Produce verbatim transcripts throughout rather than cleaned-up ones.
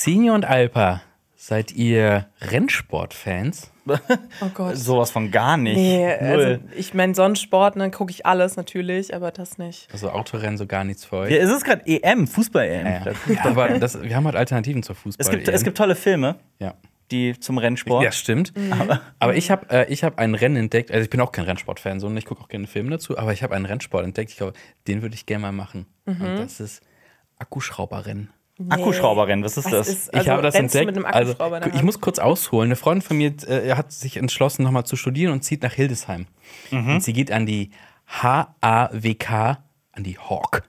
Xenia und Alpa, seid ihr Rennsportfans? Oh Gott. Sowas von gar nicht. Nee, also Null. ich meine, Sonnensport, dann gucke ich alles natürlich, aber das nicht. Also Autorennen so gar nichts für euch? Ja, es ist gerade E M, Fußball-E M. Ja, ja. Ja, aber das, wir haben halt Alternativen zur Fußball. Es gibt, es gibt tolle Filme, ja. die zum Rennsport. Ja, stimmt. Aber, aber ich habe äh, ich hab ein Rennen entdeckt, also ich bin auch kein Rennsportfan, sondern ich gucke auch gerne Filme dazu, aber ich habe einen Rennsport entdeckt, ich glaube, den würde ich gerne mal machen. Mhm. Und das ist Akkuschrauberrennen. Nee. Akkuschrauberrennen, was ist Was das? ist- Ich Also habe das rennst du entdeckt. mit einem Also, Akkuschrauber in der ich Hand? muss kurz ausholen. Eine Freundin von mir äh, hat sich entschlossen, nochmal zu studieren und zieht nach Hildesheim. Mhm. Und sie geht an die H A W K, an die Hawk.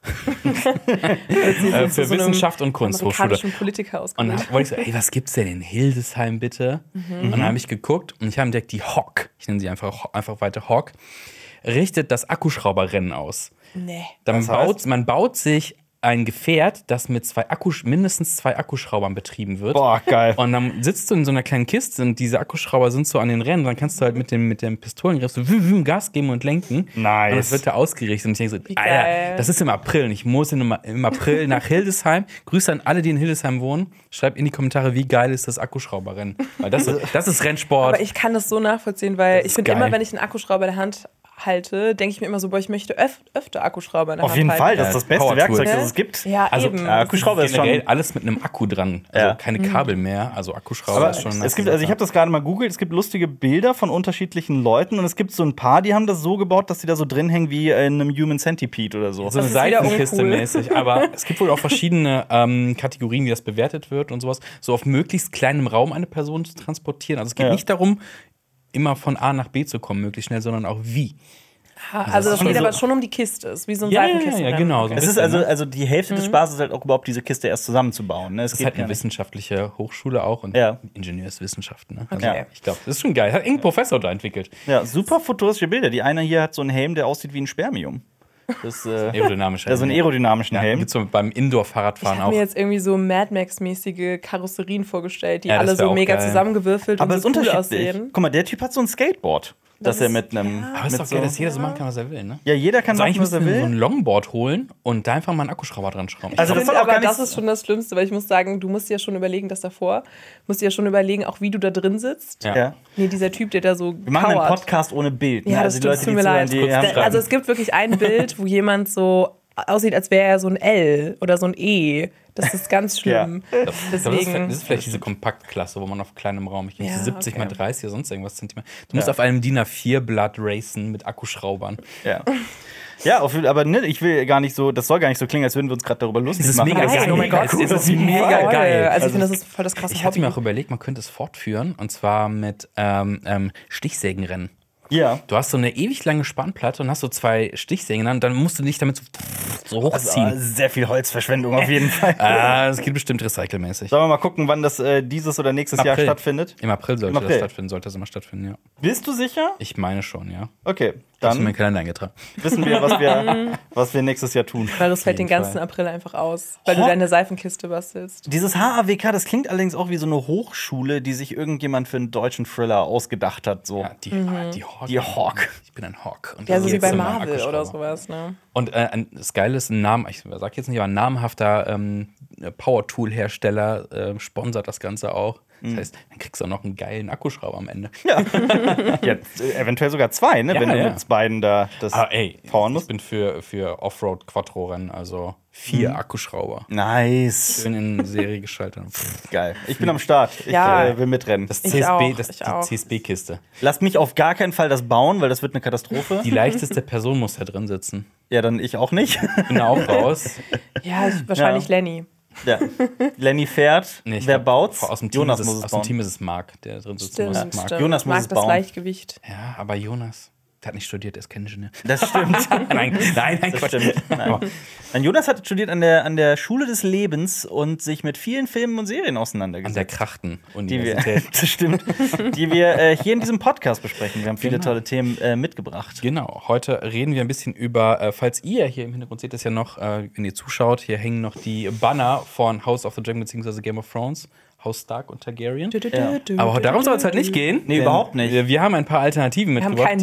äh, für so einem Wissenschaft und Kunst Hochschule. amerikanischen Politiker Und ausgebildet. dann wollte ich so, ey, was gibt's denn in Hildesheim bitte? Und dann habe ich geguckt und ich habe entdeckt, die Hawk, ich nenne sie einfach, einfach weiter Hawk, richtet das Akkuschrauberrennen aus. Nee. Dann Das heißt? baut, man baut sich ein Gefährt, das mit zwei Akkus, mindestens zwei Akkuschraubern betrieben wird. Boah, geil. Und dann sitzt du in so einer kleinen Kiste und diese Akkuschrauber sind so an den Rändern. Dann kannst du halt mit dem, mit dem Pistolengriff so wü, wü, Gas geben und lenken. Nice. Und das wird da ausgerichtet. Und ich denke so, Wie Alter, geil. das ist im April. Und ich muss im, im April nach Hildesheim. Grüße an alle, die in Hildesheim wohnen. Schreibt in die Kommentare, wie geil ist das Akkuschrauberrennen. Weil das, das ist Rennsport. Aber ich kann das so nachvollziehen, weil Das ich ist finde geil. immer, wenn ich einen Akkuschrauber in der Hand halte, denke ich mir immer so, boah, ich möchte öf öfter Akkuschrauber in der Auf Hand jeden halten. Fall, das ist das beste Power Werkzeug, Tool. das es gibt. Ja, Also, eben. Ja, Akkuschrauber ist generell schon. alles mit einem Akku dran. Also Ja. keine Kabel mehr. Also Akkuschrauber Aber ist schon. es gibt, also ich habe das gerade mal googelt, es gibt lustige Bilder von unterschiedlichen Leuten und es gibt so ein paar, die haben das so gebaut, dass die da so drin hängen wie in einem Human Centipede oder so. so eine Das ist wieder Seitenkiste uncool. mäßig. Aber es gibt wohl auch verschiedene ähm, Kategorien, wie das bewertet wird und sowas. So auf möglichst kleinem Raum eine Person zu transportieren. Also es geht Ja. nicht darum, immer von A nach B zu kommen, möglichst schnell, sondern auch wie. Ha, also das schon geht so- aber schon um die Kiste, ist wie so ein Ja, ja, ja, Seitenkisten. ja, genau. So ein Es ist bisschen, also, ne? also die Hälfte des Spaßes ist halt auch überhaupt diese Kiste erst zusammenzubauen. Ne? Es Das ist geht halt eine gar nicht. wissenschaftliche Hochschule auch und Ja. Ingenieurswissenschaften. Ne? Also Okay. Ich glaube, das ist schon geil. Hat irgendein Professor da entwickelt. Ja, super futuristische Bilder. Die eine hier hat so einen Helm, der aussieht wie ein Spermium. Das, äh, Aerodynamischer. ja, so einen aerodynamischen Ja, Helm. gibt's so beim Ich Indoor-Fahrradfahren habe auch. mir jetzt irgendwie so Mad Max-mäßige Karosserien vorgestellt, die Ja, das alle wär so auch mega geil. zusammengewürfelt Aber und es so ist cool unterschiedlich. aussehen. Guck mal, der Typ hat so ein Skateboard, das, Das er ist- mit einem. Aber es ist mit doch so, geil, dass jeder so machen kann, was er will, ne? Ja, jeder kann Also eigentlich machen, was er müssten wir so ein will. Longboard holen und da einfach mal einen Akkuschrauber dran schrauben. Also Ich das finde soll auch aber gar nicht- das ist schon das Schlimmste, weil ich muss sagen, du musst dir ja schon überlegen, das davor, musst dir ja schon überlegen, auch wie du da drin sitzt. Ja. Ja. Nee, dieser Typ, der da so Wir machen einen kauert. Podcast ohne Bild. ne? Ja, das also die stimmt, Leute, tut die mir zuhören, leid. die Kurz haben schreiben. Also es gibt wirklich ein Bild, wo jemand so aussieht, als wäre er so ein L oder so ein E. Das ist ganz schlimm. Ich glaub, das, ist, Deswegen. das ist vielleicht diese Kompaktklasse, wo man auf kleinem Raum, ich Ja, ja, siebzig okay. mal dreißig oder sonst irgendwas Zentimeter. Du musst Ja. auf einem D I N A vier Blatt racen mit Akkuschraubern. Ja. Ja, auf, aber ne, ich will gar nicht so, das soll gar nicht so klingen, als würden wir uns gerade darüber lustig Das ist machen. mega Das geil. oh mein Gott, Das ist- das ist auf jeden mega Fall. geil. Also, Also ich finde, das ist voll das krasse Ich hatte Hobby. mir auch überlegt, man könnte es fortführen und zwar mit ähm, ähm, Stichsägenrennen. Ja. Du hast so eine ewig lange Spannplatte und hast so zwei Stichsägen und dann musst du dich damit so, so Also, hochziehen. sehr viel Holzverschwendung auf jeden Fall. Ah, das geht bestimmt recycelmäßig. Sollen wir mal gucken, wann das äh, dieses oder nächstes Im Jahr April. stattfindet? Im April sollte Im April. das stattfinden, sollte das immer stattfinden, ja. Bist du sicher? Ich meine schon, ja. Okay, Das ist in meinen dann Kalender eingetragen. wissen wir, was wir, was wir nächstes Jahr tun. Weil das fällt den jeden ganzen Fall. April einfach aus, weil du Ho- deine Seifenkiste bastelst. Dieses H A W K, das klingt allerdings auch wie so eine Hochschule, die sich irgendjemand für einen deutschen Thriller ausgedacht hat. So. Ja, die, ah, die Hawk. Die Hawk. Ich bin ein Hawk. Und Ja, das so ist wie jetzt bei so mein Marvel oder Akkuschrauber. sowas, ne? Und äh, ein- das Geile ist, ein Name, ich sag jetzt nicht, aber ein namhafter ähm, Power-Tool-Hersteller äh, sponsert das Ganze auch. Das heißt, dann kriegst du auch noch einen geilen Akkuschrauber am Ende. Ja, äh, eventuell sogar zwei, ne? Ja, wenn du ja. mit beiden da das Aber ey, powern ich musst. bin für, für Offroad-Quattro-Rennen, also vier Akkuschrauber. Nice. Schön in Serie geschaltet. Geil. Ich bin am Start. Ich Ja. äh, will mitrennen. Das Ich C S B, auch, das ich die auch. C S B-Kiste. Lasst mich auf gar keinen Fall das bauen, weil das wird eine Katastrophe. Die leichteste Person muss da drin sitzen. Ja, dann ich auch nicht. Ich bin da auch raus. Ja, ich, wahrscheinlich Ja. Lenny. Ja. Lenny fährt. Nee, ich Wer glaub, baut's? Aus dem Team Jonas ist muss es, es aus dem bauen. Team ist es Marc, der drin sitzt. Stimmt, muss Marc. stimmt. Jonas muss mag es das bauen. Leichtgewicht. Ja, aber Jonas, der hat nicht studiert, der ist kein Ingenieur. Das stimmt. nein, nein, nein, Das Quatsch. stimmt. Nein. Nein, Jonas hat studiert an der, an der Schule des Lebens und sich mit vielen Filmen und Serien An der auseinandergesetzt. Krachten Die wir, Universität. das stimmt, die wir äh, hier in diesem Podcast besprechen. Wir haben viele Genau. tolle Themen äh, mitgebracht. Genau, heute reden wir ein bisschen über, äh, falls ihr hier im Hintergrund seht, das ja noch, äh, wenn ihr zuschaut, hier hängen noch die Banner von House of the Dragon bzw. Game of Thrones, Haus Stark und Targaryen. Ja. Aber darum soll es halt nicht gehen. Nee, denn überhaupt nicht. Wir, wir haben ein paar Alternativen Wir haben mitgebracht, keinen die Bock euch mehr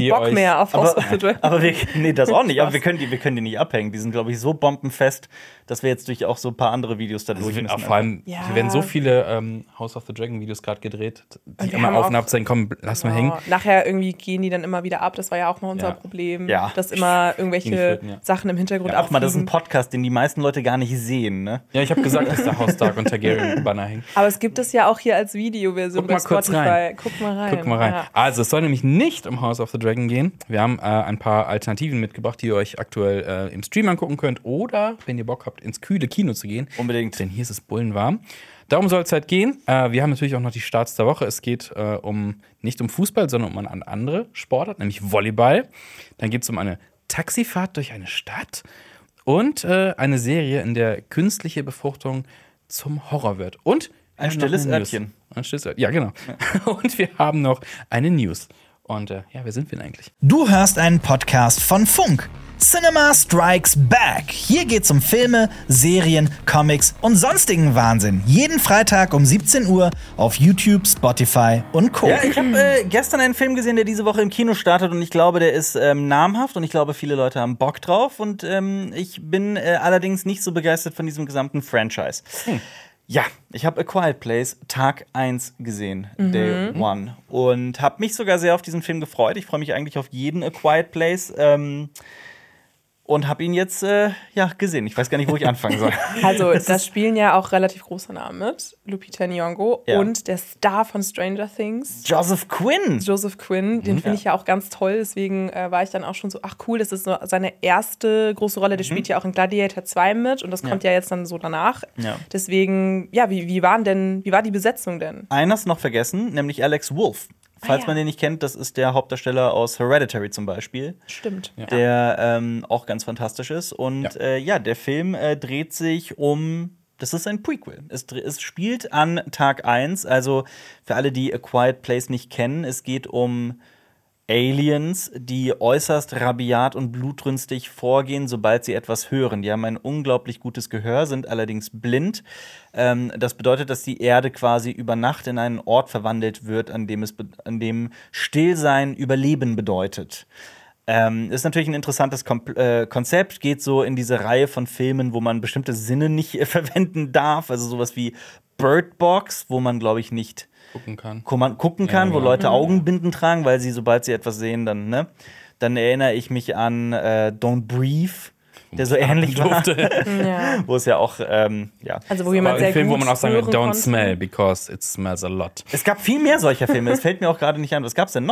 mehr auf House aber, of the Dragon. aber wir, nee, das auch nicht. Aber wir können die, wir können die nicht abhängen. Die sind, glaube ich, so bombenfest, dass wir jetzt durch auch so ein paar andere Videos da Also durch wir, müssen. vor allem, Ja. hier werden so viele ähm, House of the Dragon Videos gerade gedreht, die wir immer haben auf und auch- ab sein, komm, lass mal hängen. Oh, nachher irgendwie gehen die dann immer wieder ab. Das war ja auch mal unser Ja. Problem. Ja. Dass immer Gegen die irgendwelche Flöten, ja. Sachen im Hintergrund Ach mal, das ist ein auffliegen. Podcast, den die meisten Leute gar nicht sehen, ne? Ja, ich habe gesagt, dass da House Stark und Targaryen Banner hängen. Aber es gibt es ja auch hier als Videoversion Guck bei mal kurz Spotify. rein. Guck mal rein. Guck mal rein. Ja. Also, es soll nämlich nicht um House of the Dragon gehen. Wir haben äh, ein paar Alternativen mitgebracht, die ihr euch aktuell äh, im Stream angucken könnt. Oder, wenn ihr Bock habt, ins kühle Kino zu gehen. Unbedingt. Denn hier ist es bullenwarm. Darum soll es halt gehen. Äh, wir haben natürlich auch noch die Starts der Woche. Es geht äh, um nicht um Fußball, sondern um eine andere Sportart, nämlich Volleyball. Dann geht es um eine Taxifahrt durch eine Stadt und äh, eine Serie, in der künstliche Befruchtung zum Horror wird. Und wir Ein haben noch stilles eine News. Örtchen. Ein stilles Örtchen, ja, genau. Und wir haben noch eine News. Und äh, ja, wer sind wir denn eigentlich? Du hörst einen Podcast von Funk. Cinema Strikes Back. Hier geht's um Filme, Serien, Comics und sonstigen Wahnsinn. Jeden Freitag um siebzehn Uhr auf YouTube, Spotify und Co. Ja, ich habe äh, gestern einen Film gesehen, der diese Woche im Kino startet und ich glaube, der ist ähm, namhaft und ich glaube, viele Leute haben Bock drauf und ähm, ich bin äh, allerdings nicht so begeistert von diesem gesamten Franchise. Hm. Ja, ich habe A Quiet Place Tag eins gesehen, Day One, und habe mich sogar sehr auf diesen Film gefreut. Ich freue mich eigentlich auf jeden A Quiet Place. Ähm, Und habe ihn jetzt äh, ja, gesehen. Ich weiß gar nicht, wo ich anfangen soll. Also, da spielen ja auch relativ große Namen mit. Lupita Nyong'o Ja. und der Star von Stranger Things, Joseph Quinn. Joseph Quinn. Den finde Ja. ich ja auch ganz toll. Deswegen äh, war ich dann auch schon so, ach cool, das ist so seine erste große Rolle. Der spielt ja auch in Gladiator zwei mit und das kommt ja, jetzt dann so danach. Ja. Deswegen, ja, wie, wie, waren denn, wie war die Besetzung denn? Einer ist noch vergessen, nämlich Alex Wolff. Falls Ah, ja. man den nicht kennt, das ist der Hauptdarsteller aus Hereditary zum Beispiel, Stimmt. Ja. der ähm, auch ganz fantastisch ist. Und Ja. ja, äh, ja der Film äh, dreht sich um. Das ist ein Prequel. Es, dr- es spielt an Tag eins. Also für alle, die A Quiet Place nicht kennen, es geht um Aliens, die äußerst rabiat und blutrünstig vorgehen, sobald sie etwas hören. Die haben ein unglaublich gutes Gehör, sind allerdings blind. Ähm, das bedeutet, dass die Erde quasi über Nacht in einen Ort verwandelt wird, an dem, es be- an dem Stillsein Überleben bedeutet. Ähm, ist natürlich ein interessantes Kom äh, Konzept, geht so in diese Reihe von Filmen, wo man bestimmte Sinne nicht äh, verwenden darf. Also sowas wie Bird Box, wo man, glaube ich, nicht Gucken kann. Ko- man gucken kann, Ja, wo genau. Leute Augenbinden tragen, weil sie, sobald sie etwas sehen, dann, ne? Dann erinnere ich mich an äh, Don't Breathe, der so ähnlich war. Ja. Wo es ja auch, ähm, ja. Also, wo jemand Aber sehr ein Film, wo gut man auch sagen will, hören don't konnte. smell, because it smells a lot. Es gab viel mehr solcher Filme, es fällt mir auch gerade nicht an. Was gab's denn noch?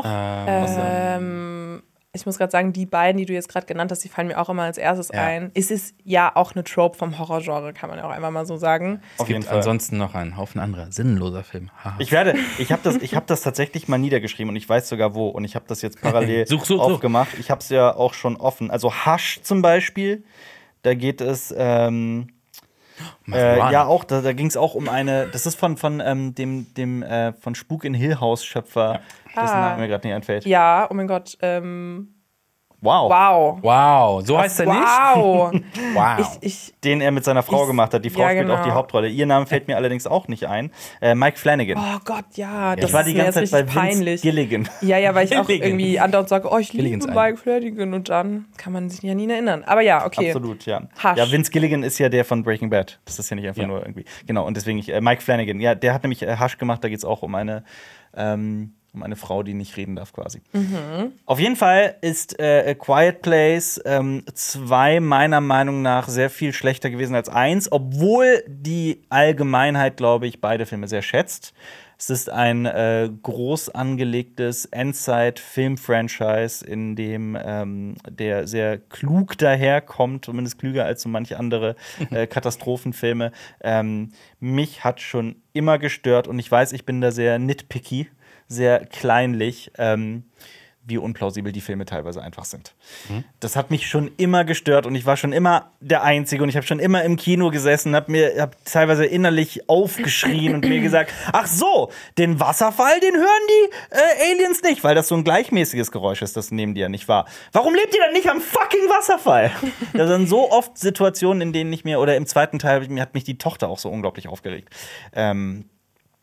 Ähm, ich muss gerade sagen, die beiden, die du jetzt gerade genannt hast, die fallen mir auch immer als erstes Ja. ein. Es ist ja auch eine Trope vom Horrorgenre, kann man ja auch einfach mal so sagen. Es Auf jeden gibt Fall. ansonsten noch einen Haufen anderer sinnloser Filme. Haha. Ich werde, ich habe das, ich habe das tatsächlich mal niedergeschrieben und ich weiß sogar wo. Und ich habe das jetzt parallel Such, such, such. aufgemacht. Ich habe es ja auch schon offen. Also Hush zum Beispiel, da geht es, ähm, äh, Marihuana. ja auch, da, da ging es auch um eine. Das ist von von ähm, dem dem äh, von Spuk in Hill House Schöpfer, dessen Ah. Name mir gerade nicht einfällt. Ja, oh mein Gott. Ähm, Wow. wow. Wow, so heißt er nicht? Wow. Wow. Ich, ich, Den er mit seiner Frau Ich- gemacht hat. Die Frau ja, spielt genau. auch die Hauptrolle. Ihr Name fällt mir allerdings auch nicht ein. Äh, Mike Flanagan. oh Gott, ja. Das ich war ist die mir ganze jetzt Zeit bei richtig Vince peinlich. Gilligan. Ja, ja, weil ich auch Gilligan. irgendwie andauernd sage, oh, ich liebe Gilligans Mike Flanagan und dann kann man sich ja nie erinnern. Aber ja, okay. Absolut, ja. Hush. Ja, Vince Gilligan ist ja der von Breaking Bad. Das ist ja nicht einfach Ja. nur irgendwie. Genau, und deswegen ich, äh, Mike Flanagan. Ja, der hat nämlich äh, Hush gemacht. Da geht es auch um eine, ähm, um eine Frau, die nicht reden darf, quasi. Auf jeden Fall ist äh, A Quiet Place ähm, zwei meiner Meinung nach sehr viel schlechter gewesen als eins, obwohl die Allgemeinheit, glaube ich, beide Filme sehr schätzt. Es ist ein äh, groß angelegtes Endzeit-Film-Franchise, in dem ähm, der sehr klug daherkommt, zumindest klüger als so manche andere äh, Katastrophenfilme. Ähm, mich hat schon immer gestört und ich weiß, ich bin da sehr nitpicky, sehr kleinlich, ähm, wie unplausibel die Filme teilweise einfach sind. Das hat mich schon immer gestört und ich war schon immer der Einzige und ich habe schon immer im Kino gesessen, habe mir hab teilweise innerlich aufgeschrien und mir gesagt, ach so, den Wasserfall, den hören die äh, Aliens nicht, weil das so ein gleichmäßiges Geräusch ist, das nehmen die ja nicht wahr. Warum lebt ihr dann nicht am fucking Wasserfall? Da sind so oft Situationen, in denen ich mir, oder im zweiten Teil mir hat mich die Tochter auch so unglaublich aufgeregt. Ähm,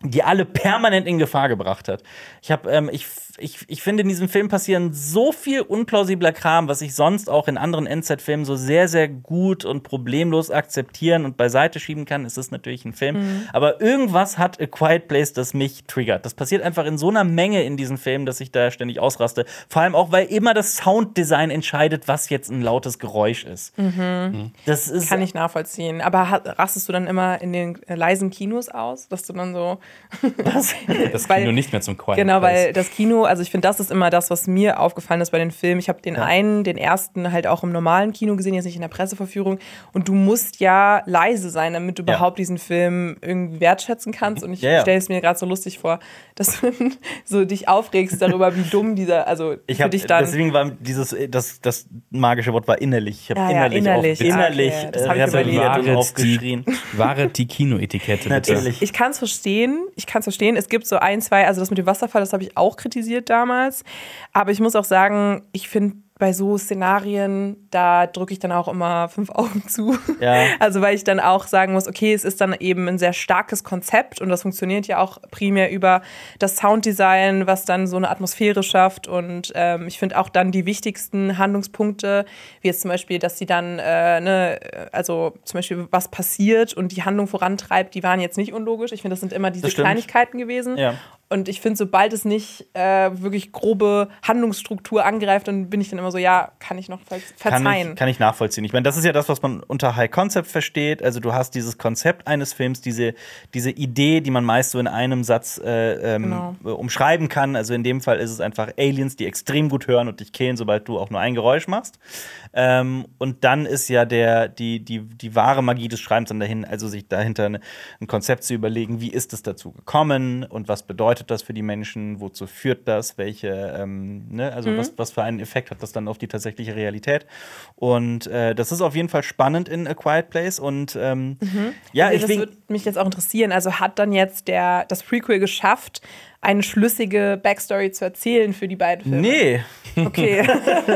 die alle permanent in Gefahr gebracht hat. Ich habe, ähm, ich, ich, ich finde, in diesem Film passieren so viel unplausibler Kram, was ich sonst auch in anderen Endzeitfilmen so sehr, sehr gut und problemlos akzeptieren und beiseite schieben kann. Es ist natürlich ein Film. Mhm. Aber irgendwas hat A Quiet Place, das mich triggert. Das passiert einfach in so einer Menge in diesen Filmen, dass ich da ständig ausraste. Vor allem auch, weil immer das Sounddesign entscheidet, was jetzt ein lautes Geräusch ist. Mhm. Das ist kann ich nachvollziehen. Aber rastest du dann immer in den äh, leisen Kinos aus, dass du dann so Was? Das weil, Kino nicht mehr zum Quiet Genau, Place. weil das Kino, also ich finde, das ist immer das, was mir aufgefallen ist bei den Filmen. Ich habe den Ja. einen, den ersten halt auch im normalen Kino gesehen, jetzt nicht in der Presseverführung. Und du musst ja leise sein, damit du Ja. überhaupt diesen Film irgendwie wertschätzen kannst. Und ich Ja, ja. stelle es mir gerade so lustig vor, dass du so dich aufregst darüber, wie dumm dieser, also Ich für hab, dich dann. deswegen war dieses, das, das magische Wort war innerlich. Ich habe Ja, ja, innerlich, innerlich. auf, innerlich Okay, das äh, hab ich rebelliert überlegt. und Wahret aufgeschrien. die, wahret die Kinoetikette, bitte. Natürlich. Ich kann es verstehen, ich kann es verstehen. Es gibt so ein, zwei, also das mit dem Wasserfall, das habe ich auch kritisiert damals. Aber ich muss auch sagen, ich finde bei so Szenarien, da drücke ich dann auch immer fünf Augen zu. Ja. Also weil ich dann auch sagen muss, okay, es ist dann eben ein sehr starkes Konzept und das funktioniert ja auch primär über das Sounddesign, was dann so eine Atmosphäre schafft. Und ähm, ich finde auch dann die wichtigsten Handlungspunkte, wie jetzt zum Beispiel, dass sie dann, äh, ne, also zum Beispiel was passiert und die Handlung vorantreibt, die waren jetzt nicht unlogisch. Ich finde, das sind immer diese Das stimmt. Kleinigkeiten gewesen. Ja. Und ich finde, sobald es nicht äh, wirklich grobe Handlungsstruktur angreift, dann bin ich dann immer so, ja, kann ich noch ver verzeihen. Kann ich, kann ich nachvollziehen. Ich meine, das ist ja das, was man unter High Concept versteht. Also du hast dieses Konzept eines Films, diese, diese Idee, die man meist so in einem Satz äh, ähm, Genau. umschreiben kann. Also in dem Fall ist es einfach Aliens, die extrem gut hören und dich killen, sobald du auch nur ein Geräusch machst. Ähm, und dann ist ja der, die, die, die wahre Magie des Schreibens dann dahin, also sich dahinter eine, ein Konzept zu überlegen, wie ist es dazu gekommen und was bedeutet das für die Menschen, wozu führt das, welche, ähm, ne, also Mhm. was, was für einen Effekt hat das dann auf die tatsächliche Realität. Und äh, das ist auf jeden Fall spannend in A Quiet Place. Und ähm, ja, Also ich das wegen- würde mich jetzt auch interessieren. Also hat dann jetzt der, das Prequel geschafft, eine schlüssige Backstory zu erzählen für die beiden Filme? Nee, Okay.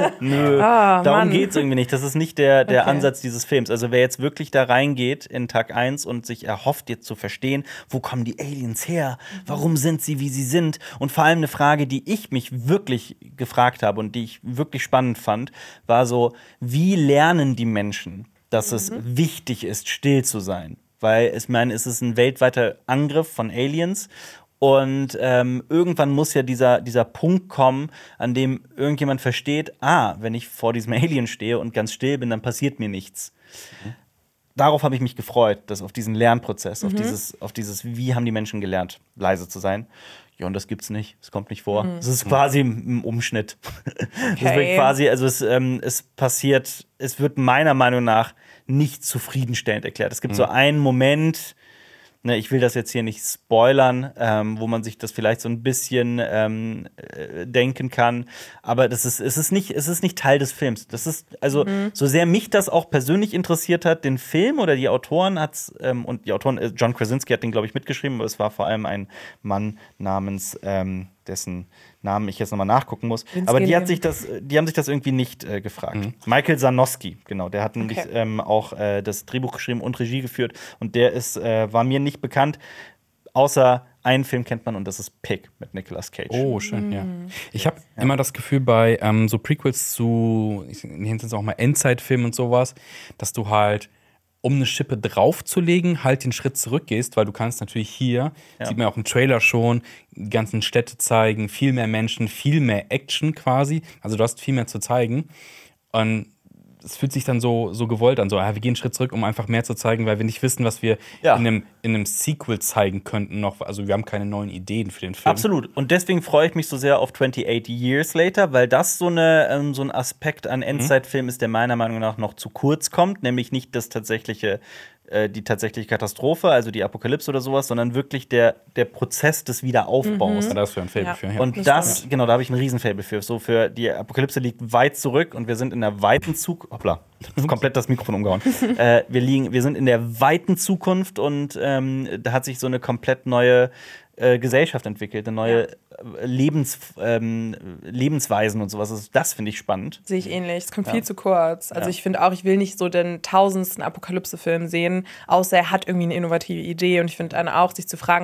nö. Ah, Darum Mann. geht es irgendwie nicht. Das ist nicht der, der Okay. Ansatz dieses Films. Also wer jetzt wirklich da reingeht in Tag eins und sich erhofft, jetzt zu verstehen, wo kommen die Aliens her? Warum sind sie, wie sie sind? Und vor allem eine Frage, die ich mich wirklich gefragt habe und die ich wirklich spannend fand, war so, wie lernen die Menschen, dass es wichtig ist, still zu sein? Weil ich meine, es ist ein weltweiter Angriff von Aliens. Und ähm, irgendwann muss ja dieser, dieser Punkt kommen, an dem irgendjemand versteht, ah, wenn ich vor diesem Alien stehe und ganz still bin, dann passiert mir nichts. Mhm. Darauf habe ich mich gefreut, dass auf diesen Lernprozess, mhm. auf dieses, auf dieses, wie haben die Menschen gelernt, leise zu sein. Ja, und das gibt's nicht. Es kommt nicht vor. Es mhm. ist quasi ein Umschnitt. Es Okay. wird quasi, also es, ähm, es passiert, es wird meiner Meinung nach nicht zufriedenstellend erklärt. Es gibt mhm. so einen Moment, ne, ich will das jetzt hier nicht spoilern, ähm, wo man sich das vielleicht so ein bisschen ähm, äh, denken kann. Aber das ist, es ist nicht, es ist nicht Teil des Films. Das ist, also, mhm. so sehr mich das auch persönlich interessiert hat, den Film oder die Autoren hat's, ähm, und die Autoren, äh, John Krasinski hat den, glaube ich, mitgeschrieben, aber es war vor allem ein Mann namens, ähm, dessen Namen ich jetzt nochmal nachgucken muss. Vince Aber die, Gilligan. hat sich das, die haben sich das irgendwie nicht äh, gefragt. Mhm. Michael Sarnowski, genau, der hat nämlich Okay. ähm, auch äh, das Drehbuch geschrieben und Regie geführt. Und der ist, äh, war mir nicht bekannt, außer einen Film kennt man und das ist Pig mit Nicolas Cage. Oh, schön, ja. Ich habe immer das Gefühl bei ähm, so Prequels zu, ich nenne es auch mal Endzeitfilmen und sowas, dass du halt, um eine Schippe draufzulegen, halt den Schritt zurückgehst, weil du kannst natürlich hier, Ja. sieht man auch im Trailer schon, die ganzen Städte zeigen, viel mehr Menschen, viel mehr Action quasi. Also du hast viel mehr zu zeigen. Und es fühlt sich dann so, so gewollt an, so, ah, wir gehen einen Schritt zurück, um einfach mehr zu zeigen, weil wir nicht wissen, was wir Ja. in, einem, in einem Sequel zeigen könnten noch. Also wir haben keine neuen Ideen für den Film. Absolut. Und deswegen freue ich mich so sehr auf twenty-eight Years Later, weil das so, eine, ähm, so ein Aspekt an Endzeitfilm ist, der meiner Meinung nach noch zu kurz kommt. Nämlich nicht das tatsächliche, äh, die tatsächliche Katastrophe, also die Apokalypse oder sowas, sondern wirklich der, der Prozess des Wiederaufbaus. Ja, da hast du ein Faible Ja. für. Ja. Und Das das, stimmt. genau, da habe ich einen Riesenfaible für. So für die Apokalypse liegt weit zurück und wir sind in der weiten Zukunft. Hoppla, komplett das Mikrofon umgehauen. äh, wir, liegen, wir sind in der weiten Zukunft und ähm, da hat sich so eine komplett neue äh, Gesellschaft entwickelt, eine neue äh, Lebens, ähm, Lebensweisen und sowas. Also das finde ich spannend. Sehe ich ähnlich. Es kommt Ja. viel zu kurz. Also Ja. ich finde auch, ich will nicht so den tausendsten Apokalypse-Film sehen, außer er hat irgendwie eine innovative Idee. Und ich finde dann auch, sich zu fragen, was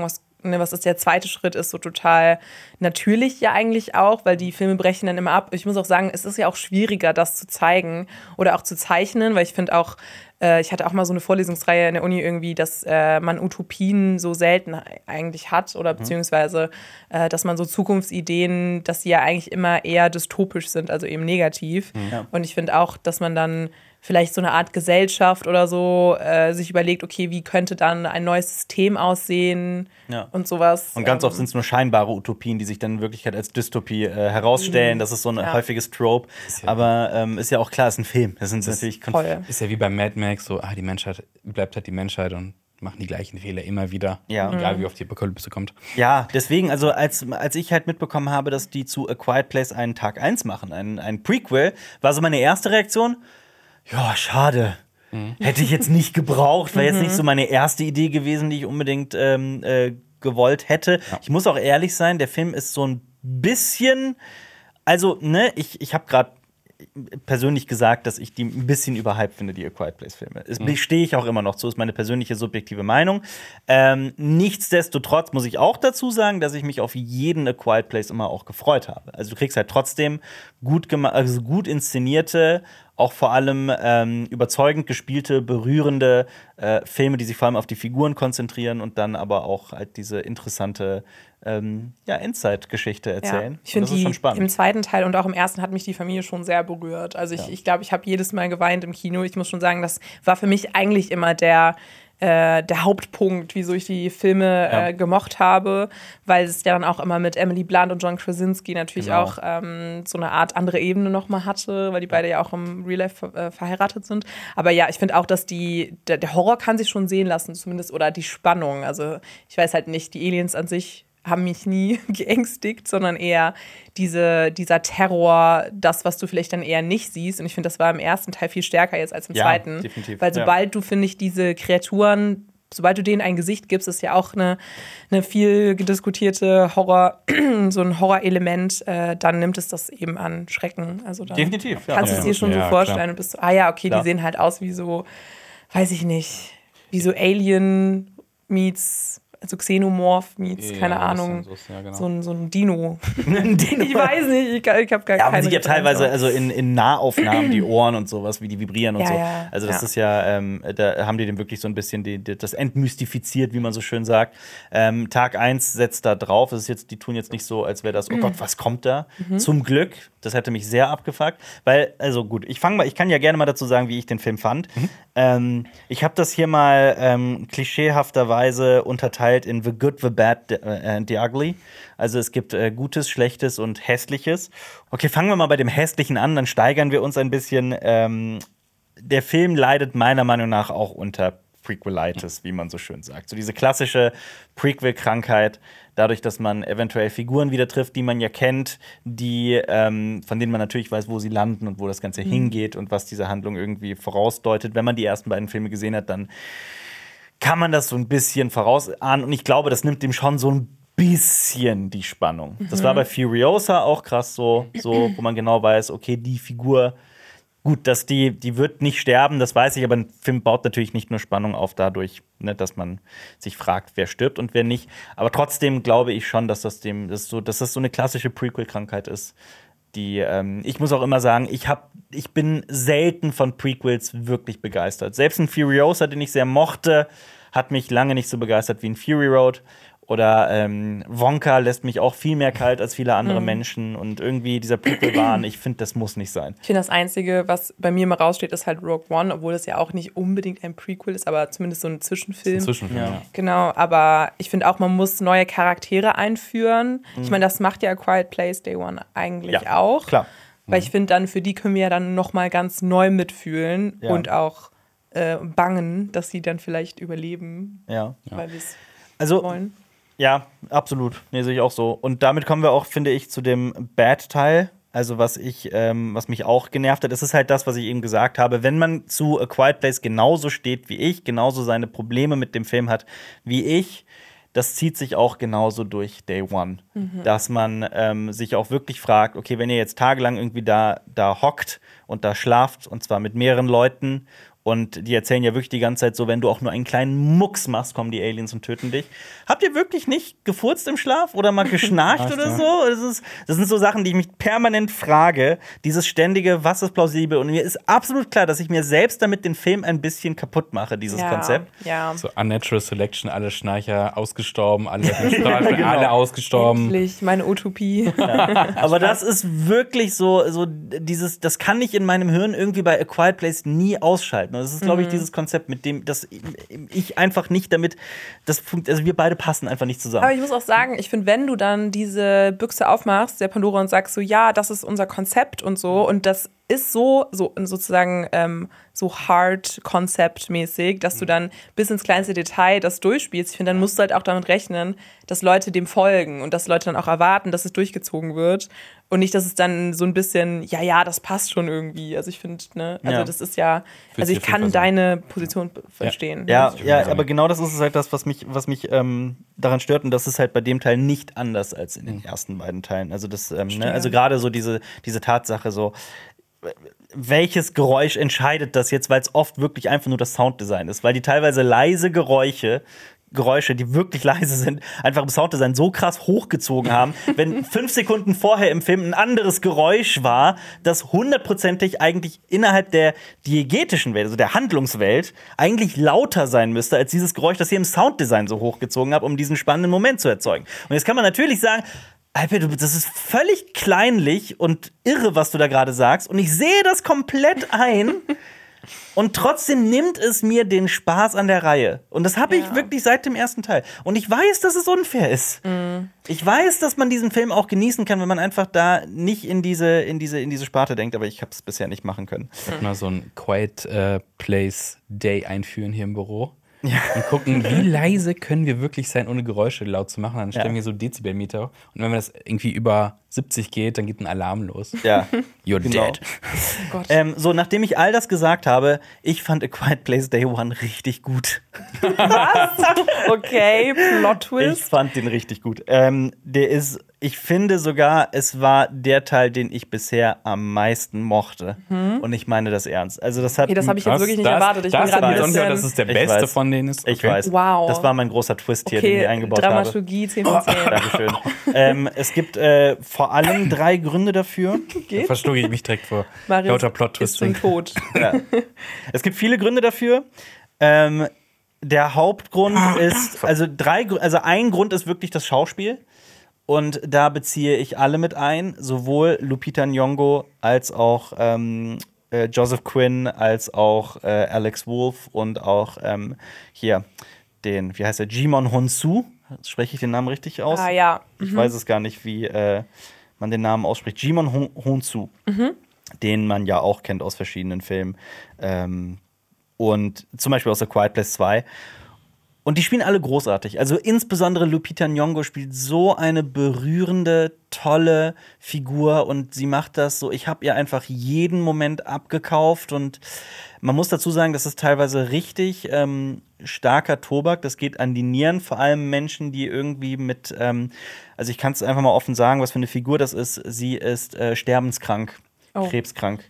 ne, was ist der zweite Schritt, ist so total natürlich ja eigentlich auch, weil die Filme brechen dann immer ab. Ich muss auch sagen, es ist ja auch schwieriger, das zu zeigen oder auch zu zeichnen, weil ich finde auch, äh, ich hatte auch mal so eine Vorlesungsreihe in der Uni irgendwie, dass äh, man Utopien so selten eigentlich hat oder beziehungsweise, äh, dass man so Zukunftsideen, dass die ja eigentlich immer eher dystopisch sind, also eben negativ. Ja. Und ich finde auch, dass man dann vielleicht so eine Art Gesellschaft oder so äh, sich überlegt, okay, wie könnte dann ein neues System aussehen Ja. und sowas. Und ganz ähm, oft sind es nur scheinbare Utopien, die sich dann in Wirklichkeit als Dystopie äh, herausstellen. Das ist so ein Ja. häufiges Trope. ja- Aber ähm, ist ja auch klar, es ist ein Film. Das sind natürlich Konf- voll. Ist ja wie bei Mad Max, so, ah, die Menschheit bleibt halt die Menschheit und machen die gleichen Fehler immer wieder. Ja. Egal, wie oft die Apokalypse kommt. Ja, deswegen, also als, als ich halt mitbekommen habe, dass die zu A Quiet Place einen Tag eins machen, ein, ein Prequel, war so meine erste Reaktion, ja, schade. Hätte ich jetzt nicht gebraucht, wäre jetzt nicht so meine erste Idee gewesen, die ich unbedingt ähm, äh, gewollt hätte. Ich muss auch ehrlich sein, der Film ist so ein bisschen, also, ne, ich, ich habe gerade persönlich gesagt, dass ich die ein bisschen überhyped finde, die A Quiet Place-Filme. Mhm. Stehe ich auch immer noch zu, ist meine persönliche subjektive Meinung. Ähm, nichtsdestotrotz muss ich auch dazu sagen, dass ich mich auf jeden A Quiet Place immer auch gefreut habe. Also du kriegst halt trotzdem gut, gema- also gut inszenierte, auch vor allem ähm, überzeugend gespielte, berührende äh, Filme, die sich vor allem auf die Figuren konzentrieren und dann aber auch halt diese interessante ähm, ja, Endzeit-Geschichte erzählen. Ja, ich finde das ist schon die spannend. im zweiten Teil und auch im ersten hat mich die Familie schon sehr berührt. Also ich Ja. glaube, ich, glaub, ich habe jedes Mal geweint im Kino. Ich muss schon sagen, das war für mich eigentlich immer der äh, der Hauptpunkt, wieso ich die Filme Ja. äh, gemocht habe, weil es ja dann auch immer mit Emily Blunt und John Krasinski natürlich Genau. auch ähm, so eine Art andere Ebene nochmal hatte, weil die beide ja auch im Real Life ver äh, verheiratet sind. Aber ja, ich finde auch, dass die der, der Horror kann sich schon sehen lassen, zumindest, oder die Spannung. Also ich weiß halt nicht, die Aliens an sich haben mich nie geängstigt, sondern eher diese, dieser Terror, das, was du vielleicht dann eher nicht siehst. Und ich finde, das war im ersten Teil viel stärker jetzt als im Ja, zweiten. definitiv, Weil sobald du, finde ich, diese Kreaturen, sobald du denen ein Gesicht gibst, ist ja auch eine, eine viel diskutierte Horror, so ein Horrorelement, äh, dann nimmt es das eben an Schrecken. Also dann Definitiv, ja. kannst du es Ja. dir schon Ja, so vorstellen klar. und bist so, ah ja, okay, Klar. die sehen halt aus wie so, weiß ich nicht, wie so Alien meets, also Xenomorph meets, Ja, keine das Ahnung, ist dann so, ja, genau. so, ein, so ein Dino. Dino. Ich weiß nicht, ich, ich habe gar Ja, aber keine man sieht ja Referenz, teilweise aber- also in, in Nahaufnahmen die Ohren und sowas, wie die vibrieren und Ja, so. ja, Also das ja. ist ja, ähm, da haben die dem wirklich so ein bisschen die, die, das entmystifiziert, wie man so schön sagt. Ähm, Tag eins setzt da drauf. Das ist jetzt, die tun jetzt nicht so, als wäre das, oh Gott, was kommt da? Zum Glück. Das hätte mich sehr abgefuckt. Weil, also gut, ich fange mal, ich kann ja gerne mal dazu sagen, wie ich den Film fand. Ähm, ich habe das hier mal ähm, klischeehafterweise unterteilt in The Good, The Bad äh, and The Ugly. Also es gibt äh, Gutes, Schlechtes und Hässliches. Okay, fangen wir mal bei dem Hässlichen an, dann steigern wir uns ein bisschen. Ähm, der Film leidet meiner Meinung nach auch unter Prequelitis, wie man so schön sagt. So diese klassische Prequel-Krankheit, dadurch, dass man eventuell Figuren wieder trifft, die man ja kennt, die, ähm, von denen man natürlich weiß, wo sie landen und wo das Ganze hingeht und was diese Handlung irgendwie vorausdeutet. Wenn man die ersten beiden Filme gesehen hat, dann kann man das so ein bisschen vorausahnen. Und ich glaube, das nimmt dem schon so ein bisschen die Spannung. Das war bei Furiosa auch krass so, so, wo man genau weiß, okay, die Figur, gut, dass die, die wird nicht sterben, das weiß ich, aber ein Film baut natürlich nicht nur Spannung auf dadurch, ne, dass man sich fragt, wer stirbt und wer nicht. Aber trotzdem glaube ich schon, dass das dem, das so, dass das so eine klassische Prequel-Krankheit ist. Die, ähm, ich muss auch immer sagen, ich, hab, ich bin selten von Prequels wirklich begeistert. Selbst ein Furiosa, den ich sehr mochte, hat mich lange nicht so begeistert wie ein Fury Road. Oder ähm, Wonka lässt mich auch viel mehr kalt als viele andere Mhm. Menschen. Und irgendwie dieser Prequel-Wahn, ich finde, das muss nicht sein. Ich finde, das Einzige, was bei mir mal raussteht, ist halt Rogue One, obwohl das ja auch nicht unbedingt ein Prequel ist, aber zumindest so ein Zwischenfilm. Zwischenfilm, Ja. ja. Genau, aber ich finde auch, man muss neue Charaktere einführen. Ich meine, das macht ja A Quiet Place Day One eigentlich Ja, auch. klar. Weil ich finde, dann für die können wir ja dann noch mal ganz neu mitfühlen Ja. und auch äh, bangen, dass sie dann vielleicht überleben, Ja. weil wir es Also, wollen. ja, absolut. Nee, sehe ich auch so. Und damit kommen wir auch, finde ich, zu dem Bad-Teil. Also, was ich, ähm, was mich auch genervt hat, das ist halt das, was ich eben gesagt habe. Wenn man zu A Quiet Place genauso steht wie ich, genauso seine Probleme mit dem Film hat wie ich, das zieht sich auch genauso durch Day One. Dass man ähm, sich auch wirklich fragt, okay, wenn ihr jetzt tagelang irgendwie da, da hockt und da schlaft, und zwar mit mehreren Leuten, Und die erzählen ja wirklich die ganze Zeit so, wenn du auch nur einen kleinen Mucks machst, kommen die Aliens und töten dich. Habt ihr wirklich nicht gefurzt im Schlaf oder mal geschnarcht oder so? Das, ist, das sind so Sachen, die ich mich permanent frage. Dieses ständige, was ist plausibel? Und mir ist absolut klar, dass ich mir selbst damit den Film ein bisschen kaputt mache, dieses ja, Konzept. Ja. So Unnatural Selection, alle Schnarcher ausgestorben, alle Strafe, genau. alle ausgestorben. Endlich, meine Utopie. Ja. Aber das ist wirklich so, so dieses, das kann ich in meinem Hirn irgendwie bei A Quiet Place nie ausschalten. Und das ist, glaube ich, dieses Konzept, mit dem, dass ich einfach nicht damit, das funkt, also wir beide passen einfach nicht zusammen. Aber ich muss auch sagen, ich finde, wenn du dann diese Büchse aufmachst, der Pandora, und sagst so, ja, das ist unser Konzept und so, und das ist so, so sozusagen ähm, so hard-konzeptmäßig, dass du dann bis ins kleinste Detail das durchspielst. Ich finde, dann musst du halt auch damit rechnen, dass Leute dem folgen und dass Leute dann auch erwarten, dass es durchgezogen wird und nicht, dass es dann so ein bisschen, ja, ja, das passt schon irgendwie. Also ich finde, ne, also Ja. das ist ja, also ich Fühlt sich kann auf jeden Fall so. deine Position verstehen. Ja, ich ja, sagen. aber genau das ist es halt das, was mich, was mich ähm, daran stört. Und das ist halt bei dem Teil nicht anders als in den ersten beiden Teilen. Also das, ähm, ne, also gerade so diese, diese Tatsache, so welches Geräusch entscheidet das jetzt, weil es oft wirklich einfach nur das Sounddesign ist, weil die teilweise leise Geräusche Geräusche, die wirklich leise sind, einfach im Sounddesign so krass hochgezogen haben, wenn fünf Sekunden vorher im Film ein anderes Geräusch war, das hundertprozentig eigentlich innerhalb der diegetischen Welt, also der Handlungswelt, eigentlich lauter sein müsste als dieses Geräusch, das ihr im Sounddesign so hochgezogen habt, um diesen spannenden Moment zu erzeugen. Und jetzt kann man natürlich sagen, Alper, du, das ist völlig kleinlich und irre, was du da gerade sagst. Und ich sehe das komplett ein. Und trotzdem nimmt es mir den Spaß an der Reihe. Und das habe Ja. ich wirklich seit dem ersten Teil. Und ich weiß, dass es unfair ist. Mhm. Ich weiß, dass man diesen Film auch genießen kann, wenn man einfach da nicht in diese, in diese, in diese Sparte denkt. Aber ich habe es bisher nicht machen können. Ich werde mal so ein Quiet äh, Place Day einführen hier im Büro. Ja. Und gucken, wie leise können wir wirklich sein, ohne Geräusche laut zu machen. Dann stellen Ja. wir so Dezibelmeter. Und wenn das irgendwie über siebzig geht, dann geht ein Alarm los. Ja. You're Genau. dead. Oh Gott. Ähm, so, nachdem ich all das gesagt habe, ich fand A Quiet Place Day One richtig gut. Okay, Plot Ich Twist. fand den richtig gut. Ähm, der ist, ich finde sogar, es war der Teil, den ich bisher am meisten mochte. Und ich meine das ernst. Also das hat Okay, das habe ich jetzt Das- wirklich nicht das, erwartet. Ich das bin gerade hab ein ich auch nicht gehört, dass bisschen... es der Ich beste weiß. von denen ist. Ich Okay. weiß. Wow. Das war mein großer Twist hier, den ich Okay, eingebaut habe. Dramaturgie zehn von zehn. Dankeschön. ähm, es gibt äh, vor allem drei Gründe dafür. Da verschlucke ich mich direkt vor Marius lauter ist Plot-Twists. zum Tod. Ja. Es gibt viele Gründe dafür. Ähm, der Hauptgrund ist, also drei, Gr- also ein Grund ist wirklich das Schauspiel. Und da beziehe ich alle mit ein, sowohl Lupita Nyong'o als auch ähm, äh, Joseph Quinn, als auch äh, Alex Wolff und auch ähm, hier den, wie heißt der, Jimon Honsoo. Spreche ich den Namen richtig aus? Ah ja. Ich weiß es gar nicht, wie äh, man den Namen ausspricht. Jimon Hon- Honsoo, den man ja auch kennt aus verschiedenen Filmen. Ähm, und zum Beispiel aus The Quiet Place zwei. Und die spielen alle großartig. Also insbesondere Lupita Nyong'o spielt so eine berührende, tolle Figur und sie macht das so. Ich habe ihr einfach jeden Moment abgekauft und man muss dazu sagen, das ist teilweise richtig ähm, starker Tobak. Das geht an die Nieren, vor allem Menschen, die irgendwie mit, ähm, also ich kann es einfach mal offen sagen, was für eine Figur das ist. Sie ist äh, sterbenskrank, Oh. krebskrank.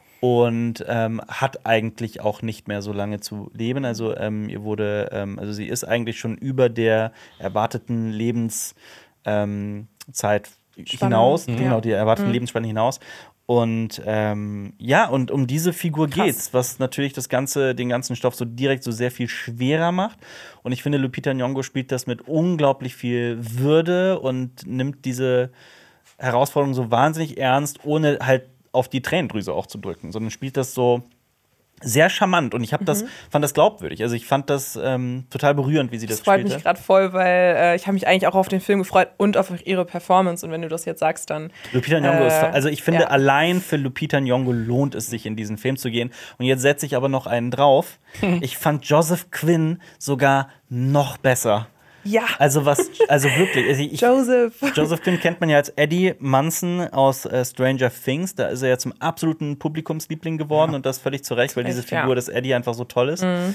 Und ähm, hat eigentlich auch nicht mehr so lange zu leben. Also ähm, ihr wurde, ähm, also sie ist eigentlich schon über der erwarteten Lebenszeit ähm, Zeit hinaus, Mhm. genau, Ja. die erwartete Mhm. Lebensspanne hinaus. Und ähm, ja, und um diese Figur Krass. geht's, was natürlich das ganze, den ganzen Stoff so direkt so sehr viel schwerer macht. Und ich finde, Lupita Nyong'o spielt das mit unglaublich viel Würde und nimmt diese Herausforderung so wahnsinnig ernst, ohne halt auf die Tränendrüse auch zu drücken, sondern spielt das so sehr charmant. Und ich hab das, fand das glaubwürdig. Also ich fand das ähm, total berührend, wie sie das, Das freut gespielt mich hat. gerade voll, weil äh, ich habe mich eigentlich auch auf den Film gefreut und auf ihre Performance. Und wenn du das jetzt sagst, dann Lupita Nyong'o Äh, ist, also ich finde, ja. allein für Lupita Nyong'o lohnt es sich, in diesen Film zu gehen. Und jetzt setze ich aber noch einen drauf. Ich fand Joseph Quinn sogar noch besser. ja, Also was, also wirklich. Also ich, Joseph. Joseph Quinn kennt man ja als Eddie Munson aus äh, Stranger Things. Da ist er ja zum absoluten Publikumsliebling geworden und das völlig zu Recht, weil Zu diese Recht, Figur ja. des Eddie einfach so toll ist.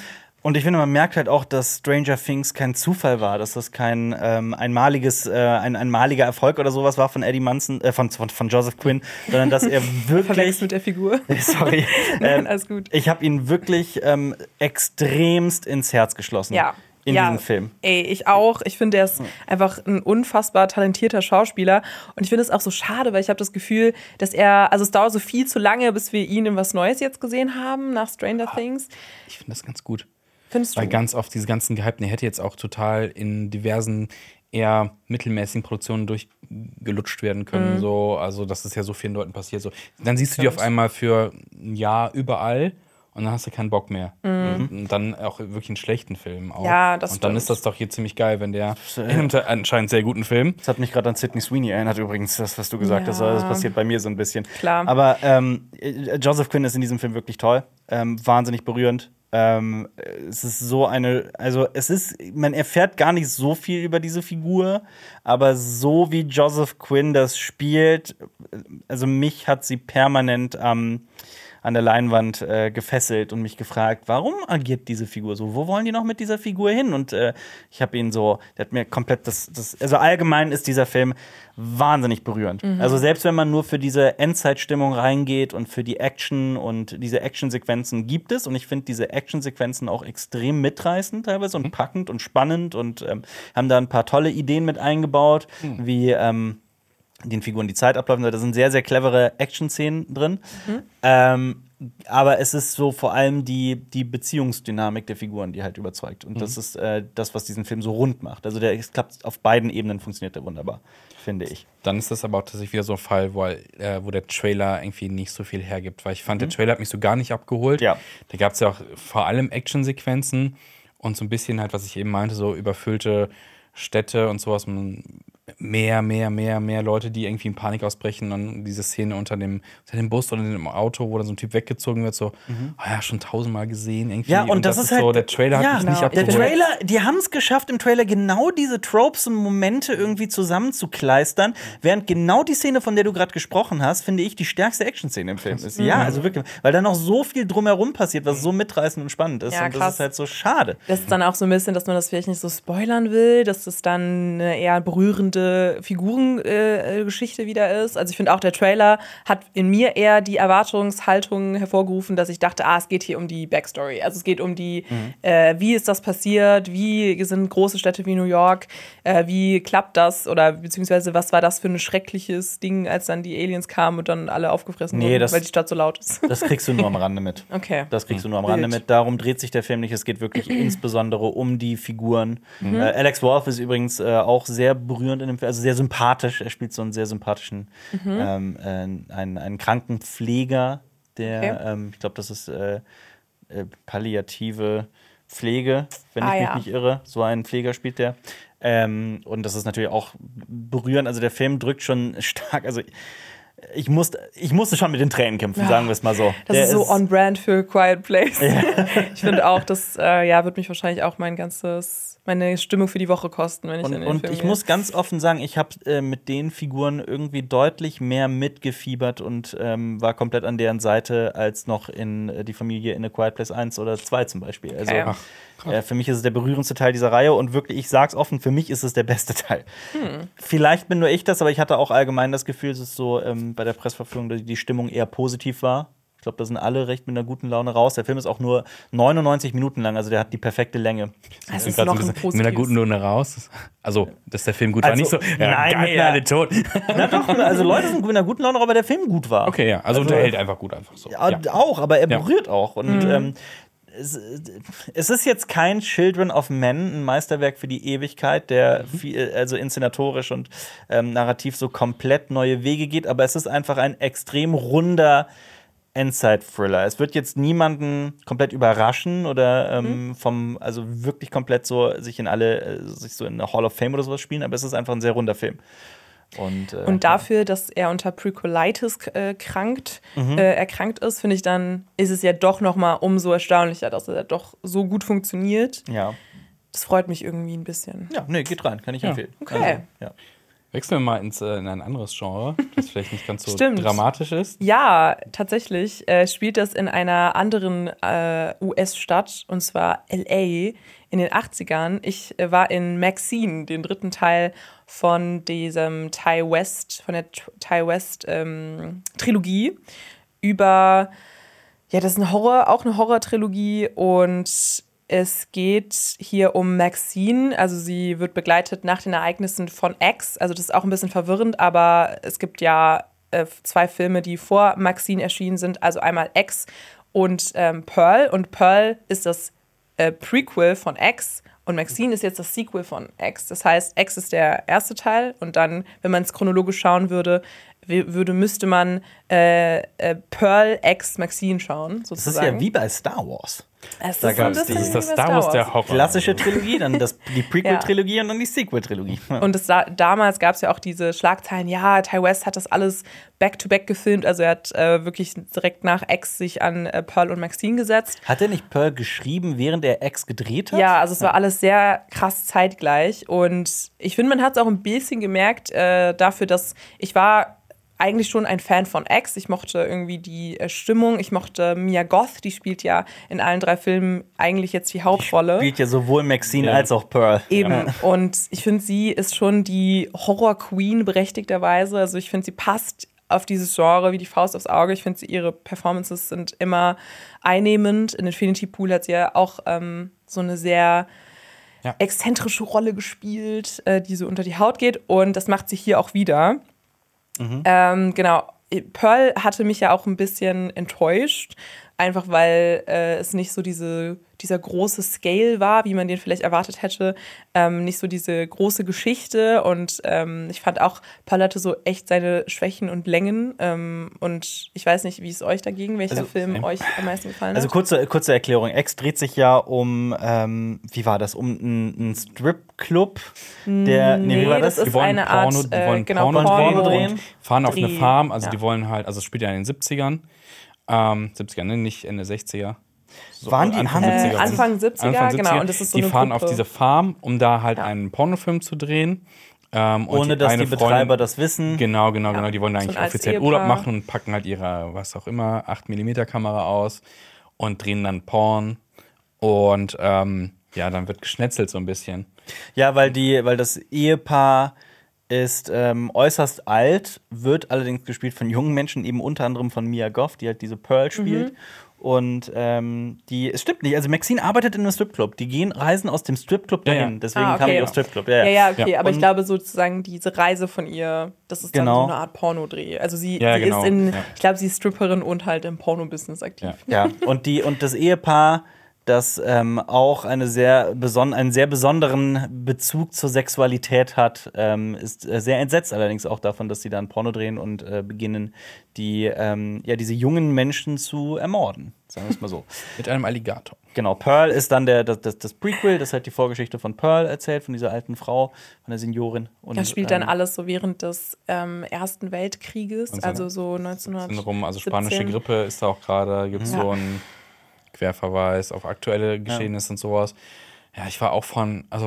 Und ich finde, man merkt halt auch, dass Stranger Things kein Zufall war, dass das kein ähm, einmaliges, äh, ein einmaliger Erfolg oder sowas war von Eddie Munson, äh, von, von, von Joseph Quinn, sondern dass er wirklich Verwechselt mit der Figur. Sorry. Nein, ähm, alles gut. Ich habe ihn wirklich ähm, extremst ins Herz geschlossen. Ja. In ja, diesem Film. Ey, ich auch. Ich finde, der ist einfach ein unfassbar talentierter Schauspieler. Und ich finde es auch so schade, weil ich habe das Gefühl, dass er, also es dauert so viel zu lange, bis wir ihn in was Neues jetzt gesehen haben, nach Stranger Things. Ich finde das ganz gut. Findest du? Weil ganz oft diese ganzen Gehypten, der hätte jetzt auch total in diversen eher mittelmäßigen Produktionen durchgelutscht werden können. Mhm. So. Also, das ist ja so vielen Leuten passiert. So. Dann siehst du die auf einmal für ein Jahr überall und dann hast du keinen Bock mehr. Mhm. Und dann auch wirklich einen schlechten Film auch. Ja, das und dann stimmt. ist das doch hier ziemlich geil, wenn der in einem anscheinend sehr guten Film. Das hat mich gerade an Sydney Sweeney erinnert übrigens, das, was du gesagt Ja. hast. Das passiert bei mir so ein bisschen. Klar. Aber ähm, Joseph Quinn ist in diesem Film wirklich toll. Ähm, wahnsinnig berührend. Ähm, es ist so eine, also es ist, man erfährt gar nicht so viel über diese Figur, aber so wie Joseph Quinn das spielt, also mich hat sie permanent ähm, an der Leinwand äh, gefesselt und mich gefragt, warum agiert diese Figur so? Wo wollen die noch mit dieser Figur hin? Und äh, ich habe ihn so, der hat mir komplett das, das, also allgemein ist dieser Film wahnsinnig berührend. Mhm. Also selbst wenn man nur für diese Endzeitstimmung reingeht und für die Action und diese Actionsequenzen gibt es, und ich finde diese Actionsequenzen auch extrem mitreißend teilweise und packend und spannend und ähm, haben da ein paar tolle Ideen mit eingebaut, mhm. wie ähm, den Figuren die Zeit abläuft. Da sind sehr, sehr clevere Action-Szenen drin. Mhm. Ähm, aber es ist so vor allem die, die Beziehungsdynamik der Figuren, die halt überzeugt. Und mhm. das ist äh, das, was diesen Film so rund macht. Also der es klappt auf beiden Ebenen, funktioniert der wunderbar, finde ich. Dann ist das aber auch tatsächlich wieder so ein Fall, wo, äh, wo der Trailer irgendwie nicht so viel hergibt. Weil ich fand, mhm. der Trailer hat mich so gar nicht abgeholt. Ja. Da gab es ja auch vor allem Actionsequenzen und so ein bisschen halt, was ich eben meinte, so überfüllte Städte und sowas. Mehr, mehr, mehr, mehr Leute, die irgendwie in Panik ausbrechen. Und diese Szene unter dem, unter dem Bus oder dem Auto, wo dann so ein Typ weggezogen wird, so, mhm. oh ja, schon tausendmal gesehen irgendwie. Ja, und, und das, das ist halt so, der Trailer ja, hat mich genau. nicht abgeholt. Der Trailer, die haben es geschafft, im Trailer genau diese Tropes und Momente irgendwie zusammenzukleistern, während genau die Szene, von der du gerade gesprochen hast, finde ich, die stärkste Action-Szene im Film ist. Mhm. Ja, also wirklich, weil da noch so viel drumherum passiert, was so mitreißend und spannend ist. Ja, und das ist halt so schade. Das ist dann auch so ein bisschen, dass man das vielleicht nicht so spoilern will, dass das dann eine eher berührende Figur Geschichte wieder ist. Also ich finde auch, der Trailer hat in mir eher die Erwartungshaltung hervorgerufen, dass ich dachte, ah, es geht hier um die Backstory. Also es geht um die, mhm. äh, wie ist das passiert, wie sind große Städte wie New York, äh, wie klappt das oder beziehungsweise was war das für ein schreckliches Ding, als dann die Aliens kamen und dann alle aufgefressen nee, wurden, das, weil die Stadt so laut ist. Das kriegst du nur am Rande mit. Okay. Das kriegst du nur am Rande mit. Darum dreht sich der Film nicht. Es geht wirklich insbesondere um die Figuren. Mhm. Äh, Alex Wolff ist übrigens äh, auch sehr berührend in dem Film, also sehr sympathisch. Er spielt so einen sehr sympathischen, mhm. ähm, äh, einen, einen Krankenpfleger, der, okay. ähm, ich glaube, das ist äh, äh, palliative Pflege, wenn ah, ich mich ja. nicht irre. So einen Pfleger spielt der. Ähm, und das ist natürlich auch berührend. Also der Film drückt schon stark, also ich musste, ich musste schon mit den Tränen kämpfen, ja. sagen wir es mal so. Das der ist so ist on brand für Quiet Place. Ja. Ich finde auch, das äh, ja, wird mich wahrscheinlich auch mein ganzes meine Stimmung für die Woche kosten, wenn ich und, in den und Film ich gehe. muss ganz offen sagen, ich habe äh, mit den Figuren irgendwie deutlich mehr mitgefiebert und ähm, war komplett an deren Seite als noch in äh, die Familie in A Quiet Place eins oder zwei zum Beispiel. Also okay. Ach, äh, für mich ist es der berührendste Teil dieser Reihe und wirklich, ich sag's offen, für mich ist es der beste Teil. Hm. Vielleicht bin nur ich das, aber ich hatte auch allgemein das Gefühl, dass es so ähm, bei der Pressverführung die, die Stimmung eher positiv war. Ich glaube, da sind alle recht mit einer guten Laune raus. Der Film ist auch nur neunundneunzig Minuten lang, also der hat die perfekte Länge. Also ist noch ein mit einer guten Laune raus. Also, dass der Film gut also, war, nicht so. Ja, nein, geil, ja. alle tot. Na doch, also Leute sind mit einer guten Laune, aber der Film gut war. Okay, ja, also, also unterhält einfach gut einfach so. Ja, ja. Auch, aber er berührt ja. auch. Und mhm. ähm, es, es ist jetzt kein Children of Men, ein Meisterwerk für die Ewigkeit, der mhm. viel, also inszenatorisch und ähm, narrativ so komplett neue Wege geht, aber es ist einfach ein extrem runder Endzeit-Thriller. Es wird jetzt niemanden komplett überraschen oder ähm, mhm. vom, also wirklich komplett so sich in alle, äh, sich so in eine Hall of Fame oder sowas spielen, aber es ist einfach ein sehr runder Film. Und, äh, und dafür, ja. dass er unter Prequelitis äh, krankt, mhm. äh, erkrankt ist, finde ich, dann ist es ja doch noch mal umso erstaunlicher, dass er doch so gut funktioniert. Ja. Das freut mich irgendwie ein bisschen. Ja, nee, geht rein, kann ich ja. empfehlen. Okay. Also, ja. Wechseln wir mal ins, äh, in ein anderes Genre, das vielleicht nicht ganz so Stimmt. dramatisch ist. Ja, tatsächlich äh, spielt das in einer anderen äh, U S-Stadt, und zwar L A in den achtzigern. Ich äh, war in Maxine, den dritten Teil von diesem Ty West, von der T- Ty West ähm, Trilogie über, ja, das ist ein Horror, auch eine Horror-Trilogie, und es geht hier um Maxine, also sie wird begleitet nach den Ereignissen von X, also das ist auch ein bisschen verwirrend, aber es gibt ja äh, zwei Filme, die vor Maxine erschienen sind, also einmal X und ähm, Pearl, und Pearl ist das äh, Prequel von X und Maxine ist jetzt das Sequel von X, das heißt, X ist der erste Teil und dann, wenn man es chronologisch schauen würde, würde müsste man äh, äh, Pearl X Maxine schauen, sozusagen. Das ist ja wie bei Star Wars. Es Da ist so ein gab's bisschen Das ist das wie bei Star Wars der Horror. Klassische Trilogie, dann das, die Prequel-Trilogie und dann die Sequel-Trilogie. Und das, damals gab es ja auch diese Schlagzeilen, ja, Ty West hat das alles back-to-back gefilmt, also er hat äh, wirklich direkt nach X sich an äh, Pearl und Maxine gesetzt. Hat er nicht Pearl geschrieben, während er X gedreht hat? Ja, also es war alles sehr krass zeitgleich, und ich finde, man hat es auch ein bisschen gemerkt äh, dafür, dass ich war eigentlich schon ein Fan von X. Ich mochte irgendwie die äh, Stimmung. Ich mochte Mia Goth, die spielt ja in allen drei Filmen eigentlich jetzt die Hauptrolle. Spielt ja sowohl Maxine Ja. als auch Pearl. Eben. Ja. Und ich finde, sie ist schon die Horror-Queen berechtigterweise. Also ich finde, sie passt auf dieses Genre wie die Faust aufs Auge. Ich finde, sie- ihre Performances sind immer einnehmend. In Infinity Pool hat sie ja auch ähm, so eine sehr Ja. exzentrische Rolle gespielt, äh, die so unter die Haut geht. Und das macht sie hier auch wieder. Ähm, genau. Pearl hatte mich ja auch ein bisschen enttäuscht, einfach weil äh, es nicht so diese, dieser große Scale war, wie man den vielleicht erwartet hätte. Ähm, nicht so diese große Geschichte, und ähm, ich fand auch, Pearl hatte so echt seine Schwächen und Längen. Ähm, und ich weiß nicht, wie es euch dagegen, welcher Also, Film ähm, euch am meisten gefallen hat. Also kurze, kurze Erklärung. X dreht sich ja um, ähm, wie war das, um einen Strip-Club. Der, nee, wie war das das? ist Die wollen eine Porno, Art, die äh, wollen genau, Porno, Porno drehen, drehen. und fahren auf eine Dreh. Farm. Also Ja. die wollen halt, also es spielt ja in den siebzigern. Ähm, siebziger, ne? Nicht Ende sechziger. So, Waren die- Anfang haben- Äh, siebziger. Anfang siebziger, genau, und das ist so die eine fahren Gruppe. auf diese Farm, um da halt Ja. einen Pornofilm zu drehen. Ähm, und Ohne dass eine die Betreiber Freundin- das wissen. Genau, genau, Ja. genau. Die wollen da So eigentlich ein altes offiziell Ehepaar. Urlaub machen und packen halt ihre, was auch immer, acht Millimeter Kamera aus und drehen dann Porn. Und ähm, ja, dann wird geschnetzelt so ein bisschen. Ja, weil die, weil das Ehepaar ist ähm, äußerst alt, wird allerdings gespielt von jungen Menschen, eben unter anderem von Mia Goth, die halt diese Pearl spielt. Mhm. Und ähm, die, es stimmt nicht, also Maxine arbeitet in einem Stripclub. Die gehen, reisen aus dem Stripclub Ja, ja. dahin. Deswegen Ah, kam okay. die aus Stripclub. Ja, ja, okay, Ja. aber ich Und- glaube sozusagen diese Reise von ihr, das ist Genau. dann so eine Art Pornodreh. Also sie, Ja, sie genau, ist in, ja. ich glaube, sie ist Stripperin und halt im Porno-Business aktiv. Ja. Ja, und, die, und das Ehepaar, das ähm, auch eine sehr beson einen sehr besonderen Bezug zur Sexualität hat, ähm, ist äh, sehr entsetzt allerdings auch davon, dass sie da ein Porno drehen und äh, beginnen, die, ähm, ja, diese jungen Menschen zu ermorden. Sagen wir es mal so. Mit einem Alligator. Genau, Pearl ist dann der, das, das, das Prequel, das halt die Vorgeschichte von Pearl erzählt, von dieser alten Frau, von der Seniorin. Und, Das spielt dann ähm, alles so während des ähm, Ersten Weltkrieges, Und so- also so neunzehnhundert. Sind rum, also spanische siebzehn. Grippe ist da auch gerade, gibt es Ja. so einen Querverweis auf aktuelle Geschehnisse und sowas. Ja, ich war auch von, also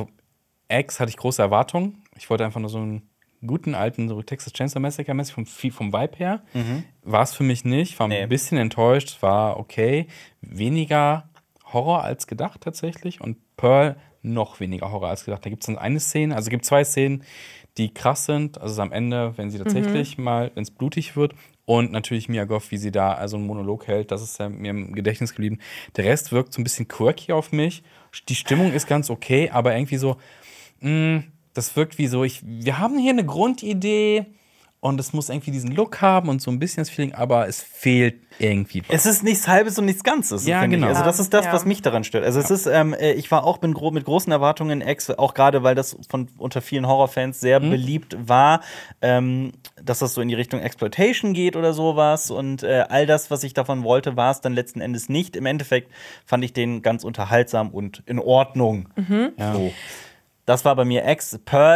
X hatte ich große Erwartungen. Ich wollte einfach nur so einen guten alten so Texas Chainsaw Massacre mäßig vom, vom Vibe her. War es für mich nicht, war Nee. ein bisschen enttäuscht, war okay. Weniger Horror als gedacht tatsächlich und Pearl noch weniger Horror als gedacht. Da gibt es dann eine Szene, also es gibt zwei Szenen, die krass sind. Also am Ende, wenn sie tatsächlich mal, wenn es blutig wird. Und natürlich Mia Goth, wie sie da also einen Monolog hält, das ist ja mir im Gedächtnis geblieben. Der Rest wirkt so ein bisschen quirky auf mich. Die Stimmung ist ganz okay, aber irgendwie so, mh, das wirkt wie so, ich, wir haben hier eine Grundidee und es muss irgendwie diesen Look haben und so ein bisschen das Feeling, aber es fehlt irgendwie was. Es ist nichts Halbes und nichts Ganzes. Ja, finde ich. genau. Also das ist das, Ja. was mich daran stört. Also es ist, ähm, äh, ich war auch bin gro mit großen Erwartungen in X, auch gerade weil das von unter vielen Horrorfans sehr Mhm. beliebt war, ähm, dass das so in die Richtung Exploitation geht oder sowas. Und äh, all das, was ich davon wollte, war es dann letzten Endes nicht. Im Endeffekt fand ich den ganz unterhaltsam und in Ordnung. Ja. So. Das war bei mir X. Pearl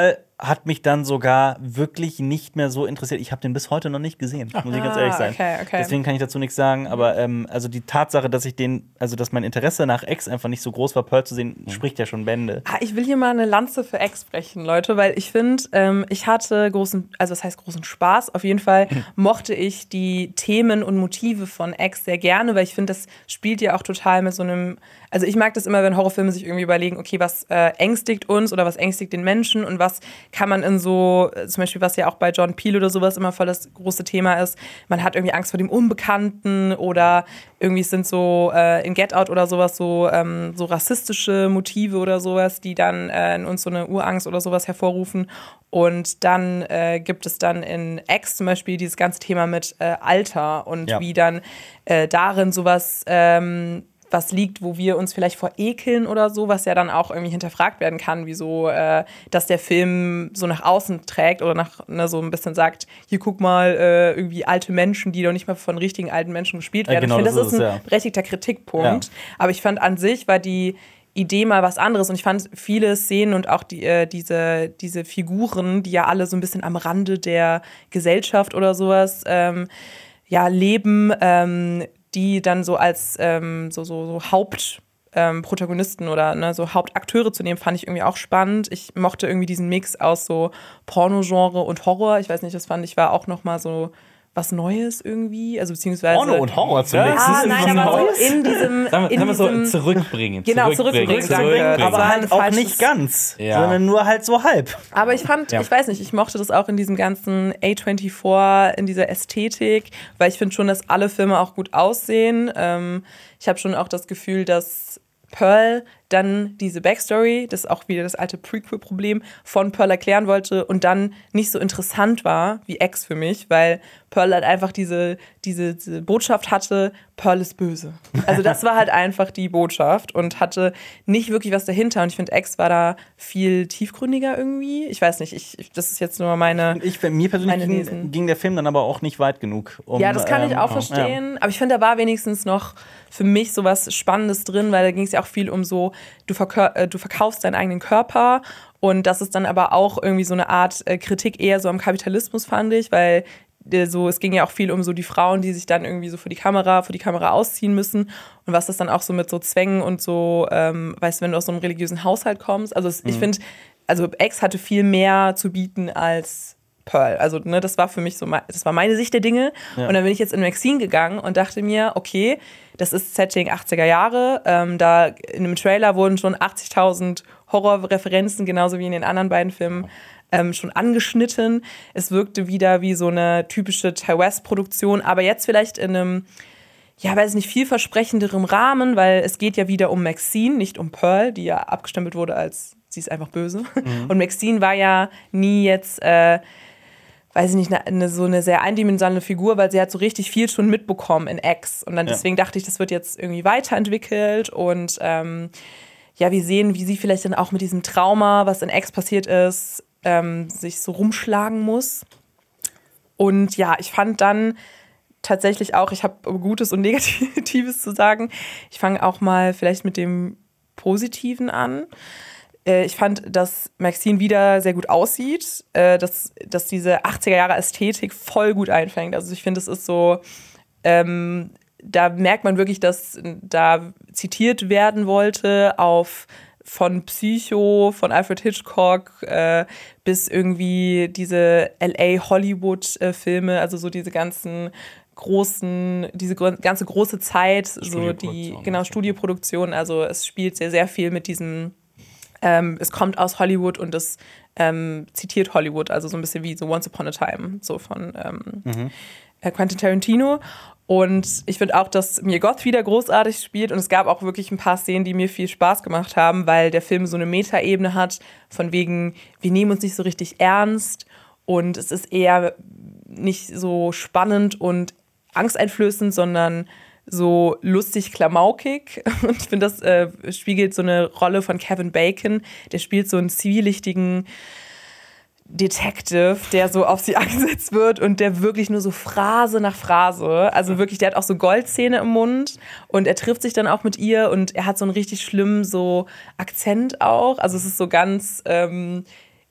hat mich dann sogar wirklich nicht mehr so interessiert. Ich habe den bis heute noch nicht gesehen, Ach. muss ich ganz Ah, ehrlich sein. okay, okay. Deswegen kann ich dazu nichts sagen. Aber ähm, also die Tatsache, dass ich den, also dass mein Interesse nach X einfach nicht so groß war, Pearl zu sehen, spricht ja schon Bände. Ah, ich will hier mal eine Lanze für X brechen, Leute, weil ich finde, ähm, ich hatte großen, also das heißt großen Spaß. Auf jeden Fall mochte ich die Themen und Motive von X sehr gerne, weil ich finde, das spielt ja auch total mit so einem, also ich mag das immer, wenn Horrorfilme sich irgendwie überlegen, okay, was äh, ängstigt uns oder was ängstigt den Menschen und was kann man in so, zum Beispiel, was ja auch bei John Peel oder sowas immer voll das große Thema ist, man hat irgendwie Angst vor dem Unbekannten oder irgendwie sind so äh, in Get Out oder sowas so, ähm, so rassistische Motive oder sowas, die dann äh, in uns so eine Urangst oder sowas hervorrufen. Und dann äh, gibt es dann in X zum Beispiel dieses ganze Thema mit äh, Alter und Ja. wie dann äh, darin sowas ähm, was liegt, wo wir uns vielleicht vor ekeln oder so, was ja dann auch irgendwie hinterfragt werden kann, wieso, äh, dass der Film so nach außen trägt oder nach, ne, so ein bisschen sagt, hier guck mal, äh, irgendwie alte Menschen, die doch nicht mal von richtigen alten Menschen gespielt werden. Ja, genau, ich finde, das, das ist ist ein es, ja. berechtigter Kritikpunkt. Ja. Aber ich fand an sich war die Idee mal was anderes und ich fand viele Szenen und auch die, äh, diese, diese Figuren, die ja alle so ein bisschen am Rande der Gesellschaft oder sowas ähm, ja, leben, ähm, die dann so als ähm, so, so, so Hauptprotagonisten ähm, oder ne, so Hauptakteure zu nehmen, fand ich irgendwie auch spannend. Ich mochte irgendwie diesen Mix aus so Pornogenre und Horror. Ich weiß nicht, das fand ich war auch noch mal so was Neues irgendwie, also beziehungsweise Porno und Horror zu Ja, mixen. Ah, Das ist nein, was aber Neues. so in diesem, Sagen wir, in sagen wir so, diesem zurückbringen. Genau, zurückbringen, danke. Das aber war halt ein auch falsches- nicht ganz, Ja. sondern nur halt so halb. Aber ich fand, Ja. ich weiß nicht, ich mochte das auch in diesem ganzen A vierundzwanzig, in dieser Ästhetik, weil ich finde schon, dass alle Filme auch gut aussehen. Ähm, ich habe schon auch das Gefühl, dass Pearl dann diese Backstory, das ist auch wieder das alte Prequel-Problem, von Pearl erklären wollte und dann nicht so interessant war wie X für mich, weil Pearl halt einfach diese, diese, diese Botschaft hatte, Pearl ist böse. Also das war halt einfach die Botschaft und hatte nicht wirklich was dahinter und ich finde, X war da viel tiefgründiger irgendwie. Ich weiß nicht, ich, das ist jetzt nur meine... Ich, mir persönlich Meine ging, Lesen. ging der Film dann aber auch nicht weit genug. Um, Ja, das kann ich ähm, auch ja. verstehen. Aber ich finde, da war wenigstens noch für mich so was Spannendes drin, weil da ging es ja auch viel um so, du, verkör- äh, du verkaufst deinen eigenen Körper. Und das ist dann aber auch irgendwie so eine Art äh, Kritik eher so am Kapitalismus, fand ich, weil äh, so, es ging ja auch viel um so die Frauen, die sich dann irgendwie so vor die Kamera, vor die Kamera ausziehen müssen. Und was das dann auch so mit so Zwängen und so, ähm, weißt du, wenn du aus so einem religiösen Haushalt kommst. Also es, ich finde, also X hatte viel mehr zu bieten als Pearl. Also, ne, das war für mich so, das war meine Sicht der Dinge. Ja. Und dann bin ich jetzt in Maxine gegangen und dachte mir, okay, das ist Setting achtziger Jahre. Ähm, da in einem Trailer wurden schon achtzigtausend Horrorreferenzen, genauso wie in den anderen beiden Filmen, ähm, schon angeschnitten. Es wirkte wieder wie so eine typische Ty West-Produktion, aber jetzt vielleicht in einem, ja, weiß nicht, vielversprechenderem Rahmen, weil es geht ja wieder um Maxine, nicht um Pearl, die ja abgestempelt wurde als, sie ist einfach böse. Mhm. Und Maxine war ja nie jetzt äh, weiß ich nicht, eine, so eine sehr eindimensionale Figur, weil sie hat so richtig viel schon mitbekommen in X. Und dann Ja. deswegen dachte ich, das wird jetzt irgendwie weiterentwickelt. Und ähm, ja, wir sehen, wie sie vielleicht dann auch mit diesem Trauma, was in X passiert ist, ähm, sich so rumschlagen muss. Und ja, ich fand dann tatsächlich auch, ich habe Gutes und Negatives zu sagen. Ich fange auch mal vielleicht mit dem Positiven an. Ich fand, dass Maxine wieder sehr gut aussieht, dass, dass diese achtziger-Jahre-Ästhetik voll gut einfängt. Also ich finde, es ist so, ähm, da merkt man wirklich, dass da zitiert werden wollte auf von Psycho, von Alfred Hitchcock äh, bis irgendwie diese L A-Hollywood-Filme, also so diese ganzen großen, diese ganze große Zeit, so die, genau, Studioproduktion. Also es spielt sehr, sehr viel mit diesem Ähm, es kommt aus Hollywood und es ähm, zitiert Hollywood, also so ein bisschen wie so Once Upon a Time, so von ähm, mhm. äh, Quentin Tarantino. Und ich finde auch, dass Mia Goth wieder großartig spielt und es gab auch wirklich ein paar Szenen, die mir viel Spaß gemacht haben, weil der Film so eine Metaebene hat, von wegen, wir nehmen uns nicht so richtig ernst und es ist eher nicht so spannend und angsteinflößend, sondern so lustig, klamaukig. Und ich finde, das äh, spiegelt so eine Rolle von Kevin Bacon. Der spielt so einen zwielichtigen Detective, der so auf sie angesetzt wird und der wirklich nur so Phrase nach Phrase, also wirklich, der hat auch so Goldzähne im Mund und er trifft sich dann auch mit ihr und er hat so einen richtig schlimmen so Akzent auch. Also es ist so ganz... Ähm,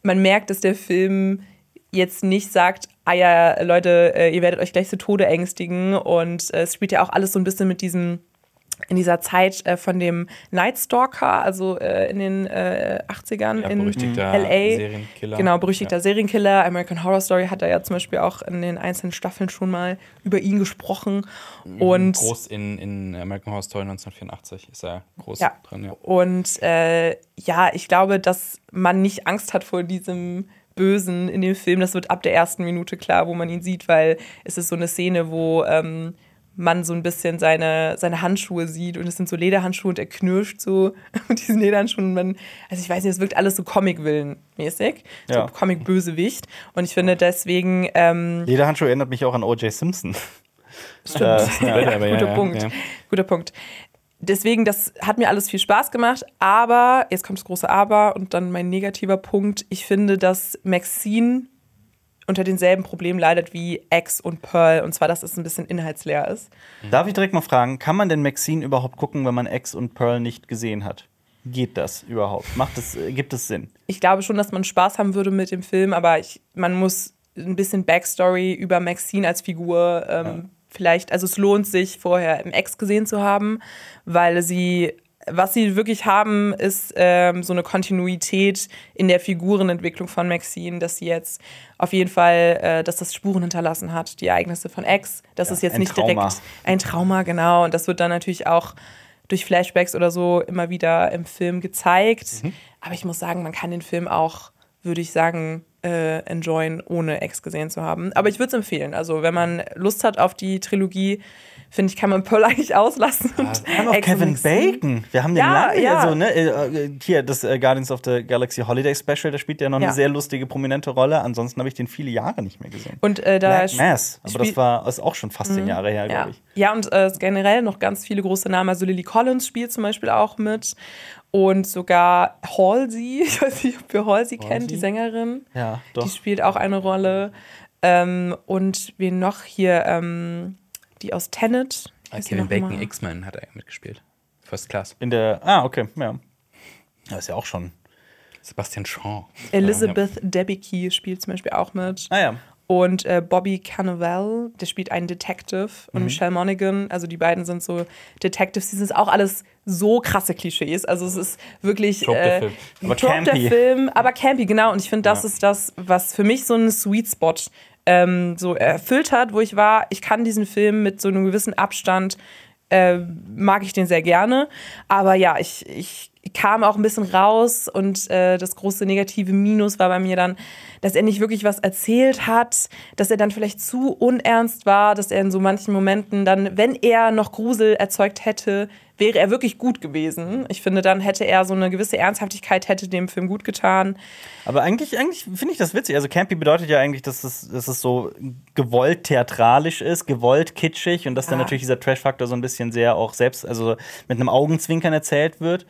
man merkt, dass der Film jetzt nicht sagt, ah ja, Leute, äh, ihr werdet euch gleich zu Tode ängstigen. Und äh, es spielt ja auch alles so ein bisschen mit diesem, in dieser Zeit äh, von dem Night Stalker, also äh, in den äh, achtzigern Ja, in berüchtigter L A. Serienkiller. Genau, berüchtigter Ja. Serienkiller. American Horror Story hat da ja zum Beispiel auch in den einzelnen Staffeln schon mal über ihn gesprochen. Und Groß in, in American Horror Story neunzehnhundertvierundachtzig ist er groß Ja. drin, ja. Und äh, ja, ich glaube, dass man nicht Angst hat vor diesem Bösen in dem Film. Das wird ab der ersten Minute klar, wo man ihn sieht, weil es ist so eine Szene, wo ähm, man so ein bisschen seine, seine Handschuhe sieht und es sind so Lederhandschuhe und er knirscht so mit diesen Lederhandschuhen. Und man, also ich weiß nicht, es wirkt alles so Comic-Villain-mäßig, Ja. so Comic-Bösewicht. Und ich finde deswegen ähm, Lederhandschuh erinnert mich auch an O J Simpson. Stimmt. Äh, Ja, aber ja, Guter ja, Punkt. ja. Guter Punkt. Deswegen, das hat mir alles viel Spaß gemacht, aber, jetzt kommt das große Aber und dann mein negativer Punkt, ich finde, dass Maxine unter denselben Problemen leidet wie X und Pearl, und zwar, dass es ein bisschen inhaltsleer ist. Darf ich direkt mal fragen, kann man denn Maxine überhaupt gucken, wenn man X und Pearl nicht gesehen hat? Geht das überhaupt? Macht es, äh, gibt es Sinn? Ich glaube schon, dass man Spaß haben würde mit dem Film, aber ich, man muss ein bisschen Backstory über Maxine als Figur ähm, Ja. vielleicht, also es lohnt sich, vorher im Ex gesehen zu haben, weil sie, was sie wirklich haben, ist ähm, so eine Kontinuität in der Figurenentwicklung von Maxine, dass sie jetzt auf jeden Fall, äh, dass das Spuren hinterlassen hat, die Ereignisse von Ex. Das Ja, ist jetzt ein nicht Trauma. direkt ein Trauma, genau. Und das wird dann natürlich auch durch Flashbacks oder so immer wieder im Film gezeigt. Mhm. Aber ich muss sagen, man kann den Film auch, würde ich sagen, äh, enjoyen, ohne Ex gesehen zu haben. Aber ich würde es empfehlen. Also, wenn man Lust hat auf die Trilogie, finde ich, kann man Pearl eigentlich auslassen. und Wir haben auch Ex und Kevin Maxine. Bacon. Wir haben den Ja, lange ja. so, ne? äh, Hier, das äh, Guardians of the Galaxy Holiday Special, da spielt er noch Ja. eine sehr lustige, prominente Rolle. Ansonsten habe ich den viele Jahre nicht mehr gesehen. Und äh, da Black Mass, aber das spiel- war ist auch schon fast zehn Jahre her, Ja, glaube ich. ja und äh, es generell noch ganz viele große Namen. Also Lily Collins spielt zum Beispiel auch mit. Und sogar Halsey, ich weiß nicht, ob ihr Halsey kennt, die Sängerin. Ja, doch. Die spielt auch eine Rolle. Ähm, und wen noch hier? Ähm, die aus Tenet. Wie heißt die Kevin noch Bacon, mal? X-Men hat er mitgespielt. First Class. In der, ah, okay, ja. Das ist ja auch schon. Sebastian Shaw. Elizabeth Debicki spielt zum Beispiel auch mit. Ah ja. Und äh, Bobby Cannavale, der spielt einen Detective. Und Michelle Monaghan, also die beiden sind so Detectives. Die sind auch alles so krasse Klischees. Also es ist wirklich Trope der äh, Film. ein Aber Trope campy. der Film, aber campy, genau. Und ich finde, das Ja. ist das, was für mich so einen Sweet Spot ähm, so erfüllt hat, wo ich war, ich kann diesen Film mit so einem gewissen Abstand, äh, mag ich den sehr gerne. Aber ja, ich, ich kam auch ein bisschen raus und äh, das große negative Minus war bei mir dann, dass er nicht wirklich was erzählt hat, dass er dann vielleicht zu unernst war, dass er in so manchen Momenten dann, wenn er noch Grusel erzeugt hätte, wäre er wirklich gut gewesen. Ich finde, dann hätte er so eine gewisse Ernsthaftigkeit, hätte dem Film gut getan. Aber eigentlich, eigentlich finde ich das witzig. Also Campy bedeutet ja eigentlich, dass es, dass es so gewollt theatralisch ist, gewollt kitschig und dass dann Ja. natürlich dieser Trash-Faktor so ein bisschen sehr auch selbst, also mit einem Augenzwinkern erzählt wird.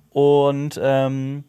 Und ähm,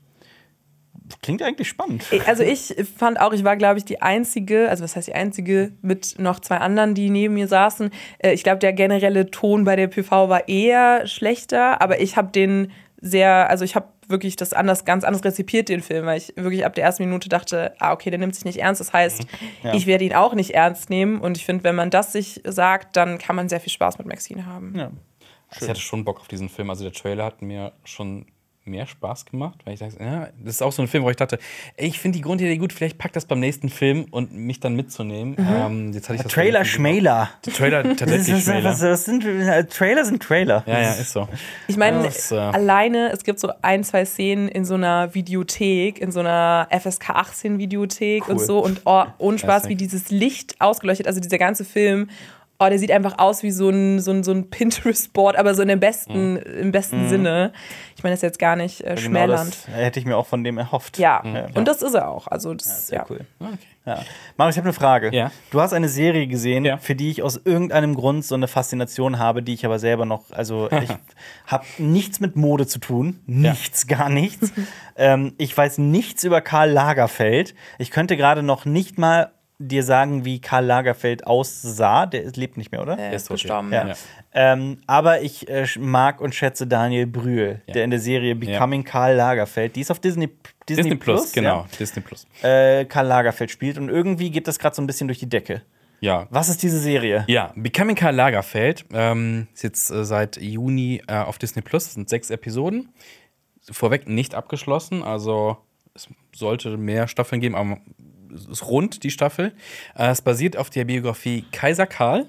klingt eigentlich spannend. Also ich fand auch, ich war, glaube ich, die Einzige, also was heißt die Einzige, mit noch zwei anderen, die neben mir saßen. Äh, Ich glaube, der generelle Ton bei der P V war eher schlechter, aber ich habe den sehr, also ich habe wirklich das anders, ganz anders rezipiert, den Film, weil ich wirklich ab der ersten Minute dachte, ah, okay, der nimmt sich nicht ernst. Das heißt, Ja. ich werde ihn auch nicht ernst nehmen. Und ich finde, wenn man das sich sagt, dann kann man sehr viel Spaß mit Maxine haben. Ja. Ich hatte schon Bock auf diesen Film. Also der Trailer hat mir schon mehr Spaß gemacht, weil ich sage, ja, das ist auch so ein Film, wo ich dachte, ey, ich finde die Grundidee gut, vielleicht packt das beim nächsten Film und mich dann mitzunehmen. Ähm, jetzt hatte ich das Trailer Schmäler. Der Trailer Das, tatsächlich ist, Schmäler. was, was sind, äh, Trailer sind Trailer. Ja, ja, ist so. Ich meine, Das, äh, alleine, es gibt so ein, zwei Szenen in so einer Videothek, in so einer F S K achtzehn Videothek Cool. und so. Und oh, ohne Spaß, Classic. wie dieses Licht ausgeleuchtet, also dieser ganze Film, oh, der sieht einfach aus wie so ein, so ein, so ein Pinterest-Board, aber so in dem besten, im besten Sinne. Ich meine, das ist jetzt gar nicht äh, Genau schmälernd. das hätte ich mir auch von dem erhofft. Ja. Ja. und das ist er auch. Also das, Sehr ja. cool. Okay. Ja. Marius, ich habe eine Frage. Ja. Du hast eine Serie gesehen, Ja. für die ich aus irgendeinem Grund so eine Faszination habe, die ich aber selber noch, also ich habe nichts mit Mode zu tun, nichts, gar nichts. ähm, ich weiß nichts über Karl Lagerfeld. Ich könnte gerade noch nicht mal dir sagen, wie Karl Lagerfeld aussah. Der ist, lebt nicht mehr, oder? Er ist tot, gestorben. Ja. Ja. Ähm, aber ich äh, mag und schätze Daniel Brühl, Ja. der in der Serie Becoming Karl Lagerfeld, die ist auf Disney, Disney, Disney Plus, Plus, genau. ja, Disney Plus. äh, Karl Lagerfeld spielt. Und irgendwie geht das gerade so ein bisschen durch die Decke. Ja. Was ist diese Serie? Ja, Becoming Karl Lagerfeld ähm, ist jetzt äh, seit Juni äh, auf Disney Plus. Das sind sechs Episoden. Vorweg nicht abgeschlossen, also es sollte mehr Staffeln geben, aber es ist rund, die Staffel. Äh, es basiert auf der Biografie Kaiser Karl.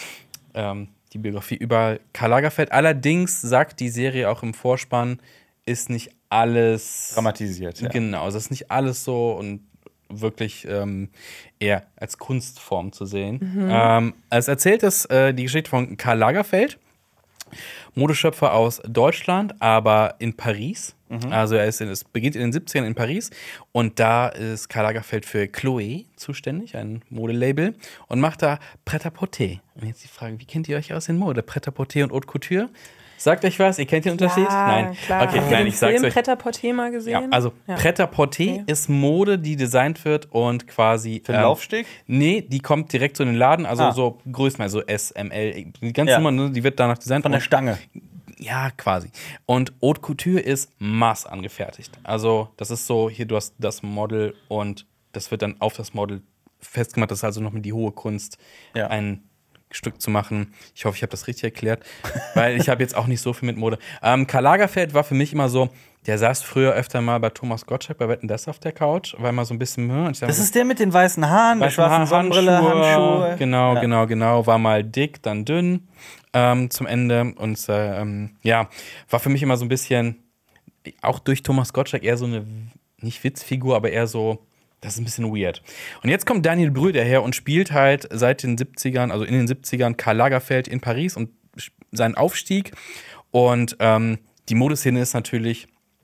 Ähm, die Biografie über Karl Lagerfeld. Allerdings sagt die Serie auch im Vorspann, ist nicht alles Dramatisiert, ja. Genau, es ist nicht alles so und wirklich ähm, eher als Kunstform zu sehen. Ähm, es erzählt es äh, die Geschichte von Karl Lagerfeld, Modeschöpfer aus Deutschland, aber in Paris. Also er ist in, es beginnt in den siebzigern in Paris und da ist Karl Lagerfeld für Chloé zuständig, ein Modelabel, und macht da Pret-à-Porter. Und jetzt die Frage, wie kennt ihr euch aus in Mode? Pret-à-Porter und Haute Couture? Sagt euch was? Ihr kennt den Unterschied? Nein. Klar. Okay, Habt ihr nein, den ich sag's Film euch. Pret-à-Porter mal gesehen? Ja, also Ja. Pret-à-Porter Okay. ist Mode, die designt wird und quasi Für den Laufsteg? Nee, die kommt direkt so in den Laden, also Ah. so Größen, also S, M, L, die ganze Ja. Nummer, ne, die wird danach designt. Von der Und- Stange. Ja, quasi. Und Haute Couture ist maßangefertigt. Also, das ist so, hier, du hast das Model und das wird dann auf das Model festgemacht. Das ist also nochmal die hohe Kunst, Ja. ein Stück zu machen. Ich hoffe, ich habe das richtig erklärt, weil ich habe jetzt auch nicht so viel mit Mode. Ähm, Karl Lagerfeld war für mich immer so, der saß früher öfter mal bei Thomas Gottschalk bei Wetten, dass auf der Couch, war immer so ein bisschen Mühe. Das ist der mit den weißen Haaren, der Weißen schwarzen Haar, Sonnenbrille, Handschuhe. Genau, Ja. genau, genau. War mal dick, dann dünn ähm, zum Ende. Und äh, ähm, ja, war für mich immer so ein bisschen, auch durch Thomas Gottschalk, eher so eine, nicht Witzfigur, aber eher so, das ist ein bisschen weird. Und jetzt kommt Daniel Brühl daher und spielt halt seit den siebzigern, also in den siebzigern, Karl Lagerfeld in Paris und seinen Aufstieg. Und ähm, die Modeszene ist natürlich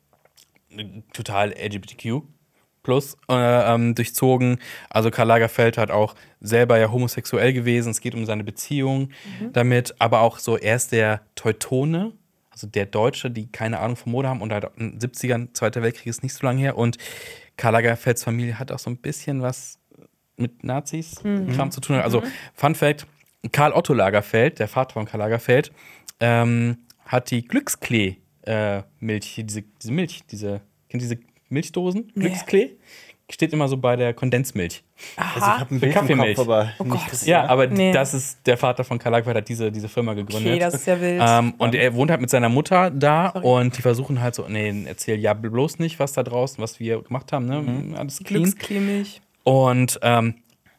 total L G B T Q plus äh, ähm, durchzogen. Also Karl Lagerfeld hat auch selber ja homosexuell gewesen. Es geht um seine Beziehung damit, aber auch so, er ist der Teutone, also der Deutsche, die keine Ahnung von Mode haben und halt in den siebzigern, Zweiter Weltkrieg ist nicht so lange her. Und Karl Lagerfelds Familie hat auch so ein bisschen was mit Nazis Kram zu tun. Also Fun Fact, Karl Otto Lagerfeld, der Vater von Karl Lagerfeld, ähm, hat die Glücksklee äh, Milch, hier diese, diese Milch, diese, kennt ihr diese Milchdosen? Nee. Glücksklee? Steht immer so bei der Kondensmilch. Also ich habe ein Für Bild im Kaffeemilch. Kopf, aber Oh nicht Gott. das- Ja, aber Nee. das ist der Vater von Karl Lagerfeld, hat diese, diese Firma gegründet. Okay, das ist ja wild. Ähm, und er wohnt halt mit seiner Mutter da Sorry. und die versuchen halt so, nee, erzähl ja bloß nicht, was da draußen, was wir gemacht haben, ne? Alles clean. Glückscremig. Und ähm,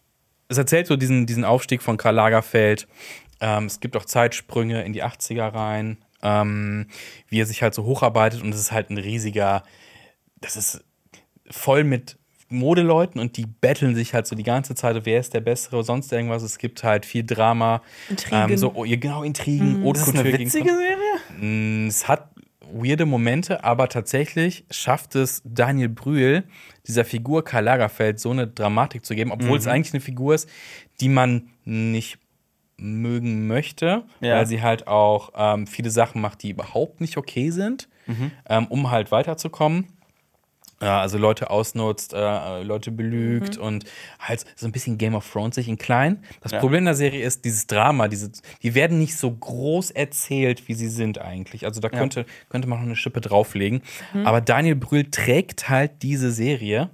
es erzählt so diesen, diesen Aufstieg von Karl Lagerfeld. Ähm, es gibt auch Zeitsprünge in die achtziger rein, ähm, wie er sich halt so hocharbeitet. Und es ist halt ein riesiger, das ist voll mit Modeleuten und die betteln sich halt so die ganze Zeit, wer ist der Bessere, sonst irgendwas. Es gibt halt viel Drama. Intrigen. Ähm, so, oh, ja, genau, Intrigen. Haute Das ist eine Couture gegen- witzige Serie? Mm, Es hat weirde Momente, aber tatsächlich schafft es Daniel Brühl, dieser Figur Karl Lagerfeld so eine Dramatik zu geben, obwohl es eigentlich eine Figur ist, die man nicht mögen möchte, Ja. weil sie halt auch ähm, viele Sachen macht, die überhaupt nicht okay sind, ähm, um halt weiterzukommen. Ja, also Leute ausnutzt, äh, Leute belügt und halt so ein bisschen Game of Thrones sich in klein. Das Ja. Problem der Serie ist, dieses Drama, diese, die werden nicht so groß erzählt, wie sie sind eigentlich. Also da könnte, könnte man noch eine Schippe drauflegen. Aber Daniel Brühl trägt halt diese Serie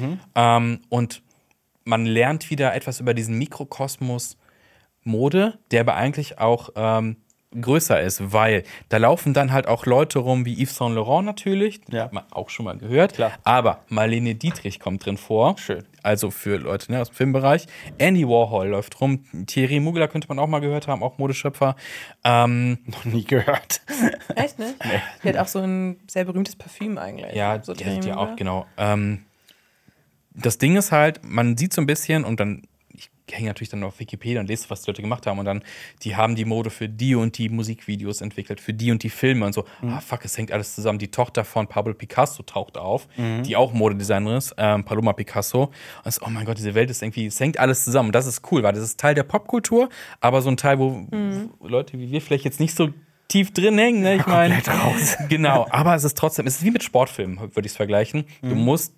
ähm, und man lernt wieder etwas über diesen Mikrokosmos Mode, der aber eigentlich auch ähm, größer ist, weil da laufen dann halt auch Leute rum wie Yves Saint Laurent natürlich, Ja. hat man auch schon mal gehört, Klar. aber Marlene Dietrich kommt drin vor. Schön. Also für Leute ne, aus dem Filmbereich. Andy Warhol läuft rum. Thierry Mugler könnte man auch mal gehört haben, auch Modeschöpfer. Ähm, Noch nie gehört. Echt, ne? Die hat auch so ein sehr berühmtes Parfüm eigentlich. ja, so die sind ja Creme, auch, oder? genau. Ähm, das Ding ist halt, man sieht so ein bisschen und dann, ich hänge natürlich dann auf Wikipedia und lese, was die Leute gemacht haben und dann, die haben die Mode für die und die Musikvideos entwickelt, für die und die Filme und so. Ah, fuck, es hängt alles zusammen. Die Tochter von Pablo Picasso taucht auf, die auch Modedesignerin ist, ähm, Paloma Picasso. Und so, oh mein Gott, diese Welt ist irgendwie, es hängt alles zusammen. Und das ist cool, weil das ist Teil der Popkultur, aber so ein Teil, wo, wo Leute wie wir vielleicht jetzt nicht so tief drin hängen, ne? Ich meine, raus. Genau, aber es ist trotzdem, es ist wie mit Sportfilmen, würde ich es vergleichen. Du musst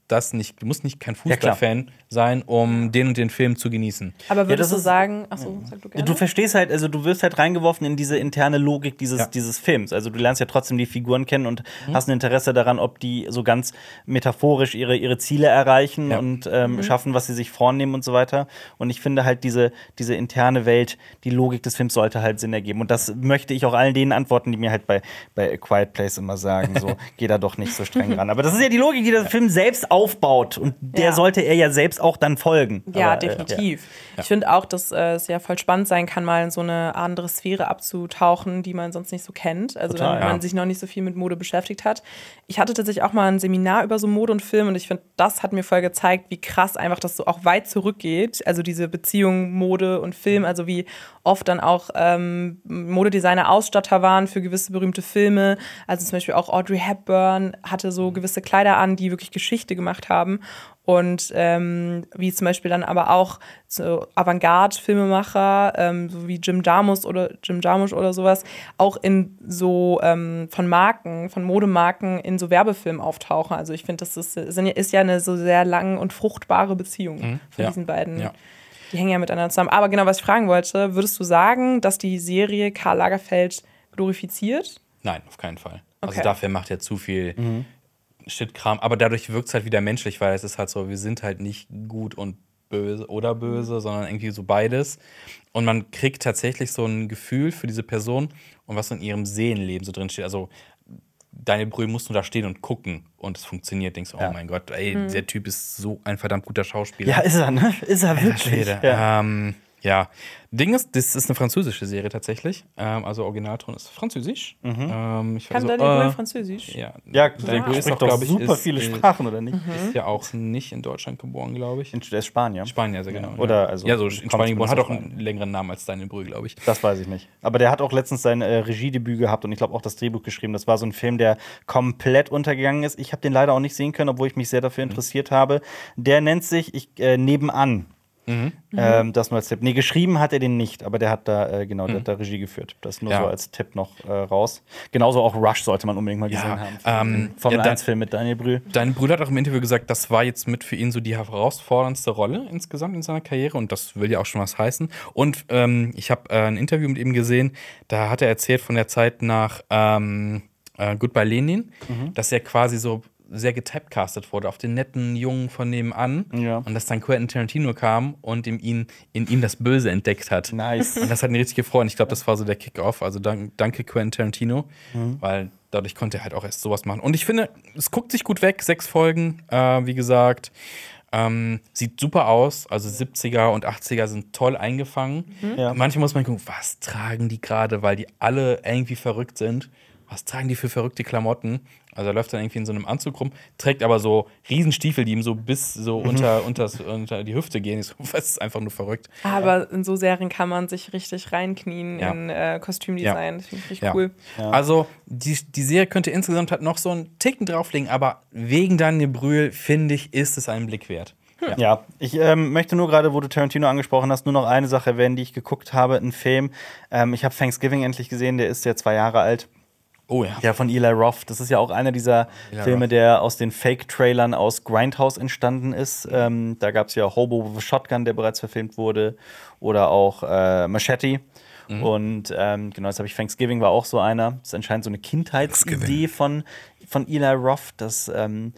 das nicht, du musst nicht kein Ja, klar. Fußballfan sein, um den und den Film zu genießen. Aber würdest das du ist- sagen, achso, sag du gerne. Du verstehst halt, also du wirst halt reingeworfen in diese interne Logik dieses, Ja. dieses Films. Also du lernst ja trotzdem die Figuren kennen und Mhm. hast ein Interesse daran, ob die so ganz metaphorisch ihre, ihre Ziele erreichen Ja. und ähm, schaffen, was sie sich vornehmen und so weiter. Und ich finde halt diese, diese interne Welt, die Logik des Films sollte halt Sinn ergeben. Und das möchte ich auch allen denen antworten, die mir halt bei, bei A Quiet Place immer sagen, so, geh da doch nicht so streng ran. Aber das ist ja die Logik, die der Film selbst aufbaut. Und der Ja. sollte er ja selbst auch dann folgen. Ja, Aber, äh, definitiv. Ich finde auch, dass äh, es ja voll spannend sein kann, mal in so eine andere Sphäre abzutauchen, die man sonst nicht so kennt. Also Total, wenn ja. man sich noch nicht so viel mit Mode beschäftigt hat. Ich hatte tatsächlich auch mal ein Seminar über so Mode und Film und ich finde, das hat mir voll gezeigt, wie krass einfach das so auch weit zurückgeht. Also diese Beziehung Mode und Film, also wie oft dann auch ähm, Modedesigner Ausstatter waren für gewisse berühmte Filme. Also zum Beispiel auch Audrey Hepburn hatte so gewisse Kleider an, die wirklich Geschichte gemacht haben. Und ähm, wie zum Beispiel dann aber auch so Avantgarde-Filmemacher, ähm, so wie Jim Jarmusch oder Jim Jarmusch oder sowas, auch in so ähm, von Marken, von Modemarken in so Werbefilmen auftauchen. Also ich finde, das ist, ist ja eine so sehr lang und fruchtbare Beziehung Mhm, von ja, diesen beiden. ja. Die hängen ja miteinander zusammen. Aber genau, was ich fragen wollte, würdest du sagen, dass die Serie Karl Lagerfeld glorifiziert? Nein, auf keinen Fall. Also Okay. dafür macht er zu viel Shitkram. Aber dadurch wirkt es halt wieder menschlich, weil es ist halt so, wir sind halt nicht gut und böse oder böse, sondern irgendwie so beides. Und man kriegt tatsächlich so ein Gefühl für diese Person und was in ihrem Seelenleben so drin steht. Also Daniel Brühl musst du da stehen und gucken und es funktioniert. Denkst du, oh Ja. mein Gott, ey, der Typ ist so ein verdammt guter Schauspieler. Ja, ist er, ne? Ist er Alter wirklich. Schwede. Ja. Ähm, ja. Ding ist, das ist eine französische Serie tatsächlich. Ähm, also Originalton ist französisch. Ähm, ich Kann also, Daniel Brühl äh, Französisch? Ja, Ja, Daniel der Brühl ist spricht auch, doch glaube ich, super ist, viele ist, Sprachen, oder nicht? ist ja auch nicht in Deutschland geboren, glaube ich. In, der ist Spanier. Spanien, also genau. Oder ja. also ja, so in kommt Spanien geboren, hat auch zumindest aus einen längeren Namen als Daniel Brühl, glaube ich. Das weiß ich nicht. Aber der hat auch letztens sein äh, Regiedebüt gehabt und ich glaube auch das Drehbuch geschrieben. Das war so ein Film, der komplett untergegangen ist. Ich habe den leider auch nicht sehen können, obwohl ich mich sehr dafür interessiert habe. Der nennt sich ich, äh, Nebenan. Mhm. Ähm, das nur als Tipp. Nee, geschrieben hat er den nicht, aber der hat da, äh, genau, der hat da Regie geführt. Das nur Ja. so als Tipp noch äh, raus. Genauso auch Rush sollte man unbedingt mal Ja, gesehen haben. ähm, Formel ja, da- eins Film mit Daniel Brühl. Dein Bruder hat auch im Interview gesagt, das war jetzt mit für ihn so die herausforderndste Rolle insgesamt in seiner Karriere und das will ja auch schon was heißen. Und ähm, ich habe äh, ein Interview mit ihm gesehen, da hat er erzählt von der Zeit nach ähm, äh, Goodbye Lenin, dass er quasi so sehr getypecastet wurde auf den netten Jungen von nebenan Ja. und dass dann Quentin Tarantino kam und ihm ihn, in ihm das Böse entdeckt hat. Nice. Und das hat ihn richtig gefreut. Und ich glaube, das war so der Kick-Off. Also dank, danke Quentin Tarantino, weil dadurch konnte er halt auch erst sowas machen. Und ich finde, es guckt sich gut weg. Sechs Folgen, äh, wie gesagt. Ähm, sieht super aus. Also siebziger und achtziger sind toll eingefangen. Ja. Manchmal muss man gucken, was tragen die gerade, weil die alle irgendwie verrückt sind. Was tragen die für verrückte Klamotten? Also er läuft dann irgendwie in so einem Anzug rum, trägt aber so Riesenstiefel, die ihm so bis so unter, unters, unter die Hüfte gehen. Ich so, was ist einfach nur verrückt. Aber in so Serien kann man sich richtig reinknien Ja. in äh, Kostümdesign. Das finde ich richtig Ja. cool. Also die, die Serie könnte insgesamt halt noch so einen Ticken drauflegen, aber wegen Daniel Brühl, finde ich, ist es einen Blick wert. Ja. Ja, ich ähm, möchte nur gerade, wo du Tarantino angesprochen hast, nur noch eine Sache erwähnen, die ich geguckt habe, ein Film. Ähm, ich habe Thanksgiving endlich gesehen, der ist ja zwei Jahre alt. Oh ja. Ja, von Eli Roth. Das ist ja auch einer dieser Eli Filme, Roth. der aus den Fake-Trailern aus Grindhouse entstanden ist. Ähm, da gab es ja Hobo with a Shotgun, der bereits verfilmt wurde. Oder auch äh, Machete. Mhm. Und ähm, genau, jetzt habe ich Thanksgiving war auch so einer. Das ist anscheinend so eine Kindheitsidee von, von Eli Roth. Das, ähm,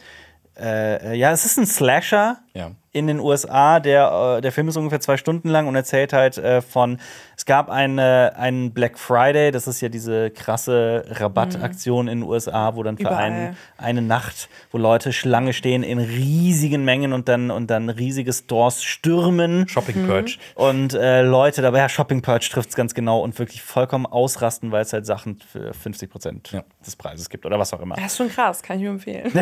äh, ja, es ist ein Slasher. Ja. In den U S A, der, äh, der Film ist ungefähr zwei Stunden lang und erzählt halt äh, von, es gab eine, einen Black Friday, das ist ja diese krasse Rabattaktion in den U S A, wo dann für Überall. einen, eine Nacht, wo Leute Schlange stehen in riesigen Mengen und dann, und dann riesige Stores stürmen. Shopping Purge. Und äh, Leute dabei, ja, Shopping Purge trifft es ganz genau und wirklich vollkommen ausrasten, weil es halt Sachen für fünfzig Prozent Ja. des Preises gibt oder was auch immer. Das ist schon krass, kann ich mir empfehlen.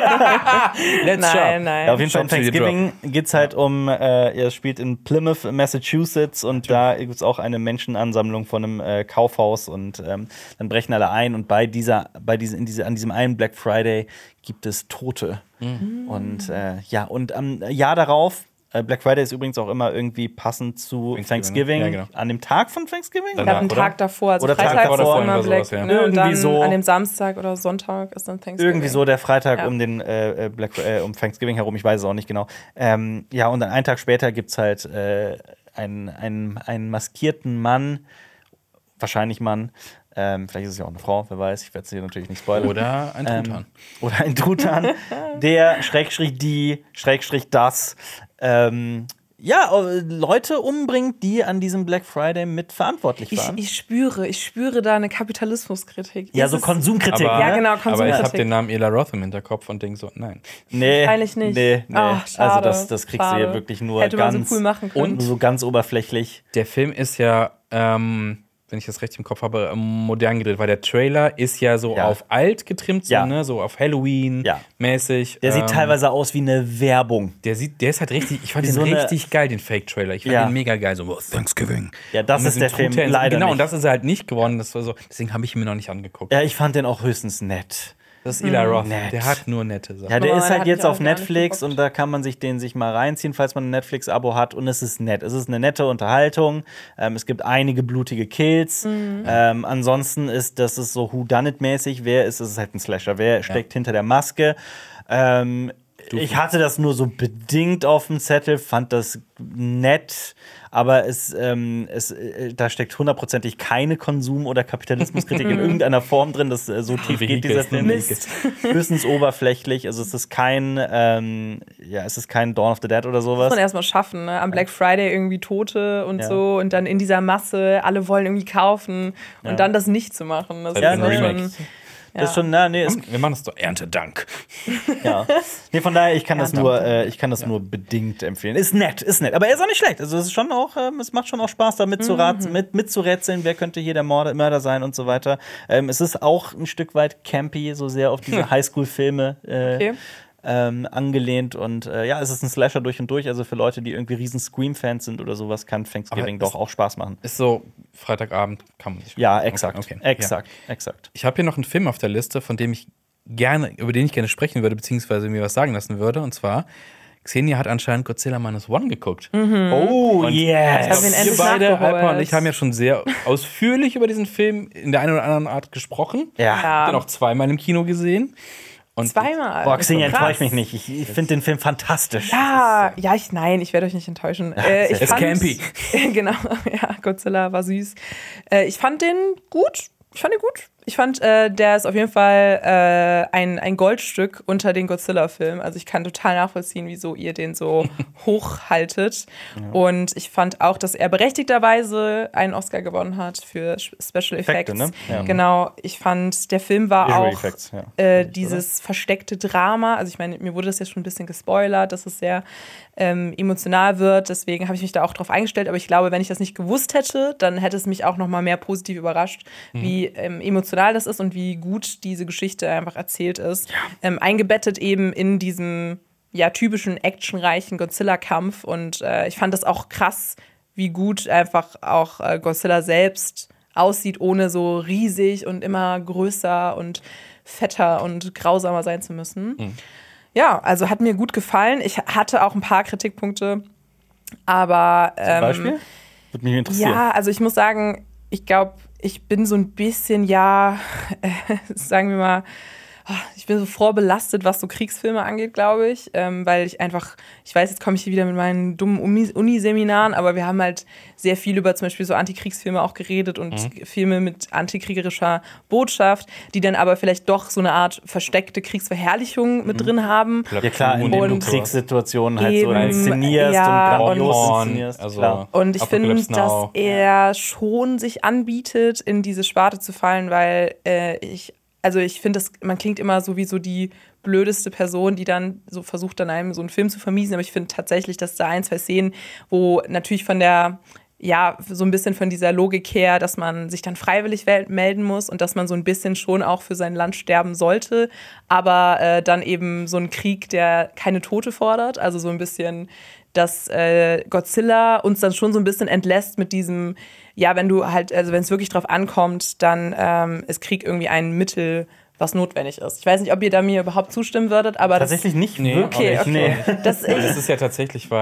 Let's nein, shop. nein. Ja, auf jeden Fall in Shop till you Thanksgiving geht es halt um, äh, er spielt in Plymouth, Massachusetts und da gibt es auch eine Menschenansammlung von einem äh, Kaufhaus und ähm, dann brechen alle ein und bei dieser, bei diesen, in diese, an diesem einen Black Friday gibt es Tote. Und äh, ja, und am Jahr darauf Äh, Black Friday ist übrigens auch immer irgendwie passend zu Thanksgiving, Thanksgiving. ja, genau. An dem Tag von Thanksgiving? Dann- Ich glaube, einen oder? Tag davor, also Oder Tag Freitag davor ist oder immer Black, sowas, ja. ne? Und Irgendwie dann so. an dem Samstag oder Sonntag ist dann Thanksgiving. Irgendwie so der Freitag Ja. um den äh, Black äh, um Thanksgiving herum, ich weiß es auch nicht genau. Ähm, ja, und dann einen Tag später gibt es halt äh, einen, einen, einen maskierten Mann, wahrscheinlich Mann, ähm, vielleicht ist es ja auch eine Frau, wer weiß, ich werde es hier natürlich nicht spoilern. Oder ein Truthahn. Ähm, oder ein Truthahn, der, Schrägstrich die, Schrägstrich das, ähm, ja, äh, Leute umbringt, die an diesem Black Friday mit verantwortlich Ich, waren. ich spüre, ich spüre da eine Kapitalismuskritik. ja, Ist so es- Konsumkritik. Aber- Ja, ne? genau, Aber ich habe Konsumkritik. den Namen Ela Roth im Hinterkopf und denke so, nein. Nee, Wahrscheinlich nicht. Nee, nee. Ach, also schade, das, das kriegst du schade. hier wirklich nur Hätte man ganz so cool machen können. und so ganz oberflächlich. Der Film ist ja, ähm, wenn ich das recht im Kopf habe, ähm, modern gedreht, weil der Trailer ist ja so Ja. auf alt getrimmt, so, Ja. ne? So auf Halloween Ja. mäßig. Der ähm, sieht teilweise aus wie eine Werbung. Der, sieht, der ist halt richtig, ich fand Wie den so eine- richtig geil, den Fake-Trailer. Ich fand Ja. den mega geil. So, oh, Thanksgiving. Ja, das Und mit ist der den Film Truthahns. leider Genau, nicht. und das ist er halt nicht geworden. Das war so, deswegen habe ich ihn mir noch nicht angeguckt. Ja, ich fand den auch höchstens nett. Das ist Eli Roth. Nett. Der hat nur nette Sachen. Ja, der Oh, ist der halt hat jetzt mich auch auf gar nicht Netflix geguckt. und da kann man sich den sich mal reinziehen, falls man ein Netflix-Abo hat. Und es ist nett. Es ist eine nette Unterhaltung. Ähm, es gibt einige blutige Kills. Mhm. Ähm, ansonsten ist das ist so Whodunit-mäßig. Wer ist es? Es ist halt ein Slasher. Wer steckt hinter der Maske? Ähm, ich hatte das nur so bedingt auf dem Zettel, fand das nett, aber es, ähm, es, äh, da steckt hundertprozentig keine Konsum- oder Kapitalismuskritik in irgendeiner Form drin. Das, äh, so tief geht dieser Film nicht. Mist. Höchstens oberflächlich. Also es ist kein, ähm, ja, es ist kein Dawn of the Dead oder Muss sowas. man erstmal schaffen, ne? Am Black Friday irgendwie Tote und Ja. so und dann in dieser Masse, alle wollen irgendwie kaufen und Ja. dann das nicht zu machen. Das Ja, ist nee, schon, nee. Das ist schon, na, nee, ist, Wir machen das doch Erntedank. ja. Nee, von daher, ich kann das Ja, nur, danke. äh, ich kann das nur bedingt empfehlen. Ist nett, ist nett. Aber er ist auch nicht schlecht. Also es ist schon auch, ähm, es macht schon auch Spaß, da mitzurat, Mhm. mit, mitzurätseln, wer könnte hier der Mörder, Mörder sein und so weiter. Ähm, es ist auch ein Stück weit campy, so sehr auf diese Highschool-Filme äh, Okay. ähm, angelehnt. Und äh, ja, es ist ein Slasher durch und durch. Also für Leute, die irgendwie riesen Scream-Fans sind oder sowas, kann Thanksgiving Aber doch auch Spaß machen. Ist so, Freitagabend kann man sich. Ja, exakt. Okay, okay. Exakt, exakt. Ich habe hier noch einen Film auf der Liste, von dem ich gerne, über den ich gerne sprechen würde, beziehungsweise mir was sagen lassen würde. Und zwar, Xenia hat anscheinend Godzilla Minus One geguckt. Oh, Und yes! Ich hab ihn Wir endlich beide, nachgeholt. Alpa und ich, haben ja schon sehr ausführlich über diesen Film in der einen oder anderen Art gesprochen. Ja. Ich habe den auch zweimal im Kino gesehen. Und Zweimal. Boah, Xenia, Krass. enttäusch mich nicht. Ich, ich finde den Film fantastisch. Ja, ja, ich, nein, ich werde euch nicht enttäuschen. Äh, ich ist fand- campy. Genau, ja, Godzilla war süß. Äh, ich fand den gut. Ich fand ihn gut. Ich fand, äh, der ist auf jeden Fall äh, ein, ein Goldstück unter den Godzilla-Filmen. Also ich kann total nachvollziehen, wieso ihr den so hochhaltet. Und ich fand auch, dass er berechtigterweise einen Oscar gewonnen hat für Special Effekte, Effects. ne? Ja. Genau, ich fand, der Film war Visual auch Effects, ja. äh, dieses versteckte Drama. Also ich meine, mir wurde das jetzt schon ein bisschen gespoilert, dass es sehr ähm, emotional wird. Deswegen habe ich mich da auch drauf eingestellt. Aber ich glaube, wenn ich das nicht gewusst hätte, dann hätte es mich auch noch mal mehr positiv überrascht, wie ähm, emotional das ist und wie gut diese Geschichte einfach erzählt ist. Ähm, eingebettet eben in diesem ja, typischen actionreichen Godzilla-Kampf. Und äh, ich fand das auch krass, wie gut einfach auch äh, Godzilla selbst aussieht, ohne so riesig und immer größer und fetter und grausamer sein zu müssen. Ja, also hat mir gut gefallen. Ich hatte auch ein paar Kritikpunkte, aber Zum ähm, Beispiel? Würde mich interessieren. ja, also ich muss sagen, ich glaube, ich bin so ein bisschen, ja, äh, sagen wir mal, ich bin so vorbelastet, was so Kriegsfilme angeht, glaube ich, ähm, weil ich einfach, ich weiß, jetzt komme ich hier wieder mit meinen dummen Uni- Uniseminaren, aber wir haben halt sehr viel über zum Beispiel so Antikriegsfilme auch geredet und Mhm. Filme mit antikriegerischer Botschaft, die dann aber vielleicht doch so eine Art versteckte Kriegsverherrlichung mit drin haben. Ja klar, indem du Und- Kriegssituationen halt so Eben, inszenierst ja, und grandios und- inszenierst. also- klar. Und ich finde, Apocalypse dass Now. er schon sich anbietet, in diese Sparte zu fallen, weil äh, ich, also ich finde, das- man klingt immer so wie so die blödeste Person, die dann so versucht, dann einem so einen Film zu vermiesen. Aber ich finde tatsächlich, dass da ein, zwei Szenen, wo natürlich von der, ja, so ein bisschen von dieser Logik her, dass man sich dann freiwillig wel- melden muss und dass man so ein bisschen schon auch für sein Land sterben sollte, aber äh, dann eben so ein Krieg, der keine Tote fordert, also so ein bisschen, dass äh, Godzilla uns dann schon so ein bisschen entlässt mit diesem, ja, wenn du halt, also wenn es wirklich drauf ankommt, dann ähm, ist Krieg irgendwie ein Mittel, was notwendig ist. Ich weiß nicht, ob ihr da mir überhaupt zustimmen würdet, aber Tatsächlich nicht Nee, wirklich. das, okay, okay. Nee. Das Es ist, ist ja tatsächlich, weil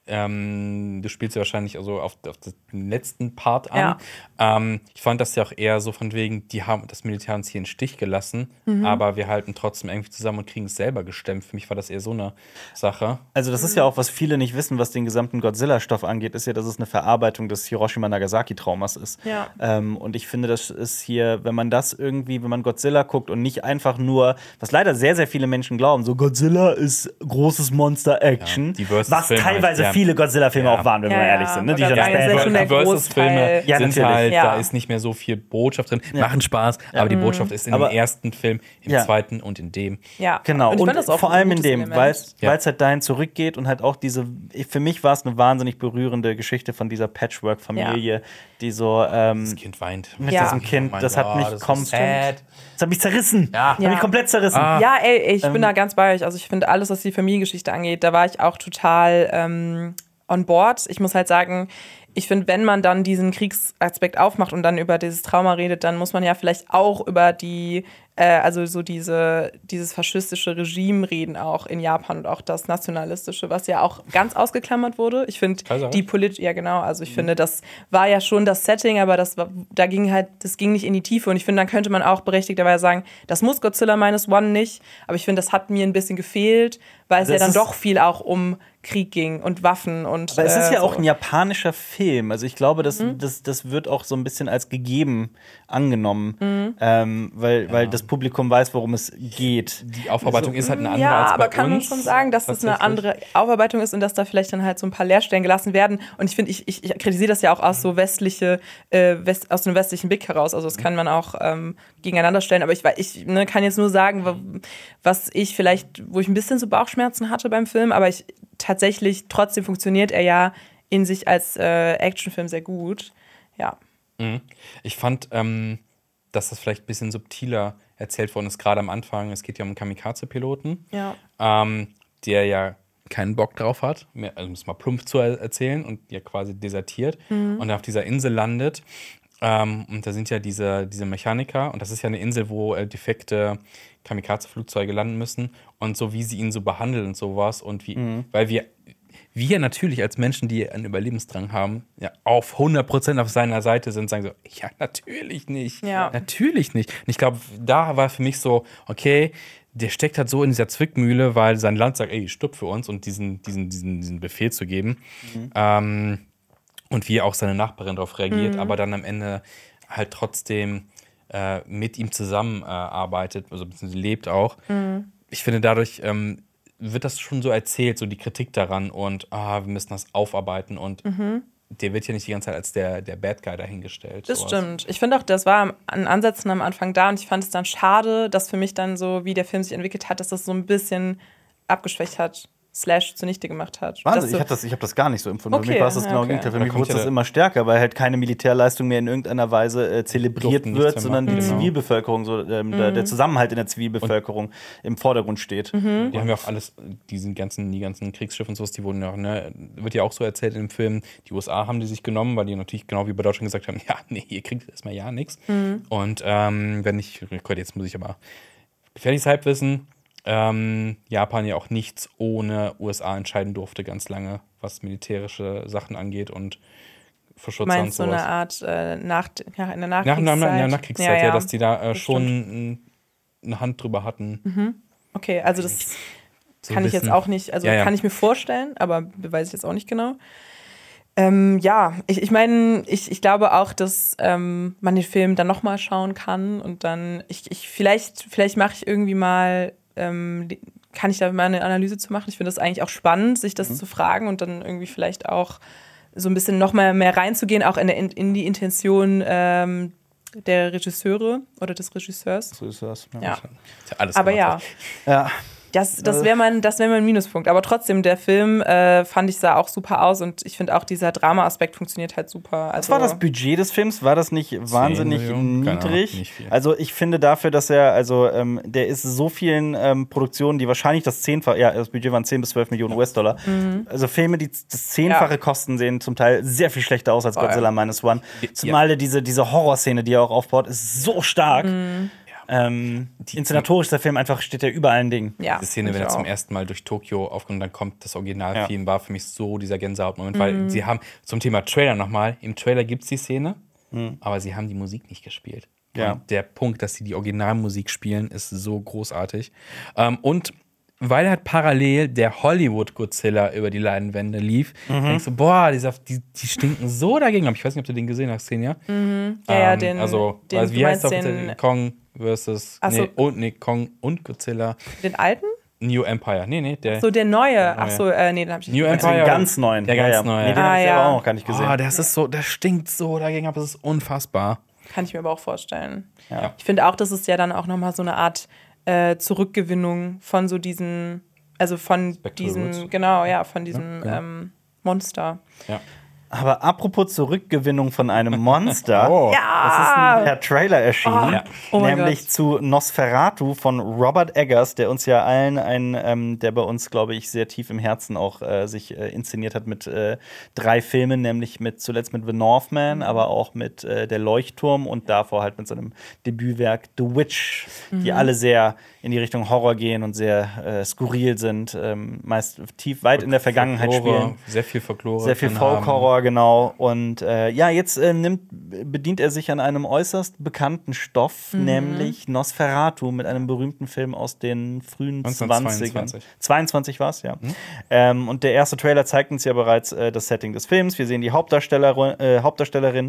Ähm, du spielst ja wahrscheinlich also auf, auf den letzten Part an. Ja. Ähm, ich fand das ja auch eher so von wegen, die haben das Militär uns hier in den Stich gelassen, Mhm. aber wir halten trotzdem irgendwie zusammen und kriegen es selber gestemmt. Für mich war das eher so eine Sache. Also das ist ja auch, was viele nicht wissen, was den gesamten Godzilla-Stoff angeht, ist ja, dass es eine Verarbeitung des Hiroshima-Nagasaki-Traumas ist. Ja. Ähm, und ich finde, das ist hier, wenn man das irgendwie, wenn man Godzilla guckt und nicht einfach nur, was leider sehr, sehr viele Menschen glauben, so Godzilla ist großes Monster-Action, Ja, die Versus was Filme teilweise halt, ja. viele Godzilla-Filme Ja. auch waren, wenn Ja, wir ja. ehrlich sind. Ne? Die Ja, Jonas das ist ja Ban- schon der die Versus-Filme Großteil. Ja, sind natürlich. halt, Ja. da ist nicht mehr so viel Botschaft drin. Machen Spaß, aber die Botschaft ist in Aber- dem ersten Film, im Ja. zweiten und in dem. Ja. Genau, Und und, ich fand das auch vor ein allem in gutes dem, Element. weil es Ja. halt dahin zurückgeht und halt auch diese, ich- für mich war es eine wahnsinnig berührende Geschichte von dieser Patchwork-Familie, die so ähm, Das Kind weint. mit Ja. diesem Kind, Oh mein das hat Gott, mich das ist komplett, sad. das hat mich zerrissen, Ja. hat Ja. mich komplett zerrissen. Ah. Ja, ey, ey, ich Ähm, bin da ganz bei euch. Also ich finde alles, was die Familiengeschichte angeht, da war ich auch total ähm, on board. Ich muss halt sagen, ich finde, wenn man dann diesen Kriegsaspekt aufmacht und dann über dieses Trauma redet, dann muss man ja vielleicht auch über die, äh, also so diese, dieses faschistische Regime reden auch in Japan und auch das nationalistische, was ja auch ganz ausgeklammert wurde. Ich finde Kaiserreich? die Polit, ja genau, also ich finde, das war ja schon das Setting, aber das war, da ging halt, das ging nicht in die Tiefe und ich finde, dann könnte man auch berechtigterweise sagen, das muss Godzilla Minus One nicht, aber ich finde, das hat mir ein bisschen gefehlt, weil es Das ja dann ist- doch viel auch um Krieg ging und Waffen und Aber es ist äh, ja auch so. ein japanischer Film. Also ich glaube, das, Mhm. das, das wird auch so ein bisschen als gegeben angenommen, Mhm. ähm, weil, weil das Publikum weiß, worum es geht. Die Aufarbeitung ist halt eine andere Ja, als bei aber kann man uns. schon sagen, dass das eine tatsächlich. andere Aufarbeitung ist und dass da vielleicht dann halt so ein paar Leerstellen gelassen werden. Und ich finde, ich, ich, ich kritisiere das ja auch aus so westliche, äh, West, aus einem westlichen Blick heraus. Also das kann man auch ähm, gegeneinander stellen. Aber ich, wei- ich ne, kann jetzt nur sagen, wa- was ich vielleicht, wo ich ein bisschen so Bauchschmerzen hatte beim Film, aber ich tatsächlich, trotzdem funktioniert er ja in sich als äh, Actionfilm sehr gut. Ja. Mhm. Ich fand, ähm, dass das vielleicht ein bisschen subtiler erzählt worden ist, gerade am Anfang. Es geht ja um einen Kamikaze-Piloten, Ja. ähm, der ja keinen Bock drauf hat, mehr, also um es mal plump zu er- erzählen, und ja quasi desertiert und auf dieser Insel landet. Ähm, und da sind ja diese, diese Mechaniker, und das ist ja eine Insel, wo äh, defekte Kamikaze-Flugzeuge landen müssen, und so wie sie ihn so behandeln und sowas, und wie, weil wir, wir natürlich als Menschen, die einen Überlebensdrang haben, ja auf hundert Prozent auf seiner Seite sind, sagen so, ja, natürlich nicht, Ja. natürlich nicht. Und ich glaube, da war für mich so, okay, der steckt halt so in dieser Zwickmühle, weil sein Land sagt, ey, stopp für uns, und diesen, diesen, diesen, diesen Befehl zu geben. Ähm, und wie auch seine Nachbarin darauf reagiert, aber dann am Ende halt trotzdem äh, mit ihm zusammenarbeitet, äh, arbeitet, also beziehungsweise lebt auch. Ich finde, dadurch ähm, wird das schon so erzählt, so die Kritik daran, und ah, wir müssen das aufarbeiten, und der wird ja nicht die ganze Zeit als der, der Bad Guy dahingestellt. Das sowas. stimmt. Ich finde auch, das war an Ansätzen am Anfang da und ich fand es dann schade, dass für mich dann so, wie der Film sich entwickelt hat, dass das so ein bisschen abgeschwächt hat, slash zunichte gemacht hat. Wahnsinn, Dass ich so- habe das, ich hab das gar nicht so empfunden. Für Okay, mich war es das ja, genau okay. Gegenteil. Für Da mich kommt wurde ja das der- immer stärker, weil halt keine Militärleistung mehr in irgendeiner Weise äh, zelebriert Durften wird, nichts mehr sondern die machen, genau. Zivilbevölkerung, so, ähm, der, der Zusammenhalt in der Zivilbevölkerung im Vordergrund steht. Die haben ja auch alles, diesen ganzen, die ganzen Kriegsschiffe und sowas, die wurden ja auch, ne, wird ja auch so erzählt im Film, die U S A haben die sich genommen, weil die natürlich genau wie bei Deutschland gesagt haben, ja, nee, ihr kriegt erstmal ja nichts. Und ähm, wenn ich, Gott, jetzt muss ich aber gefährliches Halbwissen, ähm, Japan ja auch nichts ohne U S A entscheiden durfte ganz lange, was militärische Sachen angeht und Verschutzer und meinst du sowas. eine Art äh, nach, ja, in der Nach, Nachkriegszeit? nach, nach, ja, Nachkriegszeit, ja, ja, dass die da äh, Das schon n- eine Hand drüber hatten. Okay, also das So kann ich jetzt wissen. auch nicht, also Ja, ja. kann ich mir vorstellen, aber beweise ich jetzt auch nicht genau. Ähm, ja, ich, ich meine, ich, ich glaube auch, dass ähm, man den Film dann nochmal schauen kann und dann, ich, ich vielleicht, vielleicht mache ich irgendwie mal, ähm, die- kann ich da mal eine Analyse zu machen. Ich finde das eigentlich auch spannend, sich das zu fragen und dann irgendwie vielleicht auch so ein bisschen noch mal mehr reinzugehen, auch in, der, in, in die Intention ähm, der Regisseure oder des Regisseurs. So ist das. Ja. Ist ja alles Aber gemacht. ja, Ja. das, das wäre mein, das wär mein Minuspunkt. Aber trotzdem, der Film äh, fand ich sah auch super aus und ich finde auch dieser Drama-Aspekt funktioniert halt super. Also, Was war das Budget des Films? War das nicht wahnsinnig Millionen? Keine Ahnung, niedrig? nicht viel. Also ich finde dafür, dass er, also ähm, der ist so vielen ähm, Produktionen, die wahrscheinlich das zehnfache, ja, das Budget waren zehn bis zwölf Millionen U S-Dollar. Also Filme, die das zehnfache Ja. kosten, sehen zum Teil sehr viel schlechter aus als Oh, ja. Godzilla Minus One. Zumal der diese, diese Horrorszene, die er auch aufbaut, ist so stark. Ähm, inszenatorisch ist der Film einfach, steht der über allen Dingen. Ja, Die Szene, find wenn ich er zum auch. ersten Mal durch Tokio aufkommt, dann kommt das Originaltheme, Ja. war für mich so dieser Gänsehautmoment, Mhm. weil sie haben, zum Thema Trailer nochmal, im Trailer gibt es die Szene, aber sie haben die Musik nicht gespielt. Ja. Und der Punkt, dass sie die Originalmusik spielen, ist so großartig. Ähm, und weil halt parallel der Hollywood-Godzilla über die Leinwände lief, Mhm. denkst du, boah, dieser, die, die stinken so dagegen. Aber ich weiß nicht, ob du den gesehen hast, Xenia. Ja, ja, Ähm, den, also, den also du wie heißt meinst das? den, Kong versus Ach so. nee, und, nee, Kong und Godzilla. den alten? New Empire. Nee, nee, der So, der neue. Ach so, äh, nee, den hab ich nicht New gesehen. Also den Empire. ganz neuen. Der ja, ganz ja. neue. Nee, den Ah, hab ich ja. selber auch noch gar nicht gesehen. Oh, das ist so, das stinkt so dagegen, aber es ist unfassbar. Kann ich mir aber auch vorstellen. Ja. Ich finde auch, das ist ja dann auch nochmal so eine Art äh, Zurückgewinnung von so diesen, also von Spectral diesem, Roots. genau, ja, von diesem genau. ähm, Monster. Ja. Aber apropos Zurückgewinnung von einem Monster. Oh. Es ist Ja! ein per Trailer erschienen, Ja. Oh mein nämlich Gott. zu Nosferatu von Robert Eggers, der uns ja allen ein, ähm, der bei uns, glaube ich, sehr tief im Herzen auch äh, sich äh, inszeniert hat mit äh, drei Filmen, nämlich mit zuletzt mit The Northman, Mhm. aber auch mit äh, Der Leuchtturm und davor halt mit seinem Debütwerk The Witch, die Mhm. alle sehr in die Richtung Horror gehen und sehr äh, skurril sind, ähm, meist tief weit in der Vergangenheit Folklore, spielen. Sehr viel Folklore. Sehr viel drin Folk-Horror, genau. Und äh, ja, jetzt äh, nimmt, bedient er sich an einem äußerst bekannten Stoff, nämlich Nosferatu mit einem berühmten Film aus den frühen zwanzigern. neunzehnhundertzweiundzwanzig. zweiundzwanzig war es, ja. Ähm, und der erste Trailer zeigt uns ja bereits äh, das Setting des Films. Wir sehen die Hauptdarsteller, äh, Hauptdarstellerin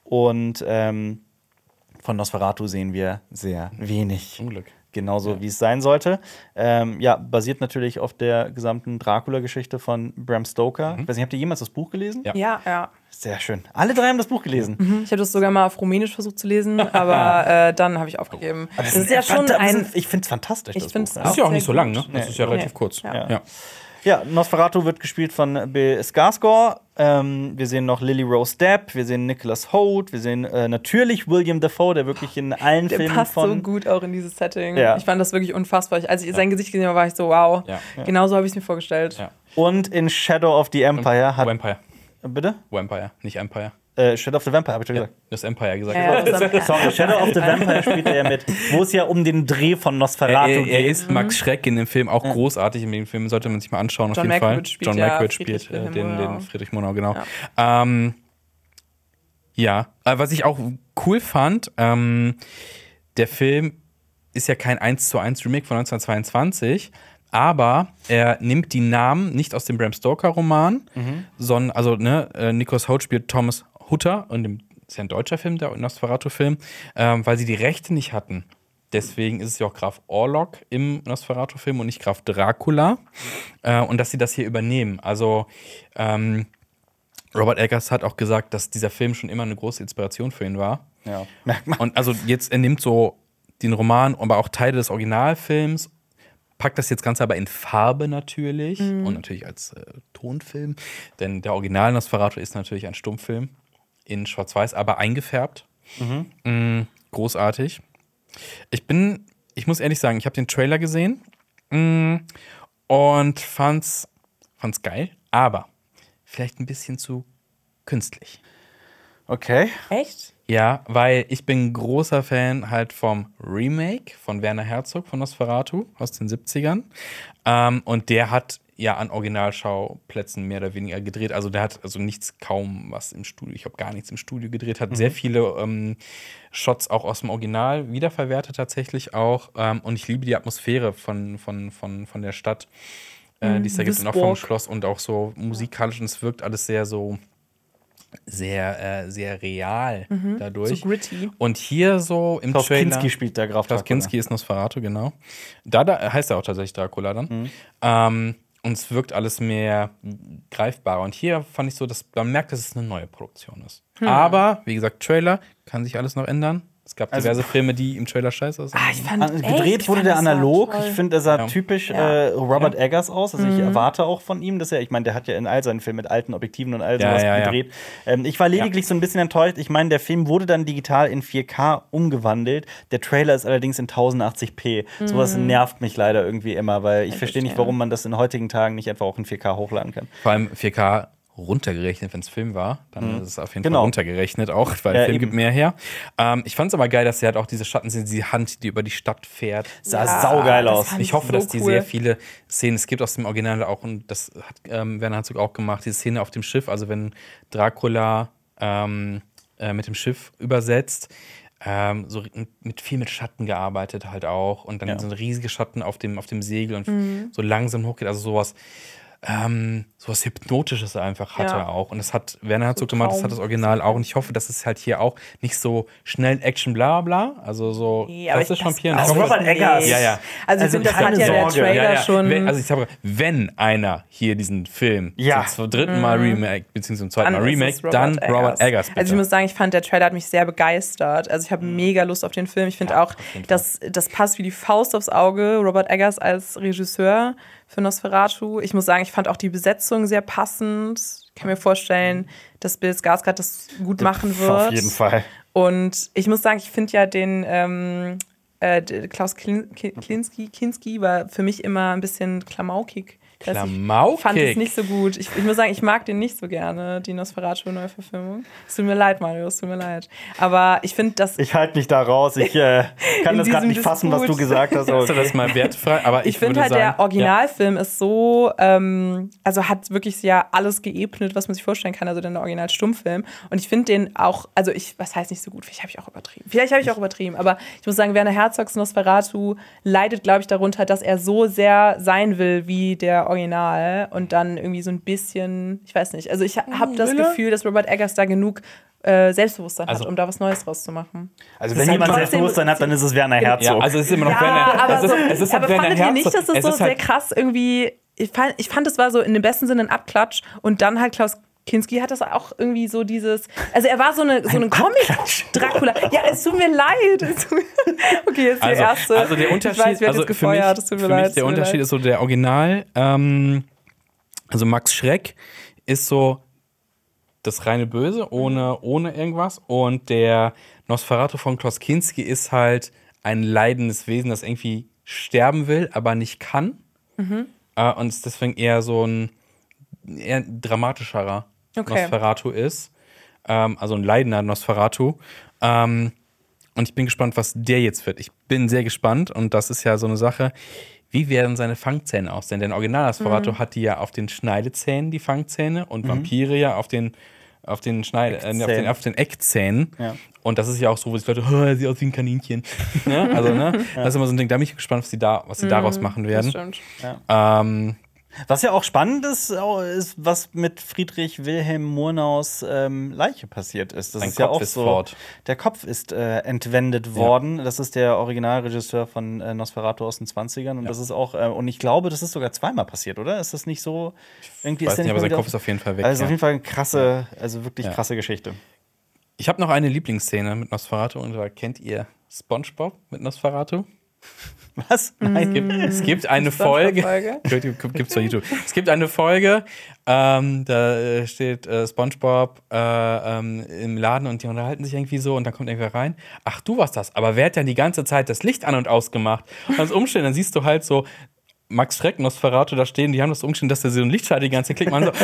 und ähm, von Nosferatu sehen wir sehr wenig. Unglück. Genauso wie es sein sollte. Ähm, ja, basiert natürlich auf der gesamten Dracula-Geschichte von Bram Stoker. Ich weiß nicht, habt ihr jemals das Buch gelesen? Ja. Ja, ja. Sehr schön. Alle drei haben das Buch gelesen. Ich habe das sogar mal auf Rumänisch versucht zu lesen, aber äh, dann habe ich aufgegeben. Das ist ja schon ein. Ich finde es fantastisch. Ich das find's Buch, Das ist ja auch nicht so sehr lang, ne? gut. Das Nee. ist ja relativ Nee. kurz. Ja. Ja. Ja, Nosferatu wird gespielt von Bill Skarsgård. Ähm, wir sehen noch Lily Rose Depp, wir sehen Nicholas Hoult, wir sehen äh, natürlich William Dafoe, der wirklich in allen Der Filmen passt von so gut auch in dieses Setting. Ja. Ich fand das wirklich unfassbar. Ich- Als ich sein Gesicht gesehen habe, war ich so, wow. Ja. Genauso habe ich es mir vorgestellt. Ja. und in Shadow of the Empire hat Vampire. bitte Vampire, nicht Empire. äh, Shadow of the Vampire habe ich schon gesagt. Das Empire gesagt. Ja, ja, das- Sorry, Shadow of the Vampire spielt er mit, wo es ja um den Dreh von Er, Nosferatu er, er geht. ist Max Schreck in dem Film auch großartig. In dem Film sollte man sich mal anschauen, auf John jeden Fall. Malkovich spielt John ja Malkovich Friedrich spielt äh, Wilhelm den, Murnau. den Friedrich Murnau, genau. Ja, ähm, ja. Äh, was ich auch cool fand, ähm, der Film ist ja kein eins zu eins Remake von neunzehnhundertzweiundzwanzig, aber er nimmt die Namen nicht aus dem Bram Stoker-Roman, sondern, also, ne, äh, Nicholas Hoult spielt Thomas Hutter und dem ist ja ein deutscher Film, der Nosferatu-Film, ähm, weil sie die Rechte nicht hatten. Deswegen ist es ja auch Graf Orlok im Nosferatu-Film und nicht Graf Dracula. Äh, und dass sie das hier übernehmen. Also, ähm, Robert Eggers hat auch gesagt, dass dieser Film schon immer eine große Inspiration für ihn war. Ja, merkt man. Und also jetzt, er nimmt so den Roman, aber auch Teile des Originalfilms, packt das jetzt Ganze aber in Farbe natürlich und natürlich als äh, Tonfilm. Denn der Original Nosferatu ist natürlich ein Stummfilm in Schwarz-Weiß, aber eingefärbt. Mm, großartig. Ich bin, ich muss ehrlich sagen, ich habe den Trailer gesehen mm, und fand's, fand's geil, aber vielleicht ein bisschen zu künstlich. Okay. Echt? Ja, weil ich bin großer Fan halt vom Remake von Werner Herzog von Nosferatu aus den siebzigern. Ähm, und der hat ja an Originalschauplätzen mehr oder weniger gedreht. Also der hat also nichts, kaum was im Studio, ich habe gar nichts im Studio gedreht, hat sehr viele ähm, Shots auch aus dem Original wiederverwertet tatsächlich auch. Ähm, und ich liebe die Atmosphäre von, von, von, von der Stadt, äh, die es da gibt und auch vom Duisburg. Schloss und auch so musikalisch. Und es wirkt alles sehr so sehr, äh, sehr real dadurch. So gritty. Und hier so im Klaus Trailer. Kinski spielt da Graf Klaus Dracula. Kinski ist Nosferatu, genau. Da, da heißt er auch tatsächlich Dracula dann. Mhm. Ähm, und es wirkt alles mehr greifbarer. Und hier fand ich so, dass man merkt, dass es eine neue Produktion ist. Hm. Aber, wie gesagt, Trailer, kann sich alles noch ändern. Es gab Also- diverse Filme, die im Trailer scheiße aussehen. Ah, ich fand An- echt, Gedreht ich wurde fand der das sah analog. toll. Ich finde, er sah Ja. typisch Ja. äh, Robert Ja. Eggers aus. Also ich erwarte auch von ihm, dass er, ich meine, der hat ja in all seinen Filmen mit alten Objektiven und all Ja, sowas ja, ja. gedreht. Ähm, ich war lediglich so ein bisschen enttäuscht. Ich meine, der Film wurde dann digital in vier K umgewandelt. Der Trailer ist allerdings in tausendachtzig p. Sowas nervt mich leider irgendwie immer, weil ich verstehe nicht, verstehe. warum man das in heutigen Tagen nicht einfach auch in vier K hochladen kann. Vor allem vier K runtergerechnet, wenn es Film war. Dann Mhm. ist es auf jeden Genau. Fall runtergerechnet auch, weil Ja, der Film eben. gibt mehr her. Ähm, ich fand es aber geil, dass sie halt auch diese Schatten sind, die Hand, die über die Stadt fährt. Sah Ja, saugeil das aus. fand Ich hoffe, so dass die cool. sehr viele Szenen, es gibt aus dem Original auch, und das hat ähm, Werner Herzog auch gemacht, diese Szene auf dem Schiff, also wenn Dracula ähm, äh, mit dem Schiff übersetzt, ähm, so mit viel mit Schatten gearbeitet halt auch und dann Ja. so riesige Schatten auf dem, auf dem Segel und Mhm. so langsam hochgeht, also sowas ähm, sowas Hypnotisches einfach hatte Ja. auch. Und das hat Werner Herzog So gemacht, das hat das Original auch. Und ich hoffe, dass es halt hier auch nicht so schnell Action bla bla, also so Nee, aber ich- klassisch das- Vampir. Ich Also hoffe, Robert dass- Eggers. Ja, ja. Also, ich Also finde, das keine hat ja der Sorge. Trailer Ja, ja. schon. Wenn, also ich sage, wenn einer hier diesen Film Ja. zum dritten Mal Remake, beziehungsweise zum zweiten Dann Mal ist Remake, es Robert dann Eggers. Robert Eggers, bitte. Also ich muss sagen, ich fand, der Trailer hat mich sehr begeistert. Also ich habe mega Lust auf den Film. Ich finde auch, auf jeden Fall. dass das passt wie die Faust aufs Auge. Robert Eggers als Regisseur für Nosferatu. Ich muss sagen, ich fand auch die Besetzung sehr passend. Ich kann mir vorstellen, dass Bill Skarsgård das gut machen wird. Auf jeden Fall. Und ich muss sagen, ich finde ja den ähm, äh, d- Klaus Klin Ki- Kinski, Kinski war für mich immer ein bisschen klamaukig. Ich weiß nicht, Klamaukig? Ich fand es nicht so gut. Ich, ich muss sagen, ich mag den nicht so gerne, die Nosferatu-Neuverfilmung. Es tut mir leid, Mario, es tut mir leid. Aber ich finde, dass Ich halte mich da raus. Ich äh, kann In das gerade diesem nicht fassen, was du Disput. gesagt hast. Hast du das mal wertfrei? Aber ich, ich finde würde halt, sagen, der Originalfilm ist so, ähm, also hat wirklich ja alles geebnet, was man sich vorstellen kann, also der Original-Stummfilm. Und ich finde den auch, also ich, was heißt nicht so gut, vielleicht habe ich auch übertrieben. Vielleicht habe ich auch übertrieben, aber ich muss sagen, Werner Herzogs Nosferatu leidet, glaube ich, darunter, dass er so sehr sein will wie der Original und dann irgendwie so ein bisschen, ich weiß nicht, also ich habe das will er? Gefühl, dass Robert Eggers da genug äh, Selbstbewusstsein Also- hat, um da was Neues draus zu machen. Also Das wenn ist jemand halt trotzdem- Selbstbewusstsein hat, dann ist es Werner Herzog. ja, also es ist immer noch Ja, Werner. aber, es ist, so, es ist halt aber Werner fandet ihr Herzog. nicht, dass das Es so ist sehr halt, krass irgendwie, ich fand, ich fand, das war so in dem besten Sinne ein Abklatsch und dann halt Klaus Kinski hat das auch irgendwie so dieses, also er war so eine so ein Comic-Dracula. Ja, es tut mir leid. Es tut mir, okay, jetzt also, der erste. also der Unterschied, ich weiß, wir also jetzt für mich, gefeuert, es tut mir für leid. mich es der tut mir Unterschied leid. ist so der Original, ähm, also Max Schreck ist so das reine Böse, ohne, ohne irgendwas. Und der Nosferatu von Klaus Kinski ist halt ein leidendes Wesen, das irgendwie sterben will, aber nicht kann. Mhm. Äh, und es deswegen eher so ein eher dramatischerer Okay. Nosferatu ist. Ähm, also ein leidender Nosferatu. Ähm, und ich bin gespannt, was der jetzt wird. Ich bin sehr gespannt. Und das ist ja so eine Sache. Wie werden seine Fangzähne aussehen? Denn Original Nosferatu Mhm. hat die ja auf den Schneidezähnen, die Fangzähne, und Vampire ja auf den auf den Schneide, äh, auf den, auf den Eckzähnen. Ja. Und das ist ja auch so, wo die Leute, oh, er sieht aus wie ein Kaninchen. ne? Also, ne? Das ist immer so ein Ding, da bin ich gespannt, was sie, da, was sie daraus machen Das werden. stimmt. Ähm, Was ja auch spannend ist, auch ist, was mit Friedrich Wilhelm Murnaus ähm, Leiche passiert ist. Das Sein ist ja Kopf auch ist so. fort. Der Kopf ist äh, entwendet worden. Das ist der Originalregisseur von äh, Nosferatu aus den zwanzigern. Und das ist auch, äh, und ich glaube, das ist sogar zweimal passiert, oder? Ist das nicht so? Irgendwie weiß der nicht, aber mal sein wieder Kopf auf- ist auf jeden Fall weg. Also ja. auf jeden Fall eine krasse, also wirklich Ja. krasse Geschichte. Ich habe noch eine Lieblingsszene mit Nosferatu. Und zwar, kennt ihr SpongeBob mit Nosferatu? Was? Nein. Es gibt, es gibt eine SpongeBob-Folge? Folge. Gibt- Gibt's bei YouTube. Es gibt eine Folge, ähm, da äh, steht äh, SpongeBob äh, ähm, im Laden und die unterhalten sich irgendwie so und dann kommt irgendwer rein. Ach, du warst das. Aber wer hat denn die ganze Zeit das Licht an und ausgemacht? Und das Umstellen, dann siehst du halt so Max Schreck, Nosferatu da stehen, die haben das umgestellt, dass der so ein Lichtschalter die ganze Zeit klickt. Man so,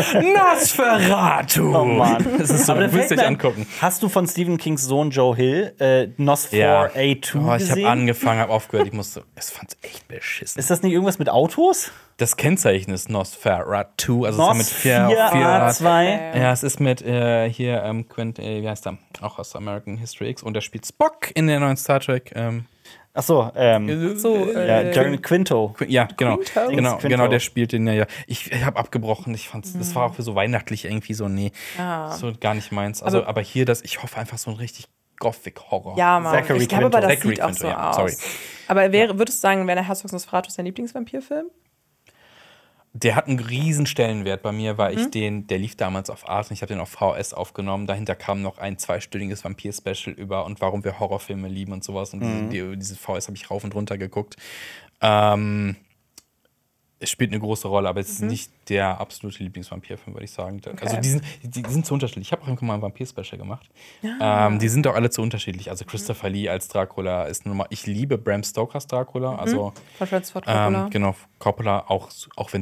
Nosferatu! Oh Mann. Das ist so, Aber da du willst fällt dich mir ein, angucken. Hast du von Stephen Kings Sohn Joe Hill äh, Nosfer A zwei Oh, ich habe gesehen? angefangen, habe aufgehört. Ich musste, es fand's echt beschissen. Ist das nicht irgendwas mit Autos? Das Kennzeichen ist Nosferatu, also es ist Nos mit vier, vier vier A zwei. Ja, es ist mit äh, hier ähm, Quint, äh, wie heißt er? Auch aus American History X und der spielt Spock in der neuen Star Trek. Ähm, Achso, ähm, So, ja, äh, Jeremy Quinto. Qu- ja, genau, Quinto? genau, Quinto. genau, der spielt den ja. ja. Ich, ich habe abgebrochen. Ich fand's, das war auch für so weihnachtlich irgendwie so, nee, Ah. so gar nicht meins. Also, Aber- aber hier das, ich hoffe einfach so ein richtig Gothic-Horror. Ja, Mann. Zachary Ich glaube aber, das Quinto. sieht auch Zachary so Quinto, ja, aus. sorry. Aber wäre, würdest du sagen, Werner Herzogs Nosferatu ist dein Lieblingsvampirfilm? Der hat einen riesen Stellenwert bei mir, weil ich Mhm. den, der lief damals auf Arte und ich habe den auf V H S aufgenommen. Dahinter kam noch ein zweistündiges Vampir-Special über und warum wir Horrorfilme lieben und sowas. Und Mhm. diese, die, diese V H S habe ich rauf und runter geguckt. Ähm, es spielt eine große Rolle, aber es ist nicht der absolute Lieblingsvampirfilm, würde ich sagen. Also die sind, die, die sind zu unterschiedlich. Ich habe auch irgendwann mal ein Vampir-Special gemacht. Ähm, die sind auch alle zu unterschiedlich. Also Christopher Lee als Dracula ist nun mal. Ich liebe Bram Stokers Dracula. Also Von Francis Ford Coppola. ähm, genau, Coppola, auch, auch wenn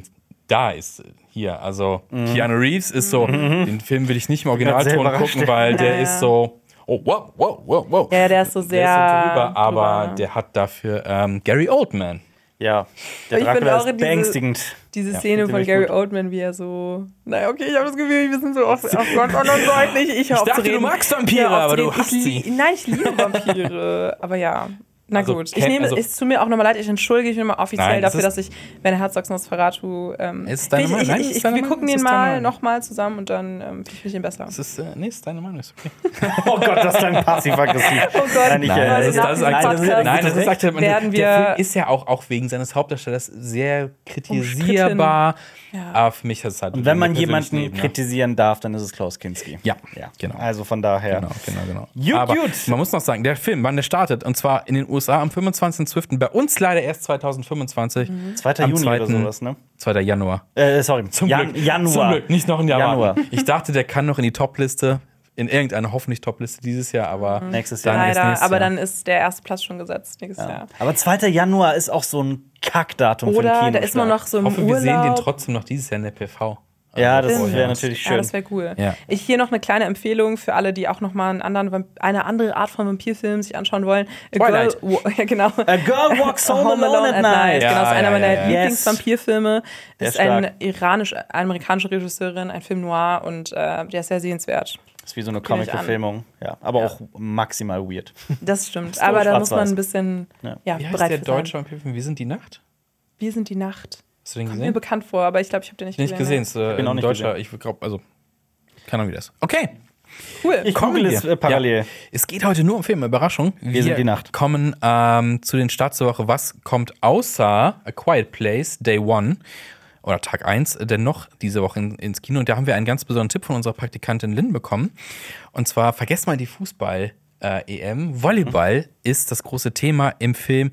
da ist hier. Also Keanu Reeves ist so, den Film will ich nicht im Originalton sehr gucken, weil der Ja, ja. ist so, oh, wow, wow, wow, wow. Ja, der ist so sehr Der ist so drüber, aber drüber. der hat dafür ähm, Gary Oldman. Ja, der Ich finde Dracula auch ist diese- beängstigend. Diese Ja, Szene find von ich Gary gut. Oldman, wie er so. Naja, okay, ich habe das Gefühl, wir sind so auf, auf ganz anderen Seiten. Ich, ich, hör Ich auf dachte, zu reden. du magst Vampire, Ich hör auf aber zu du reden. hasst ich, sie. lie- Nein, ich liebe Vampire. Aber ja. Na Also, gut. Ich kenn- nehme, also- es tut mir auch nochmal leid, ich entschuldige mich nochmal offiziell Nein, das dafür, ist- dass ich Werner Herzogs Nosferatu. Ähm, Ist es deine ich, Meinung? ich, Nein, ich, ist es ich, deine wir Meinung? gucken Ist den es deine mal Meinung? nochmal zusammen und dann ähm, finde ich ihn besser. Das ist, äh, nee, ist deine Meinung, ist okay. Oh Gott, das klang passiv-aggressiv. Oh Gott, Nein, ich, Nein, äh, das ist, das ist, Nein, akzept- das ist- nein, das ist akzeptiert. Werden Der wir- Film ist ja auch, auch wegen seines Hauptdarstellers sehr kritisierbar. Ja. Aber für mich ist es halt. Und wenn man eine persönliche jemanden Ebene. kritisieren darf, dann ist es Klaus Kinski. Ja, Ja, genau. Also von daher. Genau, genau, genau. Gut, Aber gut. man muss noch sagen, der Film, wann der startet, und zwar in den U S A am fünfundzwanzigsten zwölften Bei uns leider erst zwanzig fünfundzwanzig. zweiter Am Juni zweiten oder sowas, ne? zweiter Januar. Äh, sorry. Zum Jan Glück. Januar. Zum Glück, nicht noch ein Jahr Januar. warten. Ich dachte, der kann noch in die Top-Liste, in irgendeine hoffentlich Top-Liste dieses Jahr, aber Nächstes Jahr. dann erst Leider, nächstes aber Jahr. dann ist der erste Platz schon gesetzt nächstes Jahr. Aber zweiter Januar ist auch so ein Kackdatum für Oder den da ist man noch so im Ich hoffe, wir Urlaub. sehen den trotzdem noch dieses Jahr in der P V. Ja, das Also wäre vorher. natürlich Ja, schön. das wäre cool. Ja. Ich hier noch eine kleine Empfehlung für alle, die auch noch mal einen anderen, Vamp- eine andere Art von Vampirfilm sich anschauen wollen. A Twilight. Girl, wo, ja, genau. A Girl Walks Home, Alone at Night. Ja, genau, das ist einer ja, meiner ja, ja. Lieblingsvampirfilme. Der Das ist ist eine stark. iranisch-amerikanische Regisseurin, ein Film noir und äh, der ist sehr sehenswert. Das ist wie so eine Guck ich an. Comic-Verfilmung. Ja, aber Ja. auch maximal weird. Das stimmt. so Aber da muss man schwarz-weiß. ein bisschen Ja. ja. Wie heißt bereit der für deutsche sein. Vampirfilm? Wir sind die Nacht? Wir sind die Nacht. Hast du den Kommt mir gesehen? bekannt vor, aber ich glaube, ich habe den nicht Nicht gesehen. gesehen. Ist, äh, ihn auch ein nicht deutscher, gesehen. ich glaube, also, keine Ahnung, wie das ist. Okay. Cool. Ich Kommen google es wir. äh, parallel. Ja. Es geht heute nur um Filme, Überraschung. Wir, sind die Nacht. kommen ähm, zu den Starts der Woche. Was kommt außer A Quiet Place, Day One oder Tag eins denn noch diese Woche in, ins Kino? Und da haben wir einen ganz besonderen Tipp von unserer Praktikantin Lynn bekommen. Und zwar, vergesst mal die Fußball-E M. Volleyball ist das große Thema im Film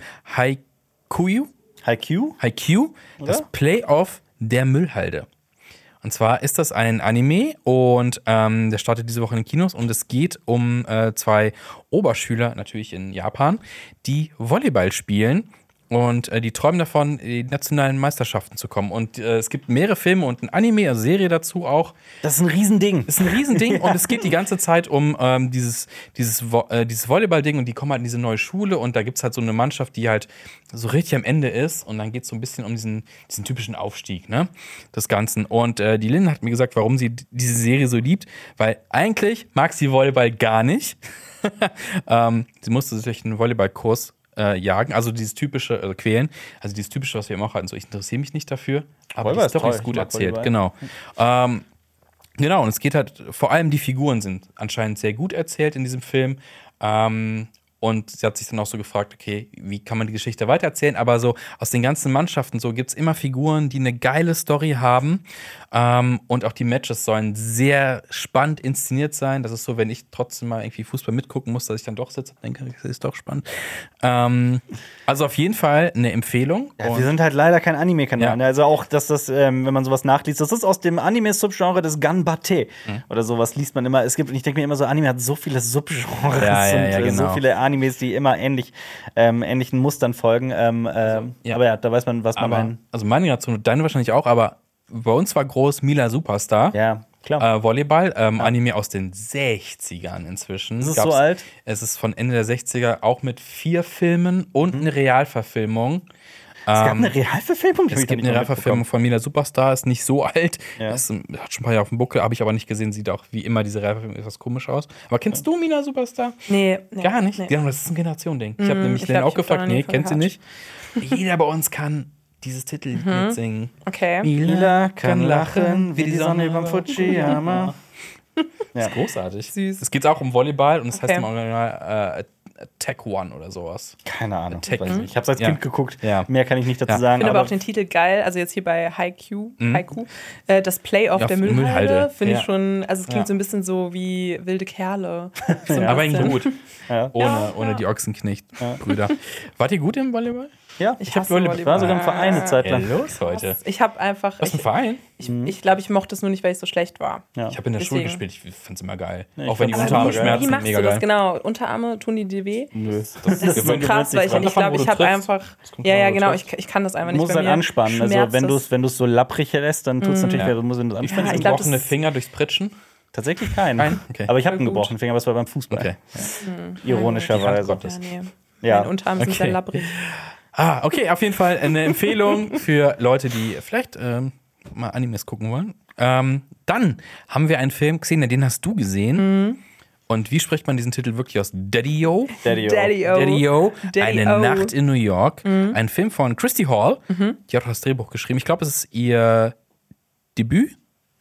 Haikyuu. Haikyuu? Haikyuu, das Oder? Playoff der Müllhalde. Und zwar ist das ein Anime und ähm, der startet diese Woche in den Kinos und es geht um äh, zwei Oberschüler, natürlich in Japan, die Volleyball spielen und äh, die träumen davon, in die nationalen Meisterschaften zu kommen. Und äh, es gibt mehrere Filme und ein Anime, eine Serie dazu auch. Das ist ein Riesending. Ist ein Riesending und es geht die ganze Zeit um ähm, dieses, dieses, Vo äh, dieses Volleyball-Ding und die kommen halt in diese neue Schule und da gibt es halt so eine Mannschaft, die halt so richtig am Ende ist und dann geht es so ein bisschen um diesen, diesen typischen Aufstieg, ne, des Ganzen. Und äh, die Lynn hat mir gesagt, warum sie diese Serie so liebt, weil eigentlich mag sie Volleyball gar nicht. ähm, sie musste sich durch einen Volleyballkurs äh, jagen, also dieses typische, also quälen, also dieses typische, was wir immer auch hatten, so ich interessiere mich nicht dafür, aber Volleyball die Story ist toll, ist gut ich mag erzählt, Volleyball. genau. Ähm, Genau, und es geht halt, vor allem die Figuren sind anscheinend sehr gut erzählt in diesem Film. Ähm, und sie hat sich dann auch so gefragt, okay, wie kann man die Geschichte weitererzählen? Aber so aus den ganzen Mannschaften so gibt es immer Figuren, die eine geile Story haben. Ähm, und auch die Matches sollen sehr spannend inszeniert sein. Das ist so, wenn ich trotzdem mal irgendwie Fußball mitgucken muss, dass ich dann doch sitze und denke, das ist doch spannend. Ähm, also auf jeden Fall eine Empfehlung. Ja, Und wir sind halt leider kein Anime-Kanal. Ja. Ne? Also auch, dass das, ähm, wenn man sowas nachliest, das ist aus dem Anime-Subgenre des Ganbate Mhm. oder sowas liest man immer. Es gibt, ich denke mir immer so, Anime hat so viele Subgenres Ja, ja, und ja, äh, genau. so viele Animes, die immer ähnlich, ähm, ähnlichen Mustern folgen. Ähm, ähm, ja. Aber ja, da weiß man, was man aber, meint. also meine Generation, deine wahrscheinlich auch, aber bei uns war groß Mila Superstar. Ja, klar. Äh, Volleyball, ähm, Anime aus den sechzigern inzwischen. Ist es Gab's- so alt? Es ist von Ende der sechziger, auch mit vier Filmen und eine Realverfilmung. es gab ähm, eine Realverfilmung? Die hab Es ich gibt noch eine nicht mal Realverfilmung von Mila Superstar, ist nicht so alt. Ja. Ist, ähm, hat schon ein paar Jahre auf dem Buckel, habe ich aber nicht gesehen. Sieht auch wie immer diese Realverfilmung etwas komisch aus. Aber kennst du Mila Superstar? Nee, nee. Gar nicht? Nee. Ja, das ist ein Generation-Ding. Ich habe Mm, nämlich ich Len glaub, auch ich hab da gefragt, noch nie nee, von kennt sie gehört. nicht. Jeder bei uns kann dieses Titel mitsingen. Okay. Mila kann lachen wie die Sonne über Fujiyama. Das ist großartig. Süß. Es geht auch um Volleyball und es Okay. heißt im Original äh, Attack One oder sowas. Keine Ahnung. Tech- weiß nicht. Ich habe als Ja. Kind geguckt. Ja. Mehr kann ich nicht dazu Ja. sagen. Ich finde aber aber auch den Titel geil, also jetzt hier bei Haikyuu, Haiku, äh, das Playoff Ja, der Müllhalde. Müllhalde, finde Ja. ich schon, also es klingt Ja. so ein bisschen so wie wilde Kerle. So ein Aber bisschen. eigentlich gut. Ja. Ohne, Ja, ohne ja. die Ochsenknecht-Brüder. Wart ihr gut im Volleyball? Ja, Ich ich, hab hasse Volleyball. Ich war sogar im Verein eine Zeit Ja, lang. los heute. Ich habe einfach. Was, ein Ich Verein? ich, ich, glaube, ich mochte es nur nicht, weil ich so schlecht war. Ja. Ich habe in der Schule Deswegen. gespielt, ich fand's immer geil. ich Auch wenn die fand's Unterarme super geil. schmerzen, Wie machst mega du das geil. genau? Unterarme, tun die dir weh? Nö. Das ist so krass, weil ich, ich glaube, ich habe einfach. kommt Ja, drauf ja, an, wo du genau, triffst. ich, ich kann das einfach Du nicht. musst Bei halt mir anspannen. Also schmerzt wenn du es. es wenn du's so lapprig lässt, dann tut es natürlich Ja. weh. Du musst das anspannen. Ja, ich Ich glaub, gebrochene das- Finger durchs Pritschen. Tatsächlich keinen. Kein? Okay. Aber ich habe einen Voll gut. gebrochenen Finger, aber es war beim Fußball. Okay. Ironischerweise. Gott. Ja, nee. Ja. Meine Unterarme sind Okay. sehr labbrig. Ah, okay, auf jeden Fall eine Empfehlung für Leute, die vielleicht ähm, mal Animes gucken wollen. Ähm, dann haben wir einen Film gesehen, den hast du gesehen. Und wie spricht man diesen Titel wirklich aus? Daddy-O? Daddy-O. Daddy-O. Daddy-O, Daddy-O. Eine Nacht in New York. Ein Film von Christy Hall. Die hat auch das Drehbuch geschrieben. Ich glaube, es ist ihr Debüt.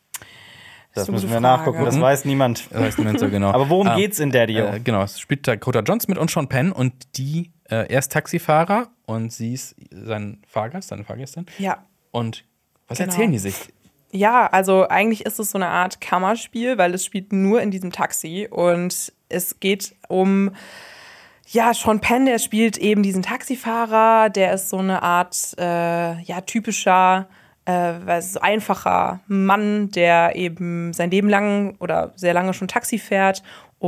Das ist eine müssen gute wir Frage. nachgucken, das weiß niemand. Das weiß niemand so genau. Aber worum Ah, geht's in Daddy-O? Äh, genau, es spielt Dakota Johnson mit und Sean Penn. Und die, äh, er ist Taxifahrer und sie ist sein Fahrgast, seine Fahrgästin. Ja. Und was Genau. erzählen die sich? Ja, also eigentlich ist es so eine Art Kammerspiel, weil es spielt nur in diesem Taxi und es geht um, ja, Sean Penn, der spielt eben diesen Taxifahrer, der ist so eine Art, äh, ja, typischer, äh, so einfacher Mann, der eben sein Leben lang oder sehr lange schon Taxi fährt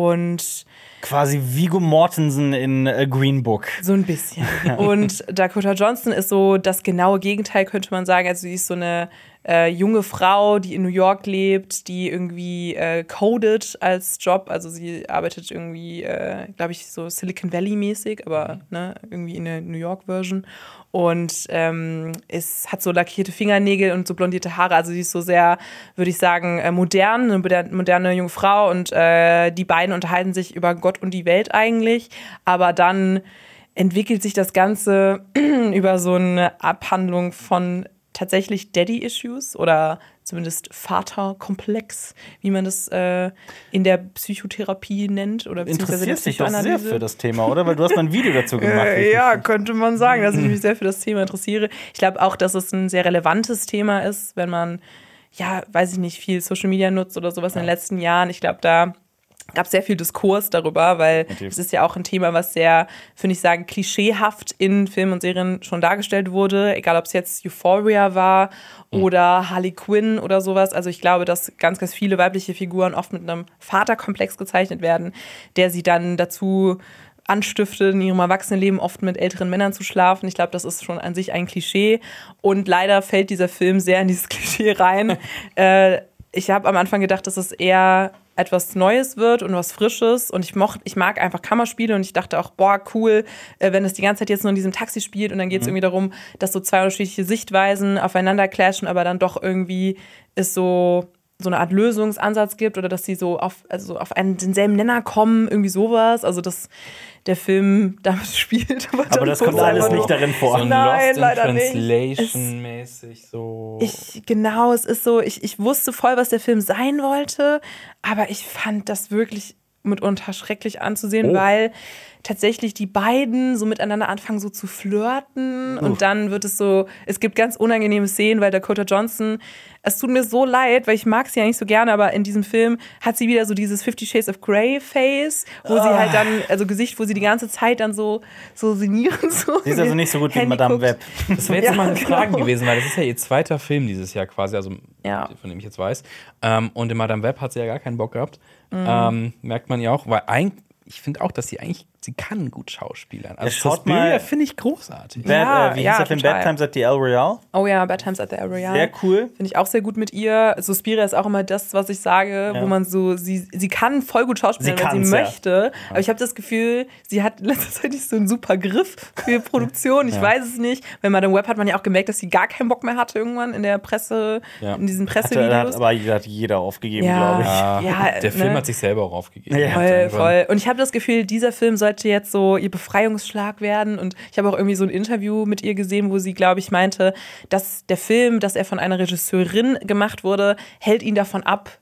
und Quasi Viggo Mortensen in äh, Green Book. so ein bisschen. Und Dakota Johnson ist so das genaue Gegenteil, könnte man sagen. Also sie ist so eine äh, junge Frau, die in New York lebt, die irgendwie äh, codet als Job. Also sie arbeitet irgendwie, äh, glaube ich, so Silicon Valley-mäßig, aber ne, irgendwie in der New York-Version. Und ähm, ist, hat so lackierte Fingernägel und so blondierte Haare. Also sie ist so sehr, würde ich sagen, äh, modern, eine moderne, moderne junge Frau. Und äh, die beiden unterhalten sich über Gott und die Welt eigentlich. Aber dann entwickelt sich das Ganze über so eine Abhandlung von tatsächlich Daddy-Issues oder zumindest Vaterkomplex, wie man das äh, in der Psychotherapie nennt. Oder beziehungsweise der Interessierst dich doch sehr Psychoanalyse. für das Thema, oder? Weil du hast mal ein Video dazu gemacht. Äh, ja, könnte man sagen, dass ich mich sehr für das Thema interessiere. Ich glaube auch, dass es ein sehr relevantes Thema ist, wenn man, ja, weiß ich nicht, viel Social Media nutzt oder sowas in den letzten Jahren. Ich glaube, da gab es sehr viel Diskurs darüber, weil Natürlich. es ist ja auch ein Thema, was sehr, finde ich sagen, klischeehaft in Filmen und Serien schon dargestellt wurde. Egal, ob es jetzt Euphoria war oder Harley Quinn oder sowas. Also ich glaube, dass ganz, ganz viele weibliche Figuren oft mit einem Vaterkomplex gezeichnet werden, der sie dann dazu anstiftet, in ihrem Erwachsenenleben oft mit älteren Männern zu schlafen. Ich glaube, das ist schon an sich ein Klischee. Und leider fällt dieser Film sehr in dieses Klischee rein. äh, ich habe am Anfang gedacht, dass es eher etwas Neues wird und was Frisches. Und ich, mocht, ich mag einfach Kammerspiele und ich dachte auch, boah, cool, äh, wenn es die ganze Zeit jetzt nur in diesem Taxi spielt und dann geht es irgendwie darum, dass so zwei unterschiedliche Sichtweisen aufeinander clashen, aber dann doch irgendwie ist so so eine Art Lösungsansatz gibt oder dass sie so auf, also auf einen denselben Nenner kommen, irgendwie sowas. Also dass der Film damit spielt. Aber, Aber dann das kommt muss er alles immer nicht nur- darin vor. So ein Nein, Lost in leider nicht. Translation-mäßig so. Ich, genau, es ist so, ich, ich wusste voll, was der Film sein wollte, aber ich fand das wirklich mitunter schrecklich anzusehen, Oh. weil tatsächlich die beiden so miteinander anfangen so zu flirten und dann wird es so, es gibt ganz unangenehme Szenen, weil Dakota Johnson, es tut mir so leid, weil ich mag sie ja nicht so gerne, aber in diesem Film hat sie wieder so dieses Fifty Shades of Grey Face, wo sie halt dann, also Gesicht, wo sie die ganze Zeit dann so, so sinnieren. So Sie ist also nicht so gut wie Handy Madame guckt. Web. Das wäre jetzt Ja, mal eine Frage genau. gewesen, weil das ist ja ihr zweiter Film dieses Jahr quasi, also Ja. von dem ich jetzt weiß. Ähm, und in Madame Web hat sie ja gar keinen Bock gehabt. Mhm. Ähm, merkt man ja auch, weil eigentlich, ich finde auch, dass sie eigentlich, sie kann gut schauspielern. Also schaut das Bild mal- finde ich großartig. Bad, Ja, äh, wie ja, hieß der Film? total. Bad Times at the El Royale. Oh ja, Bad Times at the El Royale. Sehr cool. Finde ich auch sehr gut mit ihr. Suspiria ist auch immer das, was ich sage, Ja. wo man so, sie, sie kann voll gut schauspielen, Sie wenn kann's, sie ja. möchte. Aber ich habe das Gefühl, sie hat letztendlich so einen super Griff für Produktion. Ich Ja. weiß es nicht. Bei Madame Web hat man ja auch gemerkt, dass sie gar keinen Bock mehr hatte irgendwann in der Presse, Ja. in diesen Hatte, hat Pressevideos. aber jeder, hat jeder aufgegeben, Ja. glaube ich. Ja, Ja, der Film ne? hat sich selber auch aufgegeben. Ja. Voll, Irgendwann. voll. Und ich habe das Gefühl, dieser Film sollte jetzt so ihr Befreiungsschlag werden. Und ich habe auch irgendwie so ein Interview mit ihr gesehen, wo sie, glaube ich, meinte, dass der Film, dass er von einer Regisseurin gemacht wurde, hält ihn davon ab,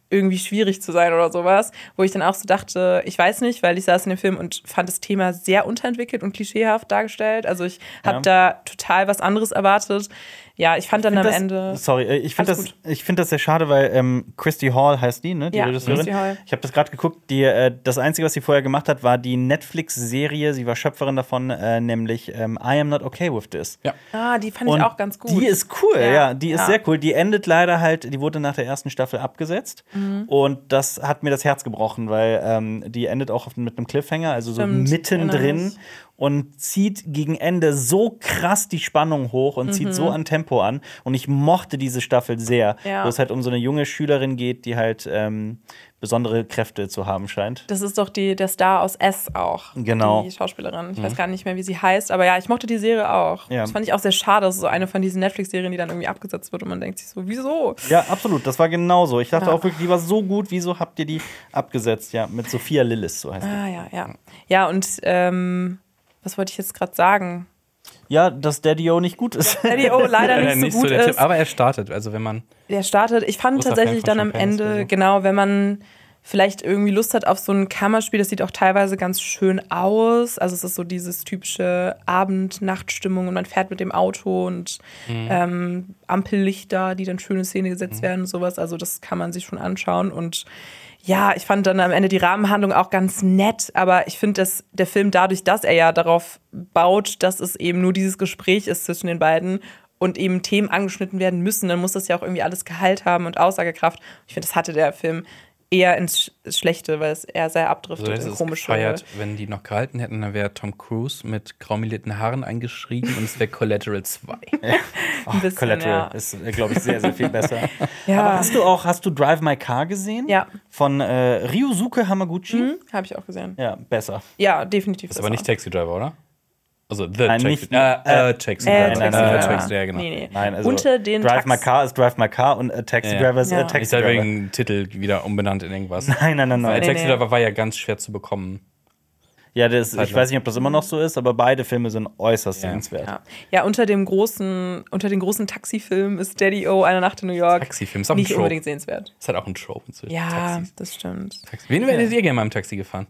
irgendwie schwierig zu sein oder sowas, wo ich dann auch so dachte, ich weiß nicht, weil ich saß in dem Film und fand das Thema sehr unterentwickelt und klischeehaft dargestellt. Also ich habe Ja. da total was anderes erwartet. Ja, ich fand dann Ich am find das, Ende. Sorry, äh, ich finde Alles das, ich find das sehr schade, weil ähm, Christy Hall heißt die, ne? Die Ja, Regisseurin. Christy Hall. Ich habe das gerade geguckt. Die, äh, das Einzige, was sie vorher gemacht hat, war die Netflix-Serie. Sie war Schöpferin davon, äh, nämlich ähm, I Am Not Okay With This. Ja. Ah, die fand Und ich auch ganz gut. Die ist cool, ja, Ja, die ist ja. sehr cool. Die endet leider halt, die wurde nach der ersten Staffel abgesetzt. Mhm. Und das hat mir das Herz gebrochen, weil ähm, die endet auch auf, mit einem Cliffhanger, also so Stimmt, erinnere mittendrin. mich. Und zieht gegen Ende so krass die Spannung hoch und zieht so an Tempo an. Und ich mochte diese Staffel sehr, Ja. wo es halt um so eine junge Schülerin geht, die halt ähm, besondere Kräfte zu haben scheint. Das ist doch die, der Star aus S auch. Genau. Die Schauspielerin. Ich weiß gar nicht mehr, wie sie heißt. Aber ja, ich mochte die Serie auch. Ja. Das fand ich auch sehr schade. Das ist so eine von diesen Netflix-Serien, die dann irgendwie abgesetzt wird. Und man denkt sich so, wieso? Ja, absolut, das war genauso. Ich dachte Ja. auch wirklich, die war so gut, wieso habt ihr die abgesetzt? Ja, mit Sophia Lillis, so heißt die. Ah, ja, ja. Ja, und ähm, was wollte ich jetzt gerade sagen? Ja, dass Daddy-O nicht gut ist. Daddy O leider Leider nicht so gut der ist. Tipp, aber er startet. Also wenn man Der startet. Ich fand Großer tatsächlich Fan dann von am Champagne ist Ende, oder so. genau, wenn man vielleicht irgendwie Lust hat auf so ein Kammerspiel, das sieht auch teilweise ganz schön aus. Also es ist so dieses typische Abend-Nacht-Stimmung und man fährt mit dem Auto und Mhm. ähm, Ampellichter, die dann schön in Szene gesetzt werden und sowas. Also das kann man sich schon anschauen. Und ja, ich fand dann am Ende die Rahmenhandlung auch ganz nett, aber ich finde, dass der Film dadurch, dass er ja darauf baut, dass es eben nur dieses Gespräch ist zwischen den beiden und eben Themen angeschnitten werden müssen, dann muss das ja auch irgendwie alles Gehalt haben und Aussagekraft. Ich finde, das hatte der Film eher ins Schlechte, weil es eher sehr abdriftet so hätte in es komische. gefeiert, wenn die noch gehalten hätten, dann wäre Tom Cruise mit graumelierten Haaren eingeschrieben und es wäre Collateral zwei. Ein bisschen, Collateral ja. ist, glaube ich, sehr, sehr viel besser. Ja. Aber hast du auch, hast du Drive My Car gesehen? Ja. Von äh, Ryusuke Hamaguchi? Hm, habe ich auch gesehen. Ja, besser. Ja, definitiv. Das ist aber nicht Taxi Driver, oder? Also The Nein, Taxi nicht- äh, äh, Taxi Äh, Driver. nein, Taxi nein, Äh, nein, Driver. Taxi, ja, genau. Nee, nee. Nein, also Unter den Drive Tax- My Car ist Drive My Car und äh, Taxi Ja. Driver ist Ja. äh, Ich Taxi habe Driver. den Titel wieder umbenannt in irgendwas. Nein, nein, nein, Weil nein. Nee, Taxi nee. Driver war ja ganz schwer zu bekommen. Ja, das, Zeit ich lang. weiß nicht, ob das immer noch so ist, aber beide Filme sind äußerst Ja. sehenswert. Ja. ja, unter dem großen, unter den großen Taxifilmen ist Daddy O, Eine Nacht in New York, Taxifilm ist auch ein nicht Trope. unbedingt sehenswert. Ist halt auch ein Trope inzwischen. Ja, Taxis. das stimmt. Taxi. Wen werdet ihr gerne mal im Taxi gefahren?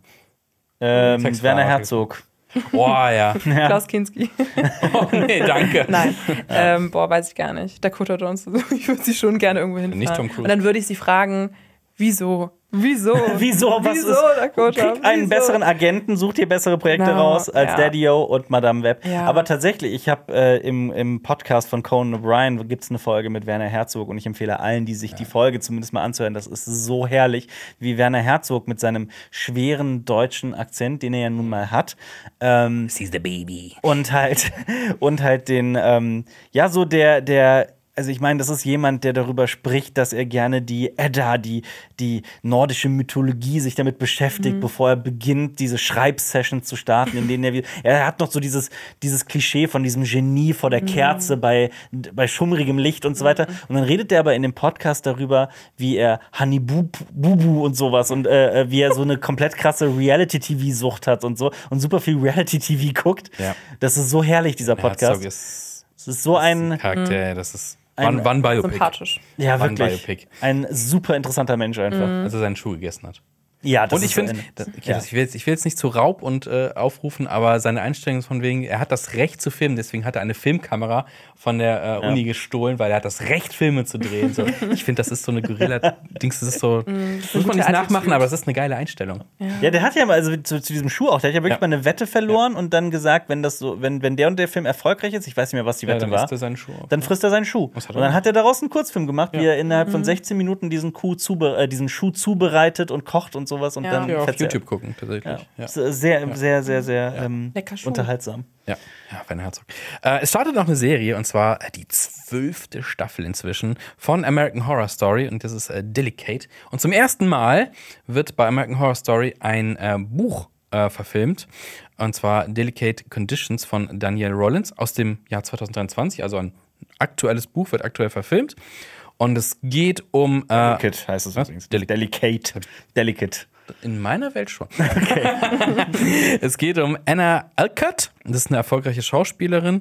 Ähm, Taxifahrer. Werner Herzog. Oh ja. Klaus Kinski. Oh nee, danke. Nein, ähm, boah, weiß ich gar nicht. Dakota Johnson, ich würde sie schon gerne irgendwo hinfahren. Nicht Tom Cruise. Und dann würde ich sie fragen, wieso? Wieso? Wieso? Was Wieso, ist? Dakota? Krieg einen Wieso? besseren Agenten, such dir bessere Projekte Genau, raus als ja. Daddy-O und Madame Web. Ja. Aber tatsächlich, ich habe äh, im, im Podcast von Conan O'Brien gibt es eine Folge mit Werner Herzog und ich empfehle allen, die sich die Folge zumindest mal anzuhören. Das ist so herrlich, wie Werner Herzog mit seinem schweren deutschen Akzent, den er ja nun mal hat, ähm, She's the baby. und halt und halt den ähm, ja so der der also ich meine, das ist jemand, der darüber spricht, dass er gerne die Edda, die, die nordische Mythologie sich damit beschäftigt, bevor er beginnt, diese Schreibsessions zu starten, in denen er wieder, er hat noch so dieses, dieses Klischee von diesem Genie vor der Kerze bei, bei schummrigem Licht und so weiter. Und dann redet er aber in dem Podcast darüber, wie er Honey Boo Bubu und sowas und äh, wie er so eine komplett krasse Reality-T V-Sucht hat und so und super viel Reality-T V guckt. Ja. Das ist so herrlich, dieser Podcast. Herzog ist Es ist so ein, Charakter, das ist Ein- Wann, wann Biopic. Sympathisch. ja Wann wirklich, Biopic. ein super interessanter Mensch einfach. Als er seinen Schuh gegessen hat. Ja, das Und ich ist finde, ein- das- okay, ja. das- ich, will jetzt, ich will jetzt nicht zu Raub und äh, aufrufen, aber seine Einstellung ist von wegen, er hat das Recht zu filmen, deswegen hat er eine Filmkamera von der äh, Uni gestohlen, weil er hat das Recht, Filme zu drehen. So. Ich finde, das ist so eine Gorilla-Dings, das ist so, das muss man gute nicht nachmachen, Attitude. aber das ist eine geile Einstellung. Ja, der hat ja mal, also zu, zu diesem Schuh auch, der hat ja wirklich Ja. mal eine Wette verloren und dann gesagt, wenn das so, wenn, wenn der und der Film erfolgreich ist, ich weiß nicht mehr, was die Ja, Wette dann war, isst er seinen Schuh auf. dann frisst er seinen Schuh. Was hat Und er dann hat er daraus einen Kurzfilm gemacht, wie Ja. er innerhalb von sechzehn Minuten diesen, Kuh zube äh, diesen Schuh zubereitet und kocht und sowas und Ja. dann Ja, auf verzehrt. YouTube gucken, tatsächlich. Ja. Ja. Ist, äh, Sehr, sehr, sehr, sehr ähm, Lecker Schuh. unterhaltsam. Ja, ja, Werner Herzog. Äh, es startet noch eine Serie, und zwar äh, die zwölfte Staffel inzwischen von American Horror Story, und das ist äh, Delicate. Und zum ersten Mal wird bei American Horror Story ein äh, Buch äh, verfilmt, und zwar Delicate Conditions von Danielle Rollins aus dem Jahr zwanzig dreiundzwanzig, also ein aktuelles Buch, wird aktuell verfilmt. Und es geht um. Äh, Delicate heißt es was? übrigens. Delic- Delicate. Delicate. In meiner Welt schon. Es geht um Anna Alcott. Das ist eine erfolgreiche Schauspielerin.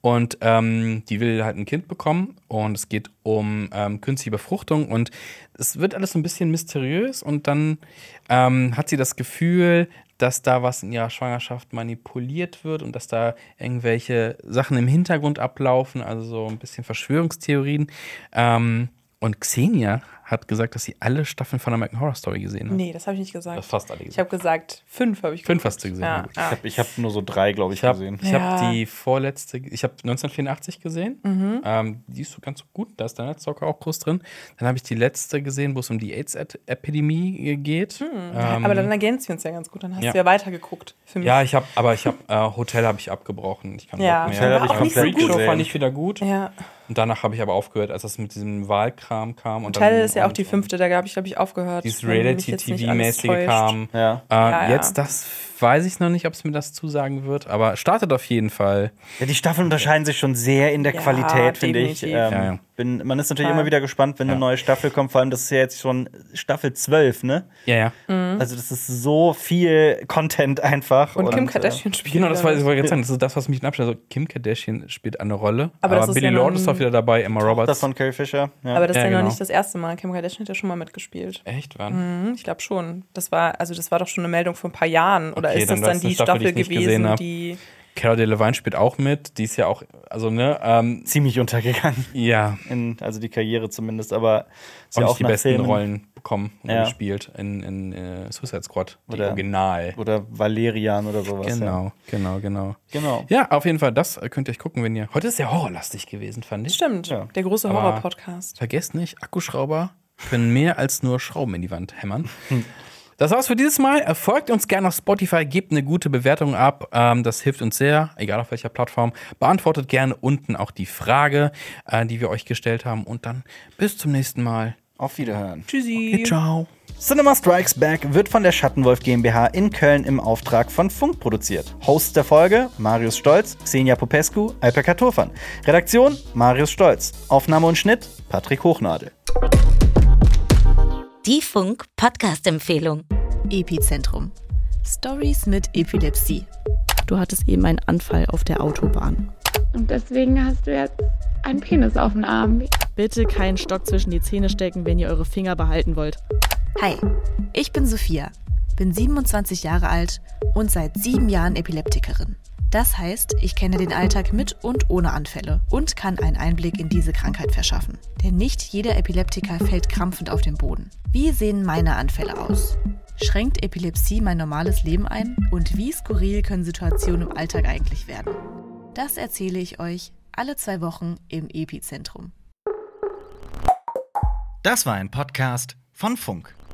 Und ähm, die will halt ein Kind bekommen. Und es geht um ähm, künstliche Befruchtung. Und es wird alles so ein bisschen mysteriös. Und dann ähm, hat sie das Gefühl, dass da was in ihrer Schwangerschaft manipuliert wird und dass da irgendwelche Sachen im Hintergrund ablaufen, also so ein bisschen Verschwörungstheorien. Ähm, und Xenia hat gesagt, dass sie alle Staffeln von American Horror Story gesehen hat. Nee, das habe ich nicht gesagt. Das fast alle Ich gesehen. habe gesagt, fünf habe ich Fünf geguckt. hast du gesehen. Ja, Gut. Ich ja. habe ich hab nur so drei, glaube ich, Ich habe gesehen. ich Ja. hab die vorletzte, ich habe neunzehnhundertvierundachtzig gesehen. Mhm. Ähm, die ist so ganz gut, da ist der Netzzocker auch groß drin. Dann habe ich die letzte gesehen, wo es um die AIDS-Epidemie geht. Ähm, Aber dann ergänzen wir uns ja ganz gut. Dann hast ja. du ja weitergeguckt. Für mich. ja, ich habe, aber ich habe äh, Hotel habe ich abgebrochen. Ich kann Ja. Bock mehr. Hotel habe ich War auch nicht so komplett gut. Freakshow gesehen. fand ich wieder gut. Ja. Und danach habe ich aber aufgehört, als das mit diesem Wahlkram kam. Und Hotel dann, ist ja auch und- die fünfte, da habe ich, glaube ich, aufgehört. Dieses wenn mich jetzt nicht alles Reality-T V-mäßige täuscht. kam. Ja. Äh, Ja, ja. Jetzt, das weiß ich noch nicht, ob es mir das zusagen wird, aber startet auf jeden Fall. Ja, die Staffeln unterscheiden sich schon sehr in der Ja, Qualität, finde ich. definitiv. Ähm, Ja, ja. Bin, man ist natürlich Total. immer wieder gespannt, wenn Ja. eine neue Staffel kommt. Vor allem, das ist ja jetzt schon Staffel zwölf, ne? Ja, ja. Mhm. Also, das ist so viel Content einfach. Und Kim äh, Kardashian spielt. Genau, das wieder war, ich mit. wollte jetzt sagen, das ist das, was mich abstellt. Also Kim Kardashian spielt eine Rolle, Aber aber, das ist Billy ja Lord noch ist auch ein- wieder dabei, Emma Roberts. Das von Carrie Fisher. Ja. Aber das ist Ja, ja, genau. noch nicht das erste Mal. Kim Kardashian hat ja schon mal mitgespielt. Echt, wann? Mhm, ich glaube schon. Das war, also das war doch schon eine Meldung vor ein paar Jahren. Oder Okay, ist dann das war dann es eine die Staffel, Staffel, die ich nicht gesehen gewesen, hab. die. Cara Delevingne spielt auch mit, die ist ja auch, also ne, ähm, Ziemlich untergegangen. ja, In, also die Karriere zumindest, aber ist auch ja nicht auch die nach besten Filmen. Rollen bekommen und Ja. gespielt in, in äh, Suicide Squad, die Oder- Original. Oder Valerian oder sowas. Genau, genau, genau. Ja. Genau. Ja, auf jeden Fall, das könnt ihr euch gucken, wenn ihr. Heute ist ja horrorlastig gewesen, fand ich. Stimmt, Ja. der große Aber- Horror-Podcast. Vergesst nicht, Akkuschrauber können mehr als nur Schrauben in die Wand hämmern. Das war's für dieses Mal. Folgt uns gerne auf Spotify, gebt eine gute Bewertung ab. Ähm, das hilft uns sehr, egal auf welcher Plattform. Beantwortet gerne unten auch die Frage, äh, die wir euch gestellt haben. Und dann bis zum nächsten Mal. Auf Wiederhören. Tschüssi. Okay, ciao. Cinema Strikes Back wird von der Schattenwolf GmbH in Köln im Auftrag von Funk produziert. Hosts der Folge: Marius Stolz, Xenia Popescu, Alper Turfan. Redaktion: Marius Stolz. Aufnahme und Schnitt: Patrick Hochnadel. Die Funk-Podcast-Empfehlung. Epizentrum. Stories mit Epilepsie. Du hattest eben einen Anfall auf der Autobahn. Und deswegen hast du jetzt einen Penis auf dem Arm. Bitte keinen Stock zwischen die Zähne stecken, wenn ihr eure Finger behalten wollt. Hi, ich bin Sophia, bin siebenundzwanzig Jahre alt und seit sieben Jahren Epileptikerin. Das heißt, ich kenne den Alltag mit und ohne Anfälle und kann einen Einblick in diese Krankheit verschaffen. Denn nicht jeder Epileptiker fällt krampfend auf den Boden. Wie sehen meine Anfälle aus? Schränkt Epilepsie mein normales Leben ein? Und wie skurril können Situationen im Alltag eigentlich werden? Das erzähle ich euch alle zwei Wochen im Epizentrum. Das war ein Podcast von Funk.